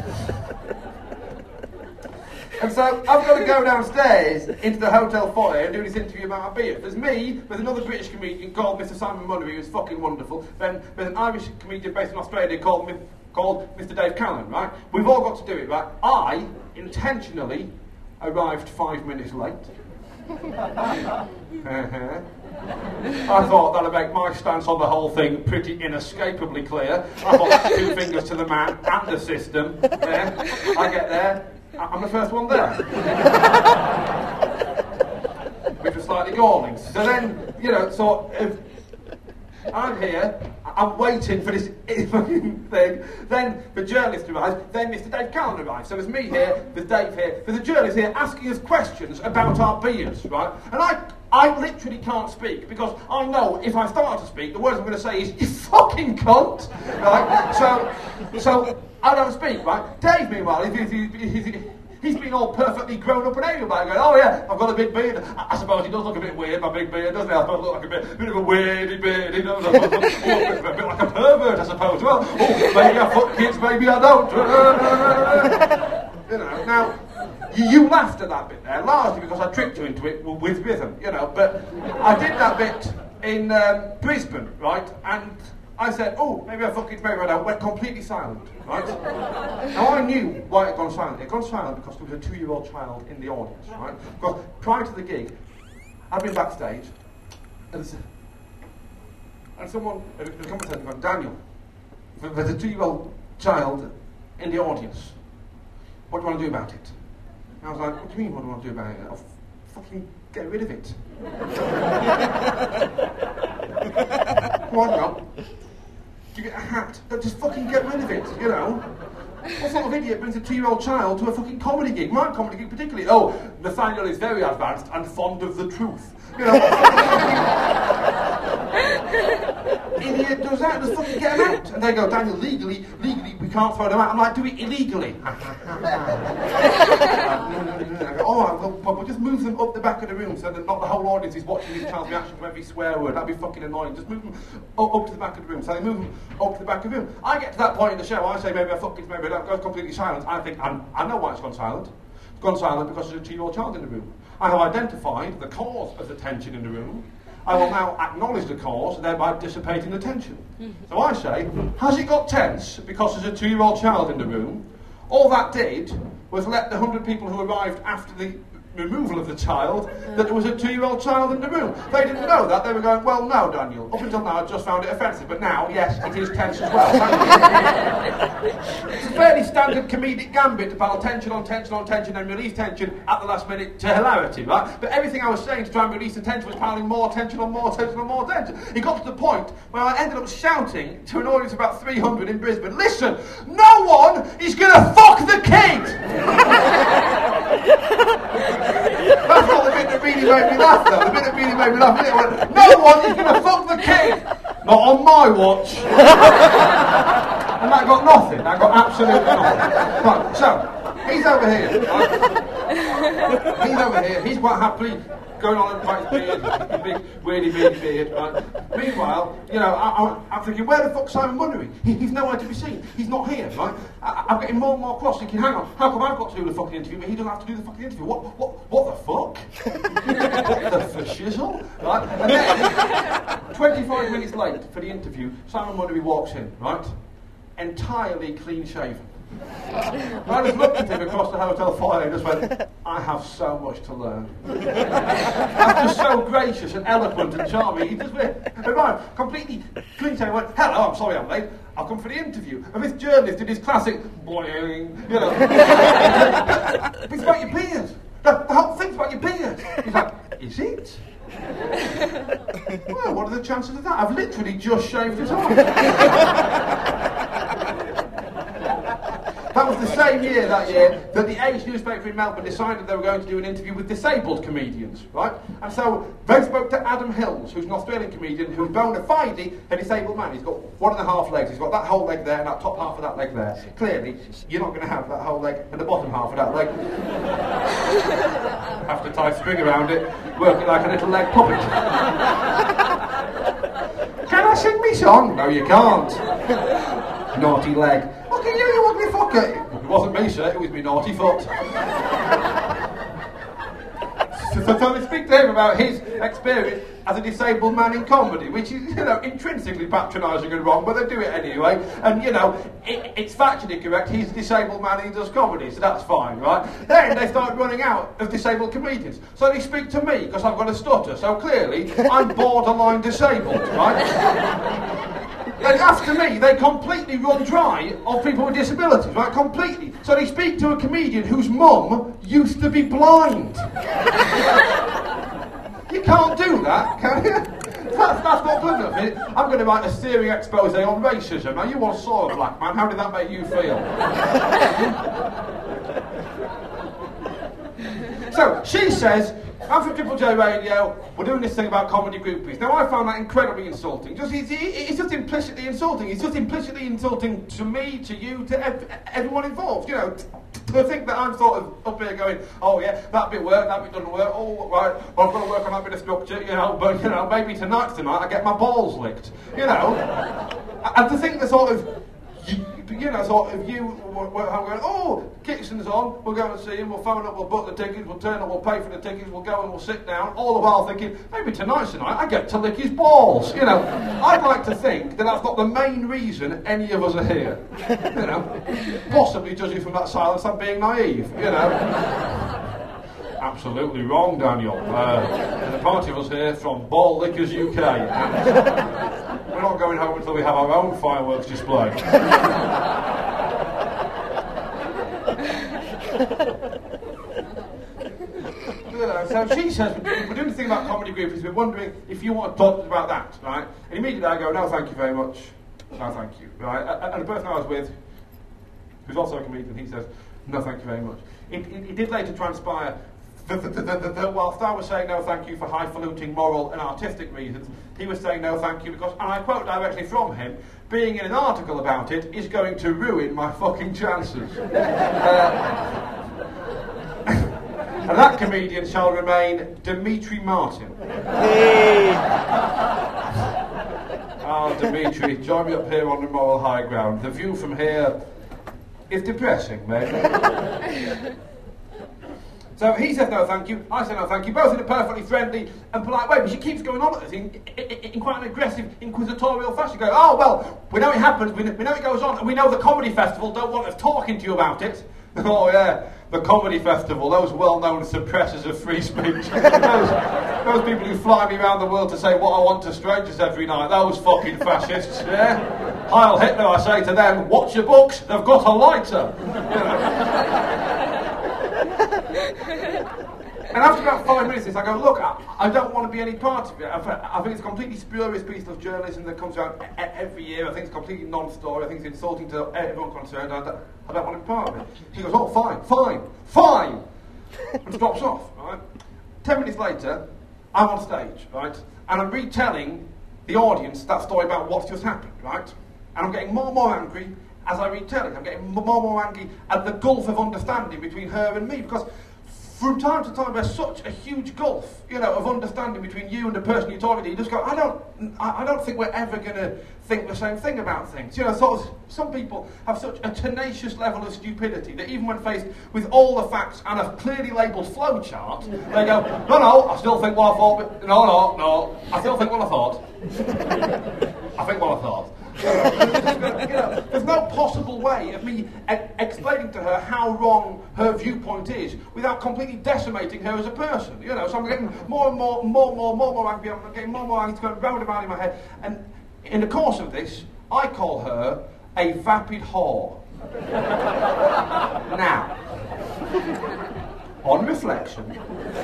And so I've got to go downstairs into the hotel foyer and do this interview about my beard. There's me, there's another British comedian called Mister Simon Munnery, who's fucking wonderful. Then there's an Irish comedian based in Australia called, called Mister Dave Callan, right? We've all got to do it, right? I intentionally arrived five minutes late. uh-huh. I thought that'd make my stance on the whole thing pretty inescapably clear. I thought two fingers to the man and the system. Yeah. I get there. I'm the first one there. Which was slightly galling. So then, you know, so if I'm here, I'm waiting for this fucking thing, then the journalist arrives, then Mister Dave Callan arrives. So there's me here, there's Dave here, there's a journalist here asking us questions about our beards, right? And I I literally can't speak, because I know if I start to speak, the words I'm going to say is, you fucking cunt! Right? So, so I don't speak, right? Dave, meanwhile, he's, he's, he's, he's been all perfectly grown up and able about it, going, oh yeah, I've got a big beard. I, I suppose he does look a bit weird, my big beard, doesn't he? I suppose I look like a bit, bit of a weirdy beard, he does. I suppose, oh, a, bit, a bit like a pervert, I suppose. Well, oh, maybe I fuck kids, maybe I don't. You know, now... You, you laughed at that bit there, largely because I tricked you into it with rhythm, you know, but I did that bit in um, Brisbane, right, and I said, oh, maybe I fucking maybe I don't, went completely silent, right? Now I knew why it had gone silent. It had gone silent because there was a two-year-old child in the audience, right? Because prior to the gig, I'd been backstage, and, and someone, a commentator went, Daniel, there's a two-year-old child in the audience. What do you want to do about it? I was like, what do you mean, what do I want to do about it? I'll f- fucking get rid of it. Why not? Give it a hat. Just fucking get rid of it, you know? What sort of idiot brings a two-year-old child to a fucking comedy gig? My comedy gig particularly. Oh, Nathaniel is very advanced and fond of the truth. You know, idiot does that, just fucking get them out. And they go, Daniel, legally, legally, we can't throw them out. I'm like, do it illegally. uh, no, no, no, no. I go, all right, well, well, we'll just move them up the back of the room so that not the whole audience is watching this child's reaction to every swear word. That'd be fucking annoying. Just move them up, up to the back of the room. So they move them up to the back of the room. I get to that point in the show, I say, maybe I fuck it, maybe I don't. It goes completely silent. I think, I'm, I know why it's gone silent. It's gone silent because there's a two-year-old child in the room. I have identified the cause of the tension in the room. I will now acknowledge the cause, thereby dissipating the tension. So I say, has it got tense because there's a two-year-old child in the room? All that did was let the hundred people who arrived after the removal of the child, that there was a two-year-old child in the room. They didn't know that. They were going, well, no, Daniel. Up until now, I just found it offensive. But now, yes, it is tense as well. It's a fairly standard comedic gambit to pile tension on tension on tension and release tension at the last minute to hilarity, right? But everything I was saying to try and release the tension was piling more tension on more tension on more tension. It got to the point where I ended up shouting to an audience of about three hundred in Brisbane, listen, no one is going to fuck the kid! That's not the bit that really made me laugh, though. The bit that really made me laugh. Went, no one is going to fuck the kid! Not on my watch. And that got nothing. That got absolutely nothing. Right, so, he's over here. Right? He's over here, he's quite happily going on about his beard, his big, weirdy, beardy beard, right? Meanwhile, you know, I, I, I'm thinking, where the fuck's Simon Munnery? He, he's nowhere to be seen. He's not here, right? I, I'm getting more and more cross, thinking, hang on, how come I've got to do the fucking interview, but he doesn't have to do the fucking interview? What, what, what the fuck? What the for shizzle? Right? And then, twenty-five minutes late for the interview, Simon Munnery walks in, right? Entirely clean shaven. I just looked at him across the hotel foyer and just went, I have so much to learn. I'm just so gracious and eloquent and charming. He just went, right, completely clean shaven, went, hello, I'm sorry I'm late. I've come for the interview. And this journalist did his classic, boing, you know. It's about your beard. The, the whole thing's about your beard. He's like, is it? Well, what are the chances of that? I've literally just shaved it off. That was the same year, that year, that the Age newspaper in Melbourne decided they were going to do an interview with disabled comedians, right? And so they spoke to Adam Hills, who's an Australian comedian who's bona fide a disabled man. He's got one and a half legs. He's got that whole leg there and that top half of that leg there. Clearly, you're not going to have that whole leg and the bottom half of that leg. Have to tie string around it, work it like a little leg puppet. Can I sing me song? No, you can't. Naughty leg. Look at you, you ugly fucker. It wasn't me, sir, it was me naughty foot. so, so, so we speak to him about his experience as a disabled man in comedy, which is, you know, intrinsically patronising and wrong, but they do it anyway. And, you know, it, it's factually correct, he's a disabled man and he does comedy, so that's fine, right? Then they start running out of disabled comedians. So they speak to me, because I've got a stutter, so clearly I'm borderline disabled, right? And after me, they completely run dry of people with disabilities, right? Completely. So they speak to a comedian whose mum used to be blind. You can't do that, can you? That's, that's not good enough, is it? I'm going to write a searing expose on racism. Now, you once saw a black man. How did that make you feel? So, she says, I'm from Triple J Radio, we're doing this thing about comedy groupies. Now, I found that incredibly insulting. Just, it's, it's just implicitly insulting. It's just implicitly insulting to me, to you, to ev- everyone involved. You know, t- to think that I'm sort of up here going, oh yeah, that bit worked, that bit doesn't work, oh right, well, I've got to work on that bit of structure, you know, but, you know, maybe tonight, tonight, I get my balls licked, you know. And to think that sort of, you, you know, sort of you, we're, we're going, oh, Kitchen's on, we'll go and see him, we'll phone up, we'll book the tickets, we'll turn up, we'll pay for the tickets, we'll go and we'll sit down, all the while thinking, maybe tonight's the night I get to lick his balls, you know. I'd like to think that that's not the main reason any of us are here, you know. Possibly judging from that silence, I'm being naive, you know. Absolutely wrong, Daniel. Uh, there's a party of us here from Ball Lickers U K. We're not going home until we have our own fireworks display. You know, so she says, we're doing the thing about comedy groupies, we're wondering if you want to talk about that, right? And immediately I go, no, thank you very much. No, thank you, right? And the person I was with, who's also a comedian, he says, no, thank you very much. It, it, it did later transpire that, that, that, that, that whilst I was saying no thank you for highfalutin moral and artistic reasons, he was saying no thank you because, and I quote directly from him, being in an article about it is going to ruin my fucking chances. Uh, and that comedian shall remain Dimitri Martin. Hey. Ah, Dimitri, join me up here on the moral high ground. The view from here is depressing, mate. So he says no thank you, I say no thank you, both in a perfectly friendly and polite way, but she keeps going on at us in, in, in quite an aggressive, inquisitorial fashion, going, oh, well, we know it happens, we know, we know it goes on, and we know the Comedy Festival don't want us talking to you about it. Oh, yeah, the Comedy Festival, those well-known suppressors of free speech. those, those people who fly me around the world to say what I want to strangers every night, those fucking fascists, yeah? Heil Hitler, I say to them, watch your books, they've got a lighter. You know? And after about five minutes, I go, look, I, I don't want to be any part of it. I, I think it's a completely spurious piece of journalism that comes out e- every year. I think it's completely non-story. I think it's insulting to everyone concerned. I don't, I don't want to be part of it. She goes, oh, fine, fine, fine, and drops off, right? Ten minutes later, I'm on stage, right? And I'm retelling the audience that story about what's just happened, right? And I'm getting more and more angry as I retell it. I'm getting more and more angry at the gulf of understanding between her and me, because from time to time there's such a huge gulf, you know, of understanding between you and the person you're talking to. You just go, I don't, I, I don't think we're ever going to think the same thing about things. You know, sort of, some people have such a tenacious level of stupidity that even when faced with all the facts and a clearly labelled flowchart, they go, no, no, I still think what I thought, but no, no, no, I still think what I thought. I think what I thought. You know, there's no possible way of me e- explaining to her how wrong her viewpoint is without completely decimating her as a person. You know, so I'm getting more and more, more and more, more and more angry. I'm getting more and more angry, going round about in my head. And in the course of this, I call her a vapid whore. Now, on reflection,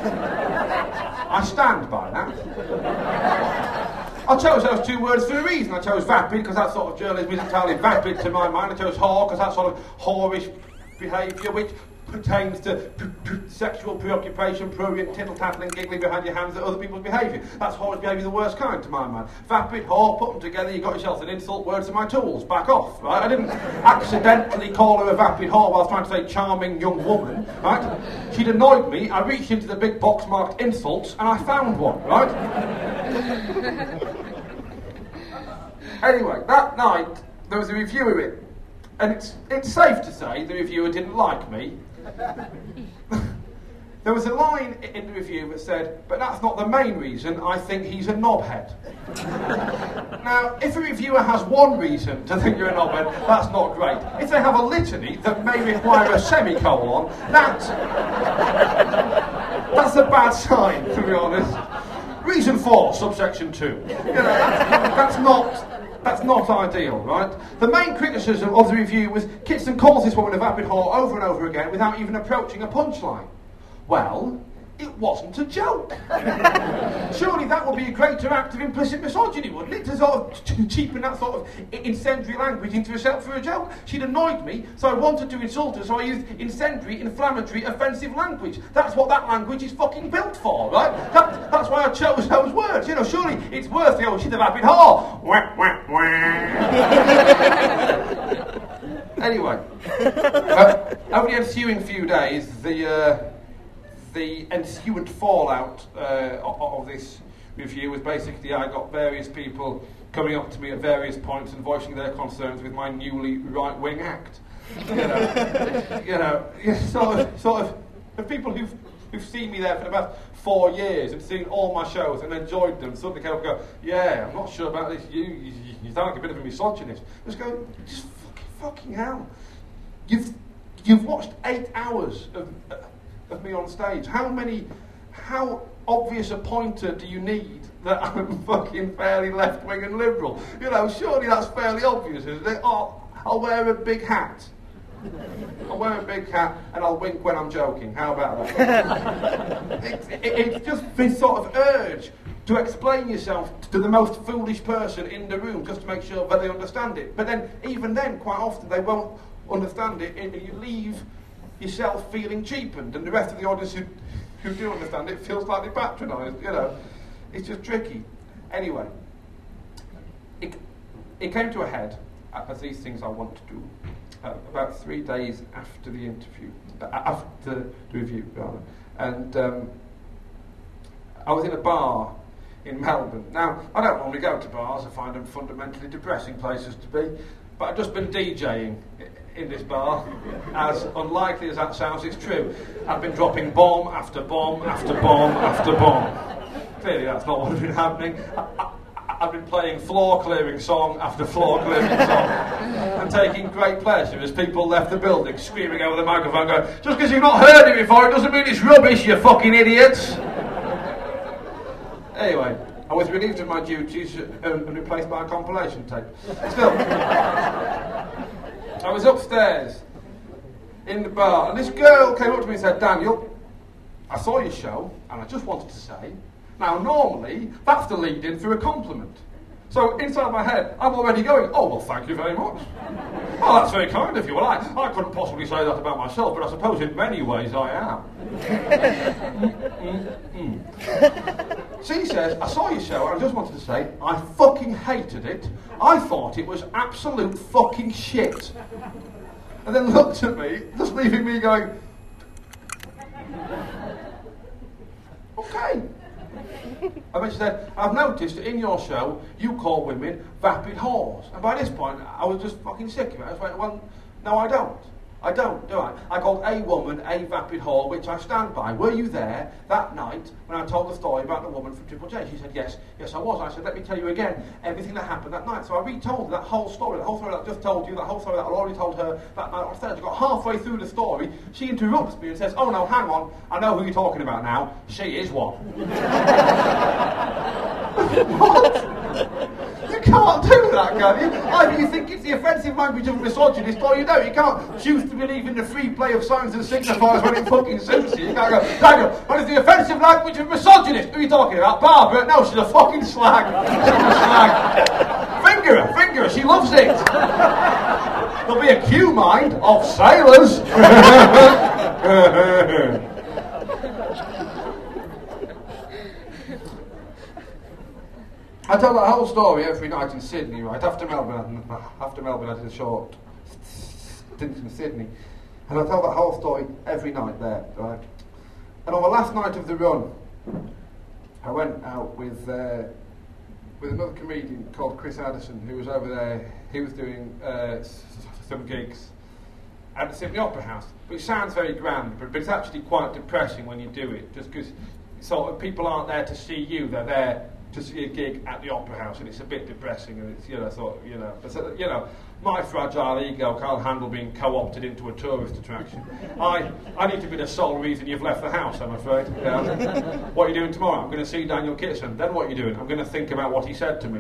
I stand by that. I chose those two words for a reason. I chose vapid because that sort of journalism is entirely vapid to my mind. I chose whore because that sort of whorish behaviour which pertains to p- p- sexual preoccupation, prurient, tittle-tattling, giggling behind your hands at other people's behaviour. That's whorish behaviour, the worst kind to my mind. Vapid, whore, put them together, you got yourself an insult, words to my tools, back off, right? I didn't accidentally call her a vapid whore while I was trying to say charming young woman, right? She'd annoyed me, I reached into the big box marked insults, and I found one, right? Anyway, that night, there was a reviewer in, and it's, it's safe to say the reviewer didn't like me. There was a line in the review that said, but that's not the main reason, I think he's a knobhead. Now, if a reviewer has one reason to think you're a knobhead, that's not great. If they have a litany that may require a semicolon, that's, that's a bad sign, to be honest. Reason four, subsection two. You know, that's, that's not... That's not ideal, right? The main criticism of the review was Kitson calls this woman a vapid whore over and over again without even approaching a punchline. Well, it wasn't a joke. Surely that would be a greater act of implicit misogyny, wouldn't it? To sort of ch- cheapen that sort of incendiary language into herself for a joke. She'd annoyed me, so I wanted to insult her, so I used incendiary, inflammatory, offensive language. That's what that language is fucking built for, right? That, that's why I chose those words. You know, surely it's worth the old she's a vapid whore. Wah, wah, wah. Anyway, uh, over the ensuing few days, the... Uh, The ensuing fallout uh, of, of this review was basically I got various people coming up to me at various points and voicing their concerns with my newly right-wing act. You know, you know, sort of, sort of, the people who've who've seen me there for the past four years and seen all my shows and enjoyed them suddenly come up and go, yeah, I'm not sure about this. You, you, you sound like a bit of a misogynist. Just go, just fucking, fucking hell. You've you've watched eight hours of. Uh, of me on stage. How many, how obvious a pointer do you need that I'm fucking fairly left-wing and liberal? You know, surely that's fairly obvious, isn't it? Oh, I'll wear a big hat. I'll wear a big hat and I'll wink when I'm joking. How about that? it, it, it's just this sort of urge to explain yourself to the most foolish person in the room just to make sure that they understand it. But then, even then, quite often they won't understand it and you leave yourself feeling cheapened, and the rest of the audience who, who do understand it feel slightly patronised. You know, it's just tricky. Anyway, it it came to a head, as these things I want to do, uh, about three days after the interview, uh, after the review rather, and um, I was in a bar in Melbourne. Now, I don't normally go to bars; I find them fundamentally depressing places to be. But I've just been DJing in this bar. As unlikely as that sounds, it's true. I've been dropping bomb after bomb after bomb after bomb. Clearly that's not what's been happening. I, I, I've been playing floor-clearing song after floor-clearing song and taking great pleasure as people left the building screaming over the microphone going, just because you've not heard it before, it doesn't mean it's rubbish, you fucking idiots. Anyway, I was relieved of my duties and replaced by a compilation tape. Still, I was upstairs in the bar, and this girl came up to me and said, Daniel, I saw your show, and I just wanted to say, now normally, that's the lead-in for a compliment. So inside my head, I'm already going, oh, well, thank you very much. Oh, that's very kind of you. Well, I, I couldn't possibly say that about myself, but I suppose in many ways I am. mm, mm, mm. She says, I saw your show and I just wanted to say, I fucking hated it. I thought it was absolute fucking shit. And then looked at me, just leaving me going... okay. And then she said, I've noticed that in your show, you call women vapid whores. And by this point, I was just fucking sick of it. I was like, well, no, I don't. I don't, do I? I called a woman a vapid whore, which I stand by. Were you there that night when I told the story about the woman from Triple J? She said, yes, yes I was. I said, let me tell you again everything that happened that night. So I retold that whole story, the whole story that I just told you, that whole story that I already told her that night on stage. I got halfway through the story, she interrupts me and says, oh no, hang on, I know who you're talking about now. She is one. What? You can't do that, can you? Either you think it's the offensive language of a misogynist, or you don't. You can't choose to believe in the free play of signs and signifiers when it fucking suits you. You can't go, Daniel, what is the offensive language of a misogynist? Who are you talking about? Barbara? No, she's a fucking slag. She's a slag. Finger her, finger her, she loves it. There'll be a Q mind of sailors. I tell that whole story every night in Sydney, right? After Melbourne, after Melbourne, I did a short stint in Sydney, and I tell that whole story every night there, right? And on the last night of the run, I went out with uh, with another comedian called Chris Addison, who was over there. He was doing uh, s- some gigs at the Sydney Opera House, which sounds very grand, but, but it's actually quite depressing when you do it, just because sort of people aren't there to see you; they're there to see a gig at the Opera House, and it's a bit depressing, and it's, you know, sort of, you know, but, so, you know, my fragile ego can't handle being co-opted into a tourist attraction. I, I need to be the sole reason you've left the house, I'm afraid. Yeah. What are you doing tomorrow? I'm going to see Daniel Kitson. Then what are you doing? I'm going to think about what he said to me.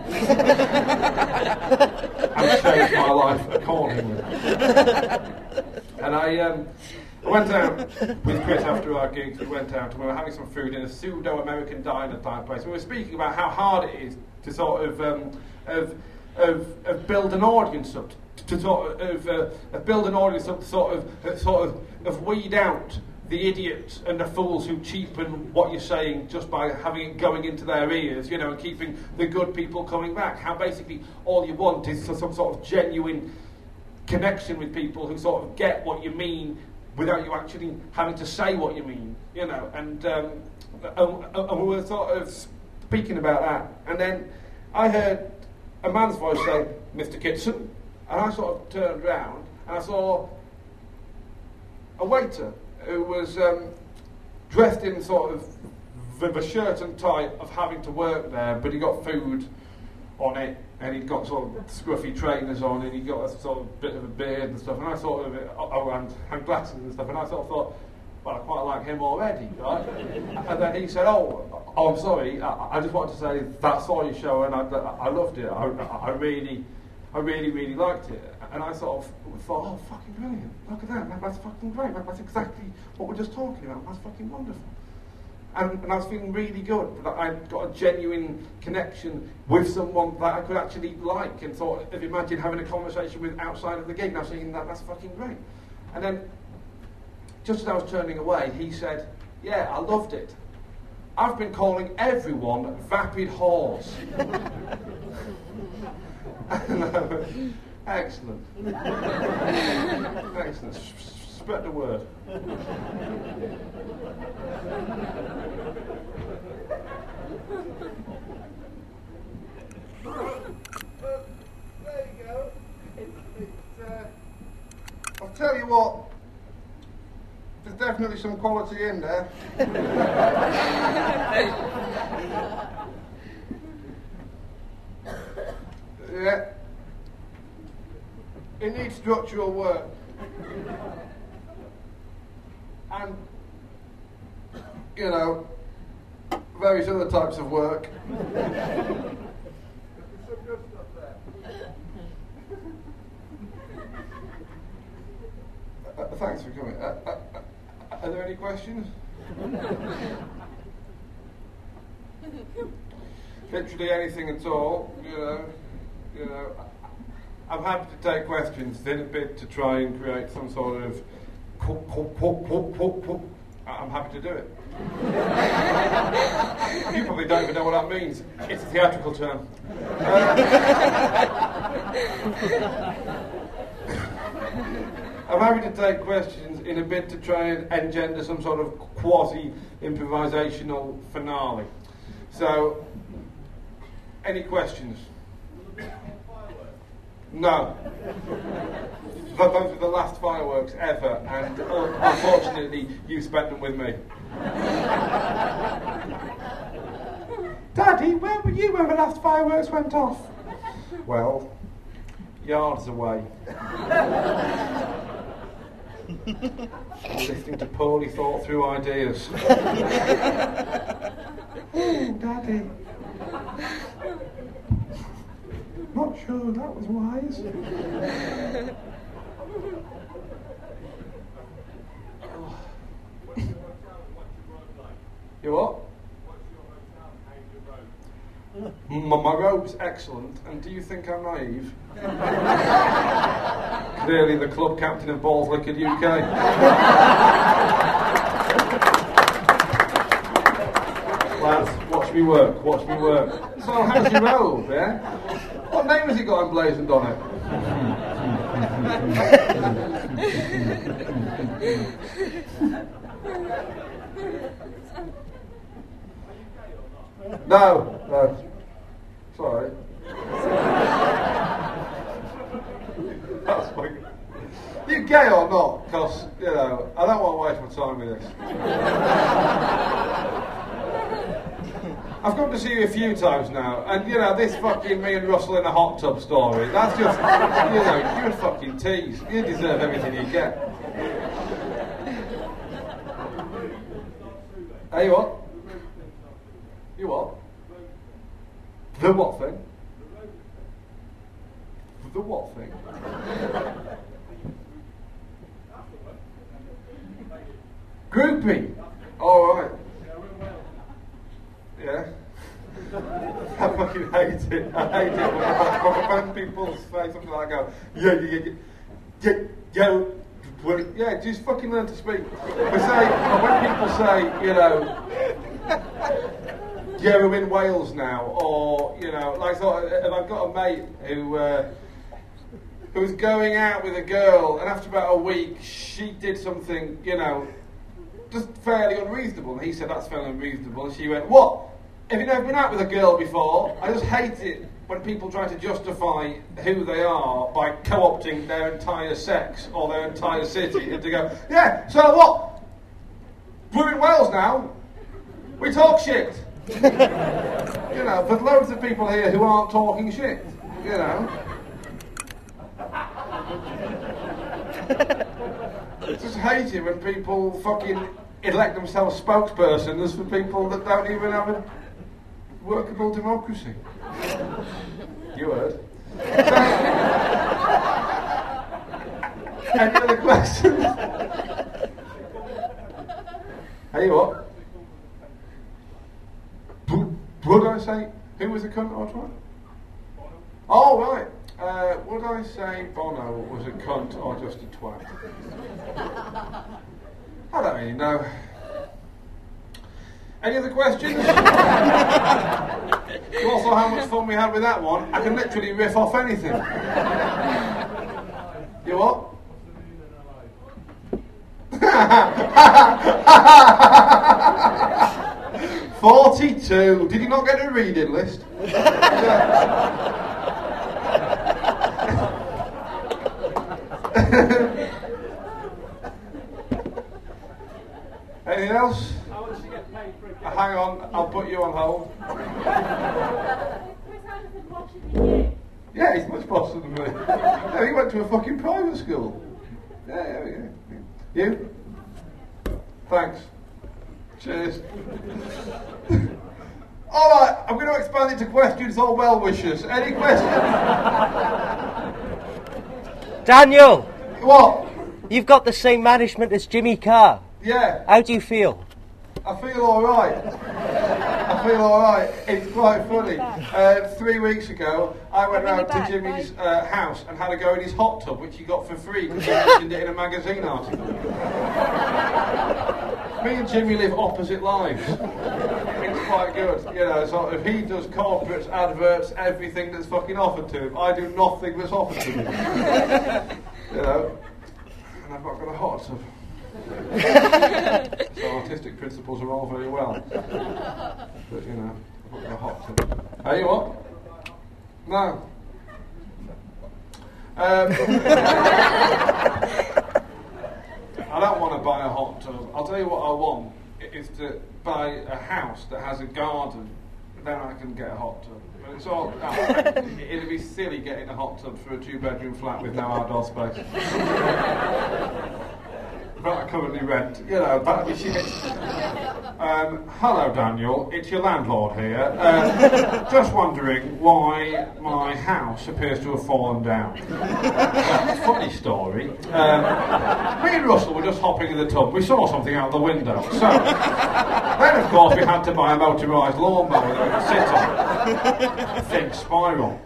And change my life accordingly. And I, um, I went out with Chris after our gigs. We went out and we were having some food in a pseudo-American diner type place. We were speaking about how hard it is to sort of um, of, of, of build an audience up, to, to sort of, uh, of build an audience up, to sort of uh, sort of, of weed out the idiots and the fools who cheapen what you're saying just by having it going into their ears, you know, and keeping the good people coming back. How basically all you want is some sort of genuine connection with people who sort of get what you mean without you actually having to say what you mean, you know, and, um, and, and we were sort of speaking about that, and then I heard a man's voice say, Mister Kitson, and I sort of turned round, and I saw a waiter who was um, dressed in sort of the, the shirt and tie of having to work there, but he got food on it, and he'd got sort of scruffy trainers on, and he got a sort of bit of a beard and stuff, and I sort of, oh, and, and glasses and stuff, and I sort of thought, well, I quite like him already, right? And then he said, oh, oh I'm sorry, I, I just wanted to say that I saw your show, and I, I loved it, I, I really, I really, really liked it. And I sort of thought, oh, fucking brilliant, look at that, that's fucking great, that's exactly what we're just talking about, that's fucking wonderful. And, and I was feeling really good that I'd got a genuine connection with someone that I could actually like, and sort of imagine having a conversation with outside of the gig. And I was thinking, that, that's fucking great. And then, just as I was turning away, he said, yeah, I loved it. I've been calling everyone vapid whores. Excellent. Excellent. Spread the word. There you go. It, it, uh, I'll tell you what, there's definitely some quality in there. Yeah. It needs structural work. And, you know, various other types of work. There's some good stuff there. Uh, uh, thanks for coming. Uh, uh, uh, are there any questions? Literally anything at all, you know. You know, I'm happy to take questions in a bit to try and create some sort of. I'm happy to do it. You probably don't even know what that means. It's a theatrical term. Uh, I'm happy to take questions in a bid to try and engender some sort of quasi-improvisational finale. So, any questions? No. But those were the last fireworks ever, and uh, unfortunately, you spent them with me. Daddy, where were you when the last fireworks went off? Well, yards away. Listening to poorly thought through ideas. Oh, Daddy. Not sure that was wise. You what? My, my robe's excellent, and do you think I'm naive? Clearly the club captain of Balls Liquid U K. Lads, watch me work, watch me work. So, how's your robe, yeah? What name has it got emblazoned on it? No, no. Sorry. That's fine. You gay or not? Because, you know, I don't want to waste my time with this. I've come to see you a few times now, and, you know, this fucking me and Russell in a hot tub story, that's just, you know, you're a fucking tease. You deserve everything you get. Hey, you what? You what? The what thing? The what thing? Groupie. All right. Yeah. I fucking hate it. I hate it when, when people say something like, "Go, yeah, yeah, yeah, yeah, yeah." Well, yeah, just fucking learn to speak. We say when people say, you know, yeah, we're in Wales now, or you know, like so, and I've got a mate who uh, who was going out with a girl, and after about a week, she did something, you know, just fairly unreasonable, and he said that's fairly unreasonable, and she went, "What? Have you never been out with a girl before? I just hate it when people try to justify who they are by co-opting their entire sex or their entire city, and to go, yeah, so what? We're in Wales now. We talk shit." You know, there's loads of people here who aren't talking shit, you know. I just hate it when people fucking elect themselves spokespersons for people that don't even have a workable democracy. You heard. So, any other questions? Hey, what? Would I say who was a cunt or twat? Oh, right. Uh, would I say Bono was a cunt or just a twat? I don't really know. Any other questions? You all saw how much fun we had with that one. I can literally riff off anything. You what? forty-two. Did you not get a reading list? Anything else? How much do you get paid for a Uh, hang on, I'll put you on hold. Chris Anderson watching you. Yeah, he's much posher than me. No, he went to a fucking private school. Yeah, yeah, yeah. You? Thanks. Cheers. Alright, I'm going to expand it to questions or well wishes. Any questions? Daniel, What? you've got the same management as Jimmy Carr. Yeah, How do you feel? I feel alright. I feel alright. It's quite funny. Uh, three weeks ago, I went round to Jimmy's uh, house and had a go in his hot tub, which he got for free because he mentioned it in a magazine article. Me and Jimmy live opposite lives. It's quite good, you know. So if he does corporates, adverts, everything that's fucking offered to him, I do nothing that's offered to me. You know. and I've not got a hot tub. So artistic principles are all very well. But, you know, I've not got a hot tub. Hey, you what? No. Um, I don't want to buy a hot tub. I'll tell you what I want, is to buy a house that has a garden. Then I can get a hot tub. But it's all, no, it'd be silly getting a hot tub for a two-bedroom flat with no outdoor space. But I currently rent, you know, that'd be shit. Um, hello, Daniel. It's your landlord here. Um, just wondering why my house appears to have fallen down. Uh, funny story. Um, me and Russell were just hopping in the tub. We saw something out the window. So, then of course we had to buy a motorised lawnmower that we could sit on. Think spiral.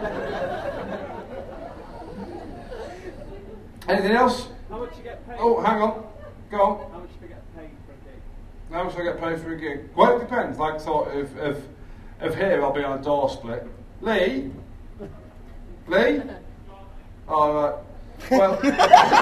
Anything else? How much you get paid? Oh, hang on. Go on. How much do you get paid for a gig? How much I get paid for a gig? Well, it depends. Like, sort of, of, of here, I'll be on a door split. Lee? Lee? All right. Well, here,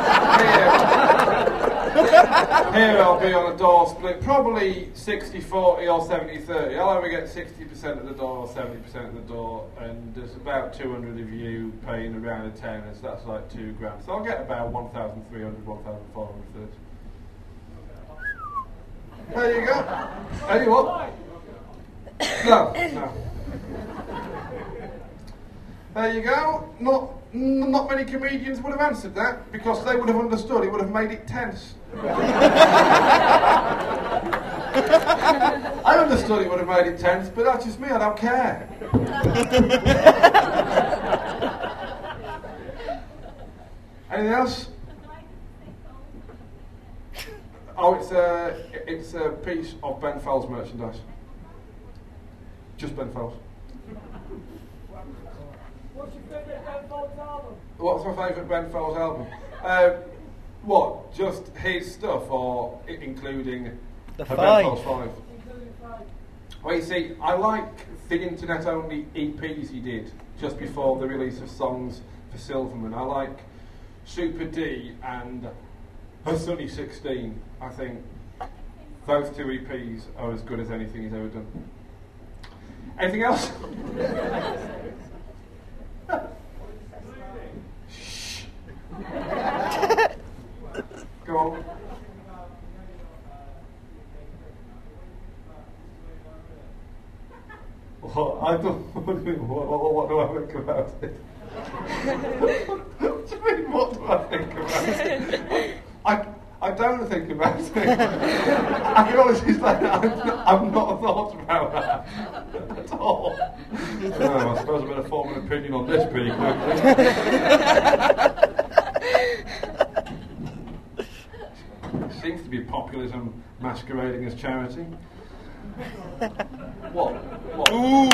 here I'll be on a door split, probably sixty forty or seventy thirty. I'll either get sixty percent of the door or seventy percent of the door, and there's about two hundred of you paying around a tenner, so that's like two grand. So I'll get about one thousand three hundred, one thousand four hundred thirty. There you go. There you what? No, no. There you go. Not n- not many comedians would have answered that because they would have understood. It would have made it tense. I understood it would have made it tense, but that's just me. I don't care. Anything else? Oh, it's a it's a piece of Ben Folds merchandise. Just Ben Folds. What's your favourite Ben Folds album? What's my favourite Ben Folds album? Uh, what? Just his stuff, or I- including The a Ben five. Folds five? Including five. Well, you see, I like the internet-only E Ps he did just before the release of songs for Silverman. I like Super D and A Sunny sixteen. I think those two E Ps are as good as anything he's ever done. Anything else? Shh. Go on. What? I don't. What, what, what do I think about it? What do you mean? What do I think about it? I I don't think about it. I can honestly say that I've, I've not thought about that at all. Oh, I suppose I better form an opinion on this pretty quickly. Seems to be populism masquerading as charity. What? What? Ooh.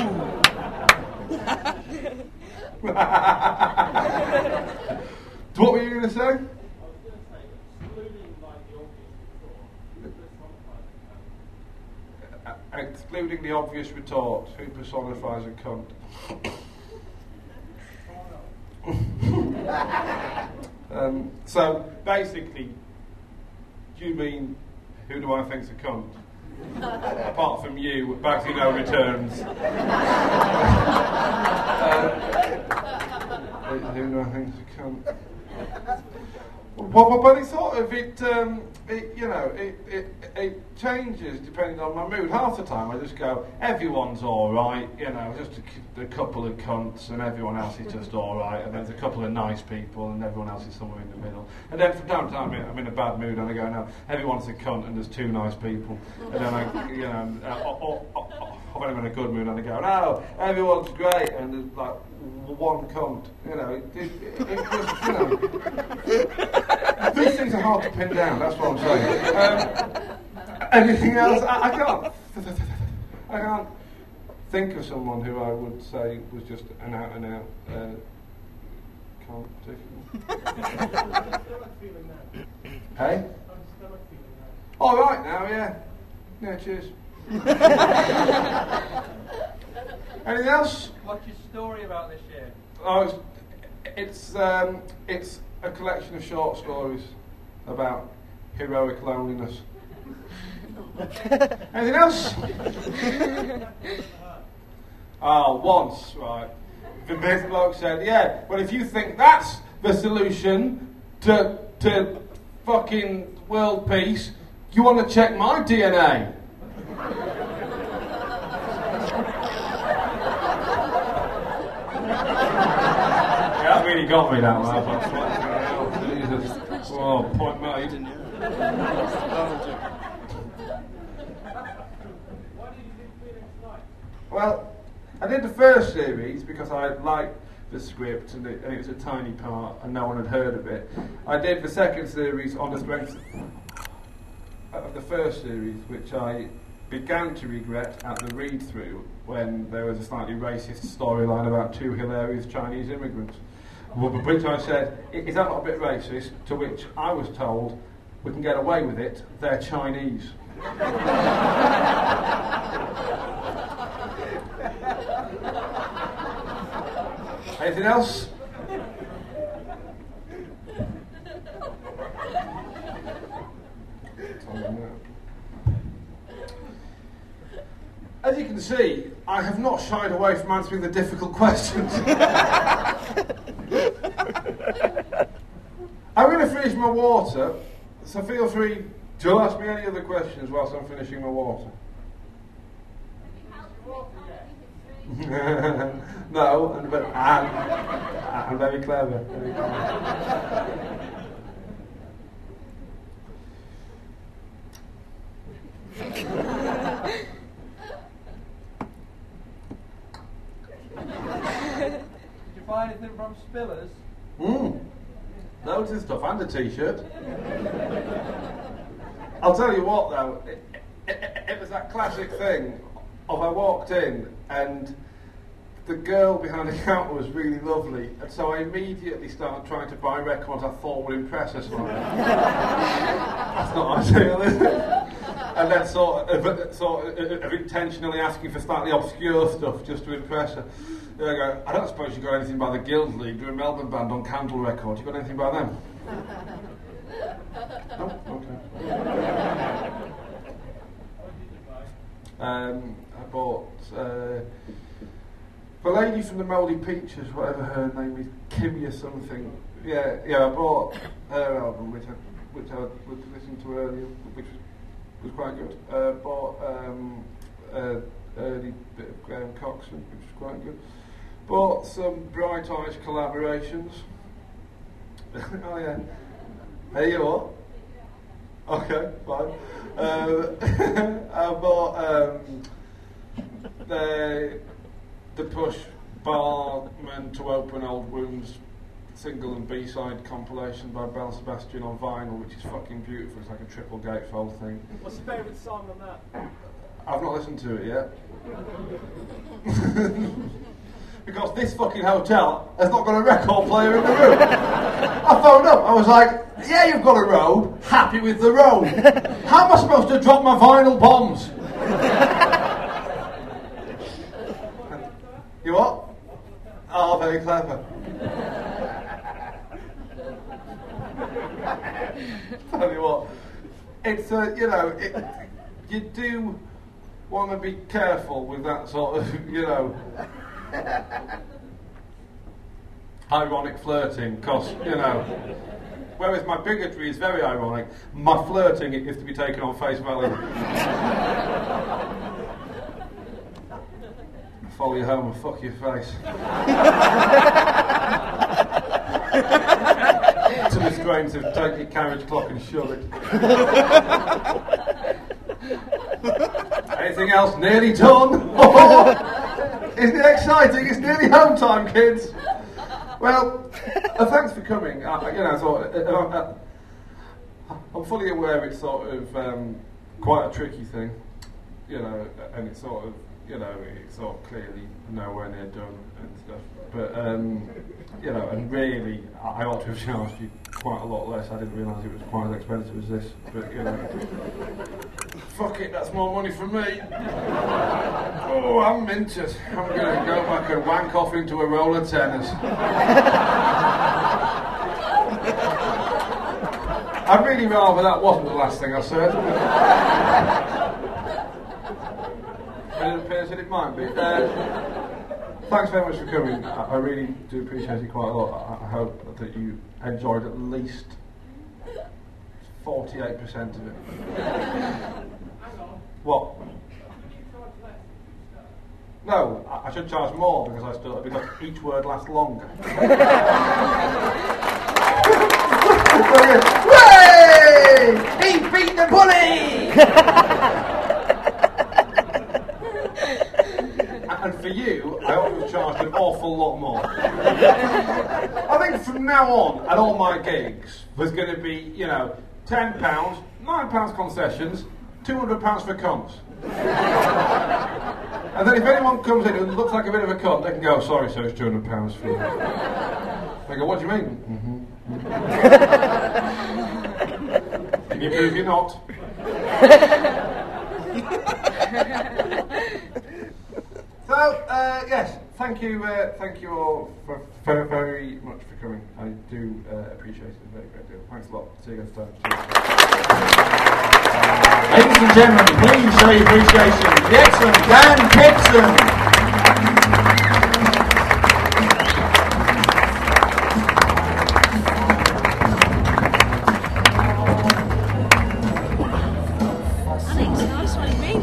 What were you going to say? Uh, excluding the obvious retort, who personifies a cunt? um, so, basically, do you mean, who do I think's a cunt? Apart from you, back to no returns. uh, who do I think's a cunt? Well, but it's sort of, it, um, it you know, it, it it changes depending on my mood. Half the time I just go, everyone's alright, you know, just a, a couple of cunts and everyone else is just alright, and there's a couple of nice people and everyone else is somewhere in the middle. And then from time to time I'm in, I'm in a bad mood and I go, no, everyone's a cunt and there's two nice people. And then I, you know, uh, or, or, or, or when I'm in a good mood and I go, no, everyone's great and there's like one cunt, you know, it, it, it, it just, you know. These things are hard to pin down, that's what I'm saying. Um, anything else? I, I can't. I can't think of someone who I would say was just an out and out uh, cunt. Hey? All right now, yeah. Yeah, cheers. Anything else? What's your story about this year? Oh, it's it's, um, it's a collection of short stories. about heroic loneliness. Anything else? Oh, once, right. The big bloke said, yeah, well, if you think that's the solution to, to fucking world peace, you want to check my D N A. Yeah, that really got me, that one. I thought, fucking hell, Jesus. Oh, point made. Why did you do Phoenix Night? Well, I did the first series because I liked the script and it, and it was a tiny part and no one had heard of it. I did the second series on the strength of the first series, which I began to regret at the read-through when there was a slightly racist storyline about two hilarious Chinese immigrants. Which I said, is that not a bit racist? To which I was told, we can get away with it, they're Chinese. Anything else? As you can see, I have not shied away from answering the difficult questions. I'm going to finish my water, so feel free to ask me any other questions whilst I'm finishing my water. No, and, but I'm, I'm very clever. Very clever. Did you find anything from Spillers? Mm. Loads of stuff and a t-shirt. I'll tell you what though, it, it, it was that classic thing of I walked in and the girl behind the counter was really lovely, and so I immediately started trying to buy records I thought would impress her slightly. That's not ideal, is it? And then sort of, sort of intentionally asking for slightly obscure stuff just to impress her. There I go, I don't suppose you got anything by the Guild League, do a Melbourne band on Candle Records, you got anything by them? No? Okay. Um, I bought uh, the lady from the Mouldy Peaches, whatever her name is, Kimmy or something. Yeah, yeah. I bought her album, which I which I was listening to earlier, which was, was quite good. Uh, bought um, uh, early bit of Graham Coxon, which was quite good. Bought some Bright Eyes collaborations. Oh yeah. Hey, you what? Okay, fine. Um, I bought um, the the Push Barman to Open Old Wounds single and B-side compilation by Belle Sebastian on vinyl, which is fucking beautiful. It's like a triple gatefold thing. What's your favourite song on that? I've not listened to it yet. Because this fucking hotel has not got a record player in the room. I phoned up, I was like, yeah, you've got a robe, happy with the robe. How am I supposed to drop my vinyl bombs? You what? Oh, very clever. Tell you what, it's a, uh, you know, it, you do want to be careful with that sort of, you know, ironic flirting, because, you know, whereas my bigotry is very ironic, my flirting is to be taken on face value. Follow you home and fuck your face. To the strains of take your carriage clock and shove it. Anything else? Nearly done? Oh, isn't it exciting? It's nearly home time, kids. Well, uh, thanks for coming. Uh, you know, so, uh, uh, I'm fully aware it's sort of um, quite a tricky thing, you know, and it's sort of, you know, it's sort of clearly nowhere near done and stuff. But, um, you know, and really, I, I ought to have charged you quite a lot less. I didn't realise it was quite as expensive as this. But, you know, fuck it, that's more money for me. Oh, I'm minted. I'm going to go back and wank off into a roll of tennis. I'd really rather that wasn't the last thing I said. But it appears that it might be. Uh, thanks very much for coming. I, I really do appreciate it quite a lot. I, I hope that you enjoyed at least forty-eight percent of it. What? No, I, I should charge more because I still because each word lasts longer. Hooray! He beat the bully! And for you, I ought to have charged an awful lot more. I think from now on, at all my gigs, there's going to be, you know, ten pounds, nine pounds concessions, two hundred pounds for cunts. And then if anyone comes in and looks like a bit of a cunt, they can go, sorry, sir, it's two hundred pounds for you. They go, what do you mean? Mm-hmm. Can you prove you're not? So, uh, yes, thank you, uh, thank you all for, very, very much for coming. I do uh, appreciate it a very great deal. Thanks a lot. See you next time. Ladies and gentlemen, please show your appreciation to the excellent Dan Kipson. Alex, nice one, been.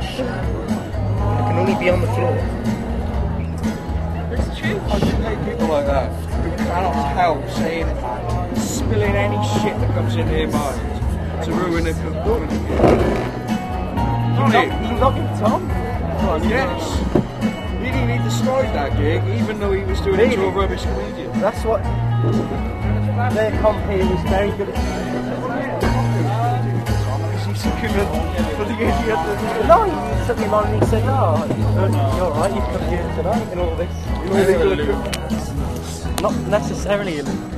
I can only be on the floor. That's true. I just hate people like that who cannot help saying, spilling any shit that comes in their mind to ruin a performance. You knocking Tom? Yes. He didn't need to start that gig, even though he was doing it to a rubbish comedian. That's what. Their comp here was very good at. He's looking at for the idiot. No, he took him on and he said, oh, you're alright, you've come here tonight and all this. Not necessarily.